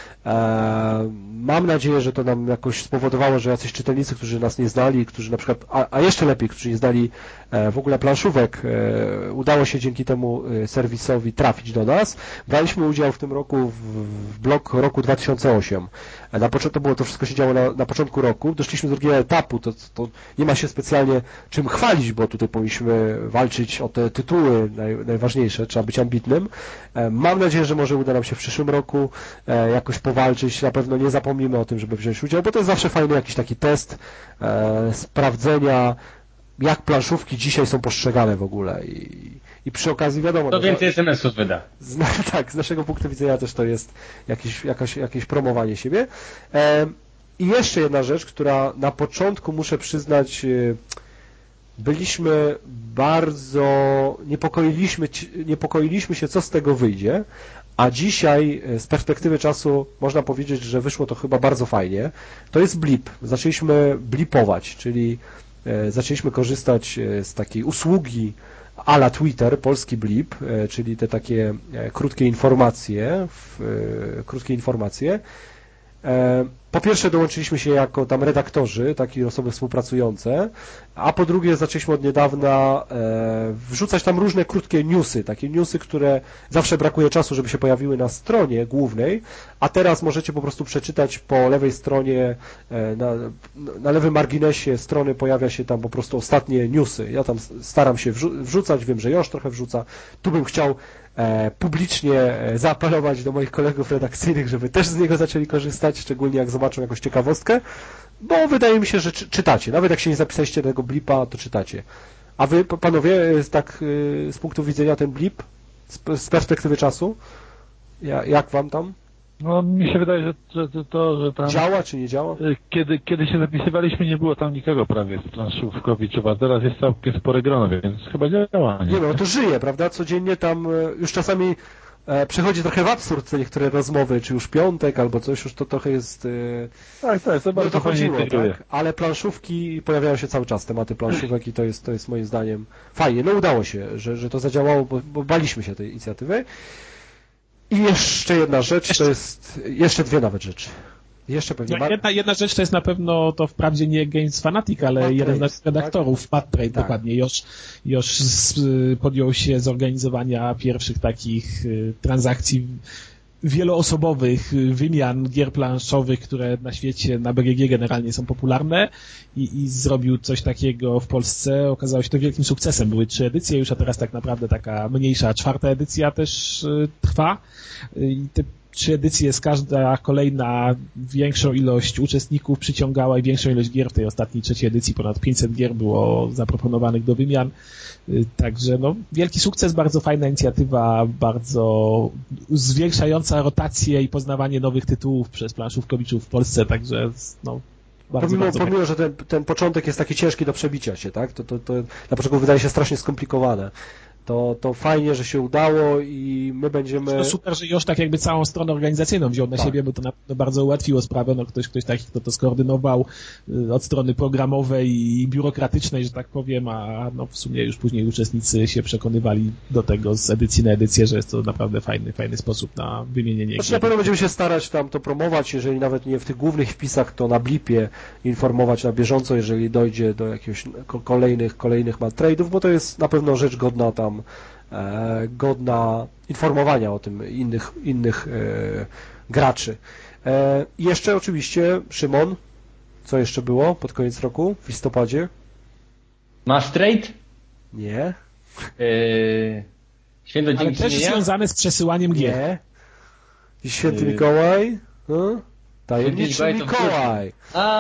Mam nadzieję, że to nam jakoś spowodowało, że jacyś czytelnicy, którzy nas nie znali, którzy na przykład, a, a jeszcze lepiej, którzy nie znali w ogóle planszówek, udało się dzięki temu serwisowi trafić do nas. Braliśmy udział w tym roku w blog roku dwa tysiące ósmym. Na początku to było, to wszystko się działo na, na początku roku. Doszliśmy do drugiego etapu, to, to nie ma się specjalnie czym chwalić, bo tutaj powinniśmy walczyć o te tytuły naj, najważniejsze, trzeba być ambitnym. Mam nadzieję, że może uda nam się w przyszłym roku jakoś powalczyć. Na pewno nie zapomnimy o tym, żeby wziąć udział, bo to jest zawsze fajny jakiś taki test e, sprawdzenia, jak planszówki dzisiaj są postrzegane w ogóle i, i przy okazji wiadomo... To no, więcej es em esów wyda. Z, tak, z naszego punktu widzenia też to jest jakieś, jakaś, jakieś promowanie siebie. E, I jeszcze jedna rzecz, która na początku, muszę przyznać, e, byliśmy bardzo... Niepokoiliśmy, niepokoiliśmy się, co z tego wyjdzie, a dzisiaj z perspektywy czasu można powiedzieć, że wyszło to chyba bardzo fajnie. To jest blip. Zaczęliśmy blipować, czyli zaczęliśmy korzystać z takiej usługi a la Twitter, polski blip, czyli te takie krótkie informacje, krótkie informacje. Po pierwsze dołączyliśmy się jako tam redaktorzy, takie osoby współpracujące, a po drugie zaczęliśmy od niedawna e, wrzucać tam różne krótkie newsy, takie newsy, które zawsze brakuje czasu, żeby się pojawiły na stronie głównej, a teraz możecie po prostu przeczytać po lewej stronie, e, na, na lewym marginesie strony pojawia się tam po prostu ostatnie newsy. Ja tam staram się wrzu- wrzucać, wiem, że Josz trochę wrzuca. Tu bym chciał e, publicznie e, zaapelować do moich kolegów redakcyjnych, żeby też z niego zaczęli korzystać, szczególnie jak zobaczą jakąś ciekawostkę, bo wydaje mi się, że czy, czytacie. Nawet jak się nie zapisaliście do tego blipa, to czytacie. A wy, panowie, tak z punktu widzenia ten blip, z, z perspektywy czasu, ja, jak wam tam? No mi się wydaje, że, że, że to, że tam... Działa czy nie działa? Kiedy, kiedy się zapisywaliśmy, nie było tam nikogo prawie z planszówkowiczów, a teraz jest całkiem spore grono, więc chyba działa. Nie, nie no, to żyje, prawda? Codziennie tam już czasami e, przechodzi trochę w absurd te niektóre rozmowy, czy już piątek albo coś, już to trochę jest... E, tak, tak, to bardzo no, fajnie integruje. Tak? Ale planszówki, pojawiają się cały czas tematy planszówek i to jest, to jest moim zdaniem fajnie. No udało się, że, że to zadziałało, bo, bo baliśmy się tej inicjatywy. I jeszcze jedna rzecz, jeszcze... to jest, jeszcze dwie nawet rzeczy. Jeszcze pewnie no, jedna, jedna rzecz to jest na pewno, to wprawdzie nie Games Fanatic, ale Matt jeden z redaktorów, tak? Matt Trade, tak. Dokładnie, już, już podjął się zorganizowania pierwszych takich transakcji wieloosobowych wymian gier planszowych, które na świecie, na B G G generalnie są popularne i, i zrobił coś takiego w Polsce. Okazało się to wielkim sukcesem. Były trzy edycje już, a teraz tak naprawdę taka mniejsza, czwarta edycja też y, trwa. I te trzy edycje, z każda kolejna większą ilość uczestników przyciągała i większą ilość gier. W tej ostatniej trzeciej edycji ponad pięćset gier było zaproponowanych do wymian. Także no, wielki sukces, bardzo fajna inicjatywa, bardzo zwiększająca rotację i poznawanie nowych tytułów przez planszówkowiczów w Polsce, także no, bardzo, pomimo, bardzo pomimo że ten, ten początek jest taki ciężki do przebicia się, tak? To, to, to na początku wydaje się strasznie skomplikowane. To, to fajnie, że się udało i my będziemy... To super, że już tak jakby całą stronę organizacyjną wziął na tak. siebie, bo to na pewno bardzo ułatwiło sprawę. No ktoś, ktoś taki, kto to skoordynował od strony programowej i biurokratycznej, że tak powiem, a no w sumie już później uczestnicy się przekonywali do tego z edycji na edycję, że jest to naprawdę fajny, fajny sposób na wymienienie Znaczy, na pewno będziemy się starać tam to promować, jeżeli nawet nie w tych głównych wpisach, to na blipie informować na bieżąco, jeżeli dojdzie do jakichś kolejnych, kolejnych trade'ów, bo to jest na pewno rzecz godna tam E, godna informowania o tym innych, innych e, graczy. E, jeszcze oczywiście, Szymon, co jeszcze było pod koniec roku, w listopadzie? Mass Trade? Nie. Yy, Święto Ale też związane z przesyłaniem gier. Nie. I Święty yy. Mikołaj? No? Tajemniczy Mikołaj.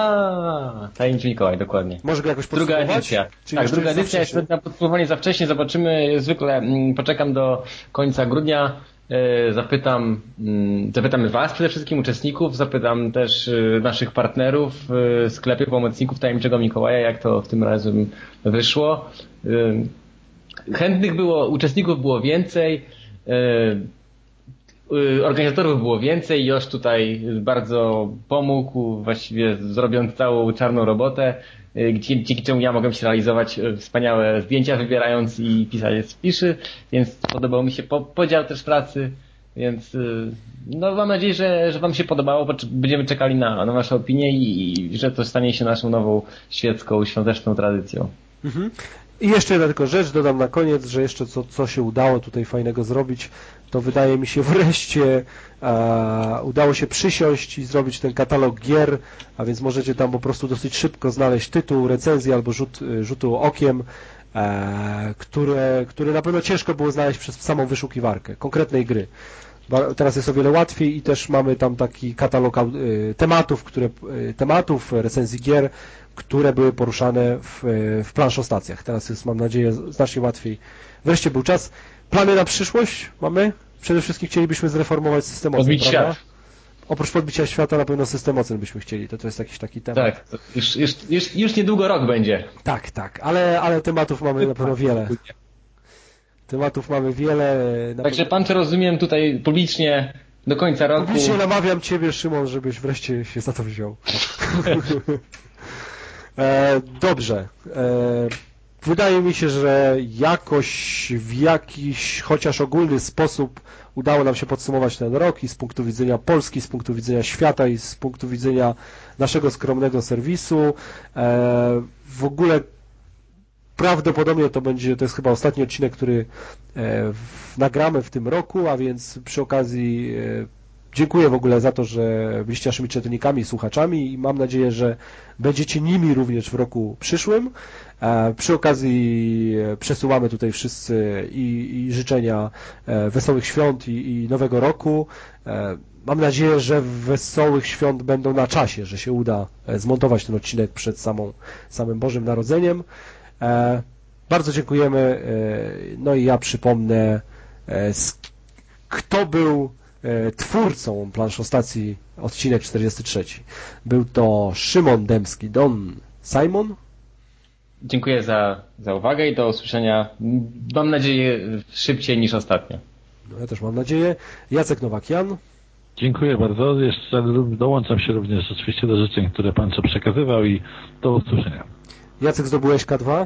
A, Tajemniczy Mikołaj, dokładnie. Może go jakoś Druga edycja. Czy tak, druga edycja jest na podsumowanie za wcześnie. Zobaczymy. Zwykle m, poczekam do końca grudnia. E, zapytam, m, zapytam was przede wszystkim, uczestników, zapytam też e, naszych partnerów, e, sklepy, pomocników Tajemniczego Mikołaja, jak to w tym razem wyszło. E, chętnych było, uczestników było więcej. E, organizatorów było więcej, Josh tutaj bardzo pomógł, właściwie zrobiąc całą czarną robotę, dzięki czemu ja mogłem się realizować wspaniałe zdjęcia wybierając i pisać spiszy, więc podobał mi się podział też pracy, więc no mam nadzieję, że, że wam się podobało, będziemy czekali na, na wasze opinie i, i że to stanie się naszą nową świecką, świąteczną tradycją. Mhm. I jeszcze jedna tylko rzecz, dodam na koniec, że jeszcze co, co się udało tutaj fajnego zrobić, to wydaje mi się wreszcie e, udało się przysiąść i zrobić ten katalog gier, a więc możecie tam po prostu dosyć szybko znaleźć tytuł, recenzję albo rzut, rzutu okiem, e, które, które na pewno ciężko było znaleźć przez samą wyszukiwarkę konkretnej gry. Teraz jest o wiele łatwiej i też mamy tam taki katalog tematów, które, tematów, recenzji gier, które były poruszane w, w planszostacjach. Teraz jest, mam nadzieję, znacznie łatwiej. Wreszcie był czas. Plany na przyszłość mamy? Przede wszystkim chcielibyśmy zreformować system ocen, Podbić prawda? świat. Oprócz podbicia świata na pewno system ocen byśmy chcieli. To, to jest jakiś taki temat. Tak, już, już, już, już niedługo rok będzie. Tak, tak, ale, ale tematów mamy na pewno wiele. Tematów mamy wiele. Także pan, co rozumiem, tutaj publicznie do końca roku... Publicznie namawiam Ciebie, Szymon, żebyś wreszcie się za to wziął. e, dobrze. E, wydaje mi się, że jakoś w jakiś chociaż ogólny sposób udało nam się podsumować ten rok i z punktu widzenia Polski, z punktu widzenia świata i z punktu widzenia naszego skromnego serwisu. E, w ogóle prawdopodobnie to będzie, to jest chyba ostatni odcinek, który e, w, nagramy w tym roku, a więc przy okazji e, dziękuję w ogóle za to, że byliście naszymi czytelnikami i słuchaczami i mam nadzieję, że będziecie nimi również w roku przyszłym. E, przy okazji przesyłamy tutaj wszyscy i, i życzenia e, wesołych świąt i, i nowego roku. E, mam nadzieję, że wesołych świąt będą na czasie, że się uda zmontować ten odcinek przed samą, samym Bożym Narodzeniem. E, bardzo dziękujemy. E, no i ja przypomnę, e, kto był e, twórcą planszostacji odcinek czterdziesty trzeci. Był to Szymon Dębski, Don Simon. Dziękuję za, za uwagę i do usłyszenia, mam nadzieję, szybciej niż ostatnio. No, ja też mam nadzieję. Jacek Nowak-Jan. Dziękuję bardzo. Jeszcze dołączam się również oczywiście do życzeń, które Pan co przekazywał i do usłyszenia. Jacek, zdobyłeś K dwa?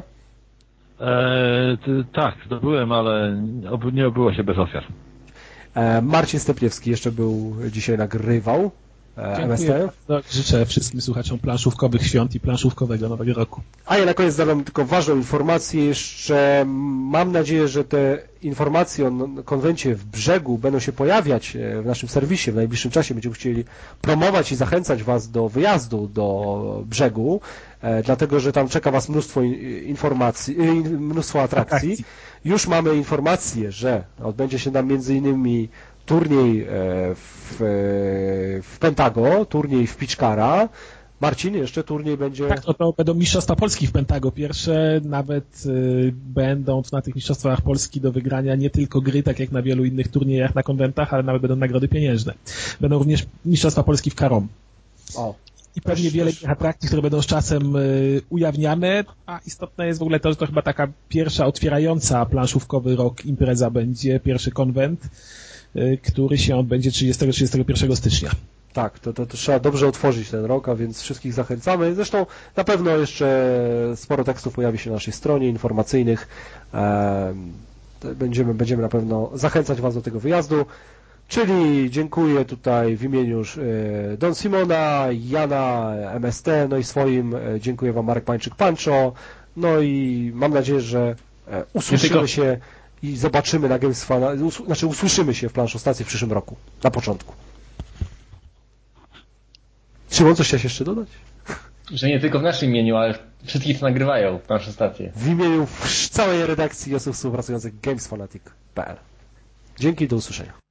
Eee, ty, tak, zdobyłem, ale oby, nie obyło się bez ofiar. E, Marcin Stepliewski jeszcze był dzisiaj, nagrywał e, M S T. Bardzo. Życzę wszystkim słuchaczom planszówkowych świąt i planszówkowego nowego roku. A ja na koniec zadam tylko ważną informację jeszcze. Mam nadzieję, że te informacje o konwencie w Brzegu będą się pojawiać w naszym serwisie w najbliższym czasie. Będziemy chcieli promować i zachęcać Was do wyjazdu do Brzegu, dlatego że tam czeka Was mnóstwo informacji, mnóstwo atrakcji. Już mamy informację, że odbędzie się tam między innymi turniej w, w Pentago, turniej w Piczkara. Marcin, jeszcze turniej będzie... Tak, to, to będą Mistrzostwa Polski w Pentago pierwsze, nawet y, będą na tych Mistrzostwach Polski do wygrania nie tylko gry, tak jak na wielu innych turniejach na konwentach, ale nawet będą nagrody pieniężne. Będą również Mistrzostwa Polski w Karom. O. I pewnie też, wiele też. atrakcji, które będą z czasem y, ujawniane, a istotne jest w ogóle to, że to chyba taka pierwsza otwierająca planszówkowy rok impreza będzie, pierwszy konwent, y, który się odbędzie trzydziestego do trzydziestego pierwszego stycznia. Tak, to, to, to trzeba dobrze otworzyć ten rok, a więc wszystkich zachęcamy. Zresztą na pewno jeszcze sporo tekstów pojawi się na naszej stronie informacyjnych. E, będziemy, będziemy na pewno zachęcać Was do tego wyjazdu. Czyli dziękuję tutaj w imieniu e, Don Simona, Jana, M S T, no i swoim e, dziękuję Wam Marek Pańczyk-Pancho. No i mam nadzieję, że e, usłyszymy tylko... się i zobaczymy na Games Fan, us, znaczy usłyszymy się w Planszostacji w przyszłym roku, na początku. Szymon, coś chciałeś jeszcze dodać? Że nie tylko w naszym imieniu, ale wszystkich, co nagrywają naszą stację. W imieniu całej redakcji i osób współpracujących Games Fanatic kropka p l. Dzięki, do usłyszenia.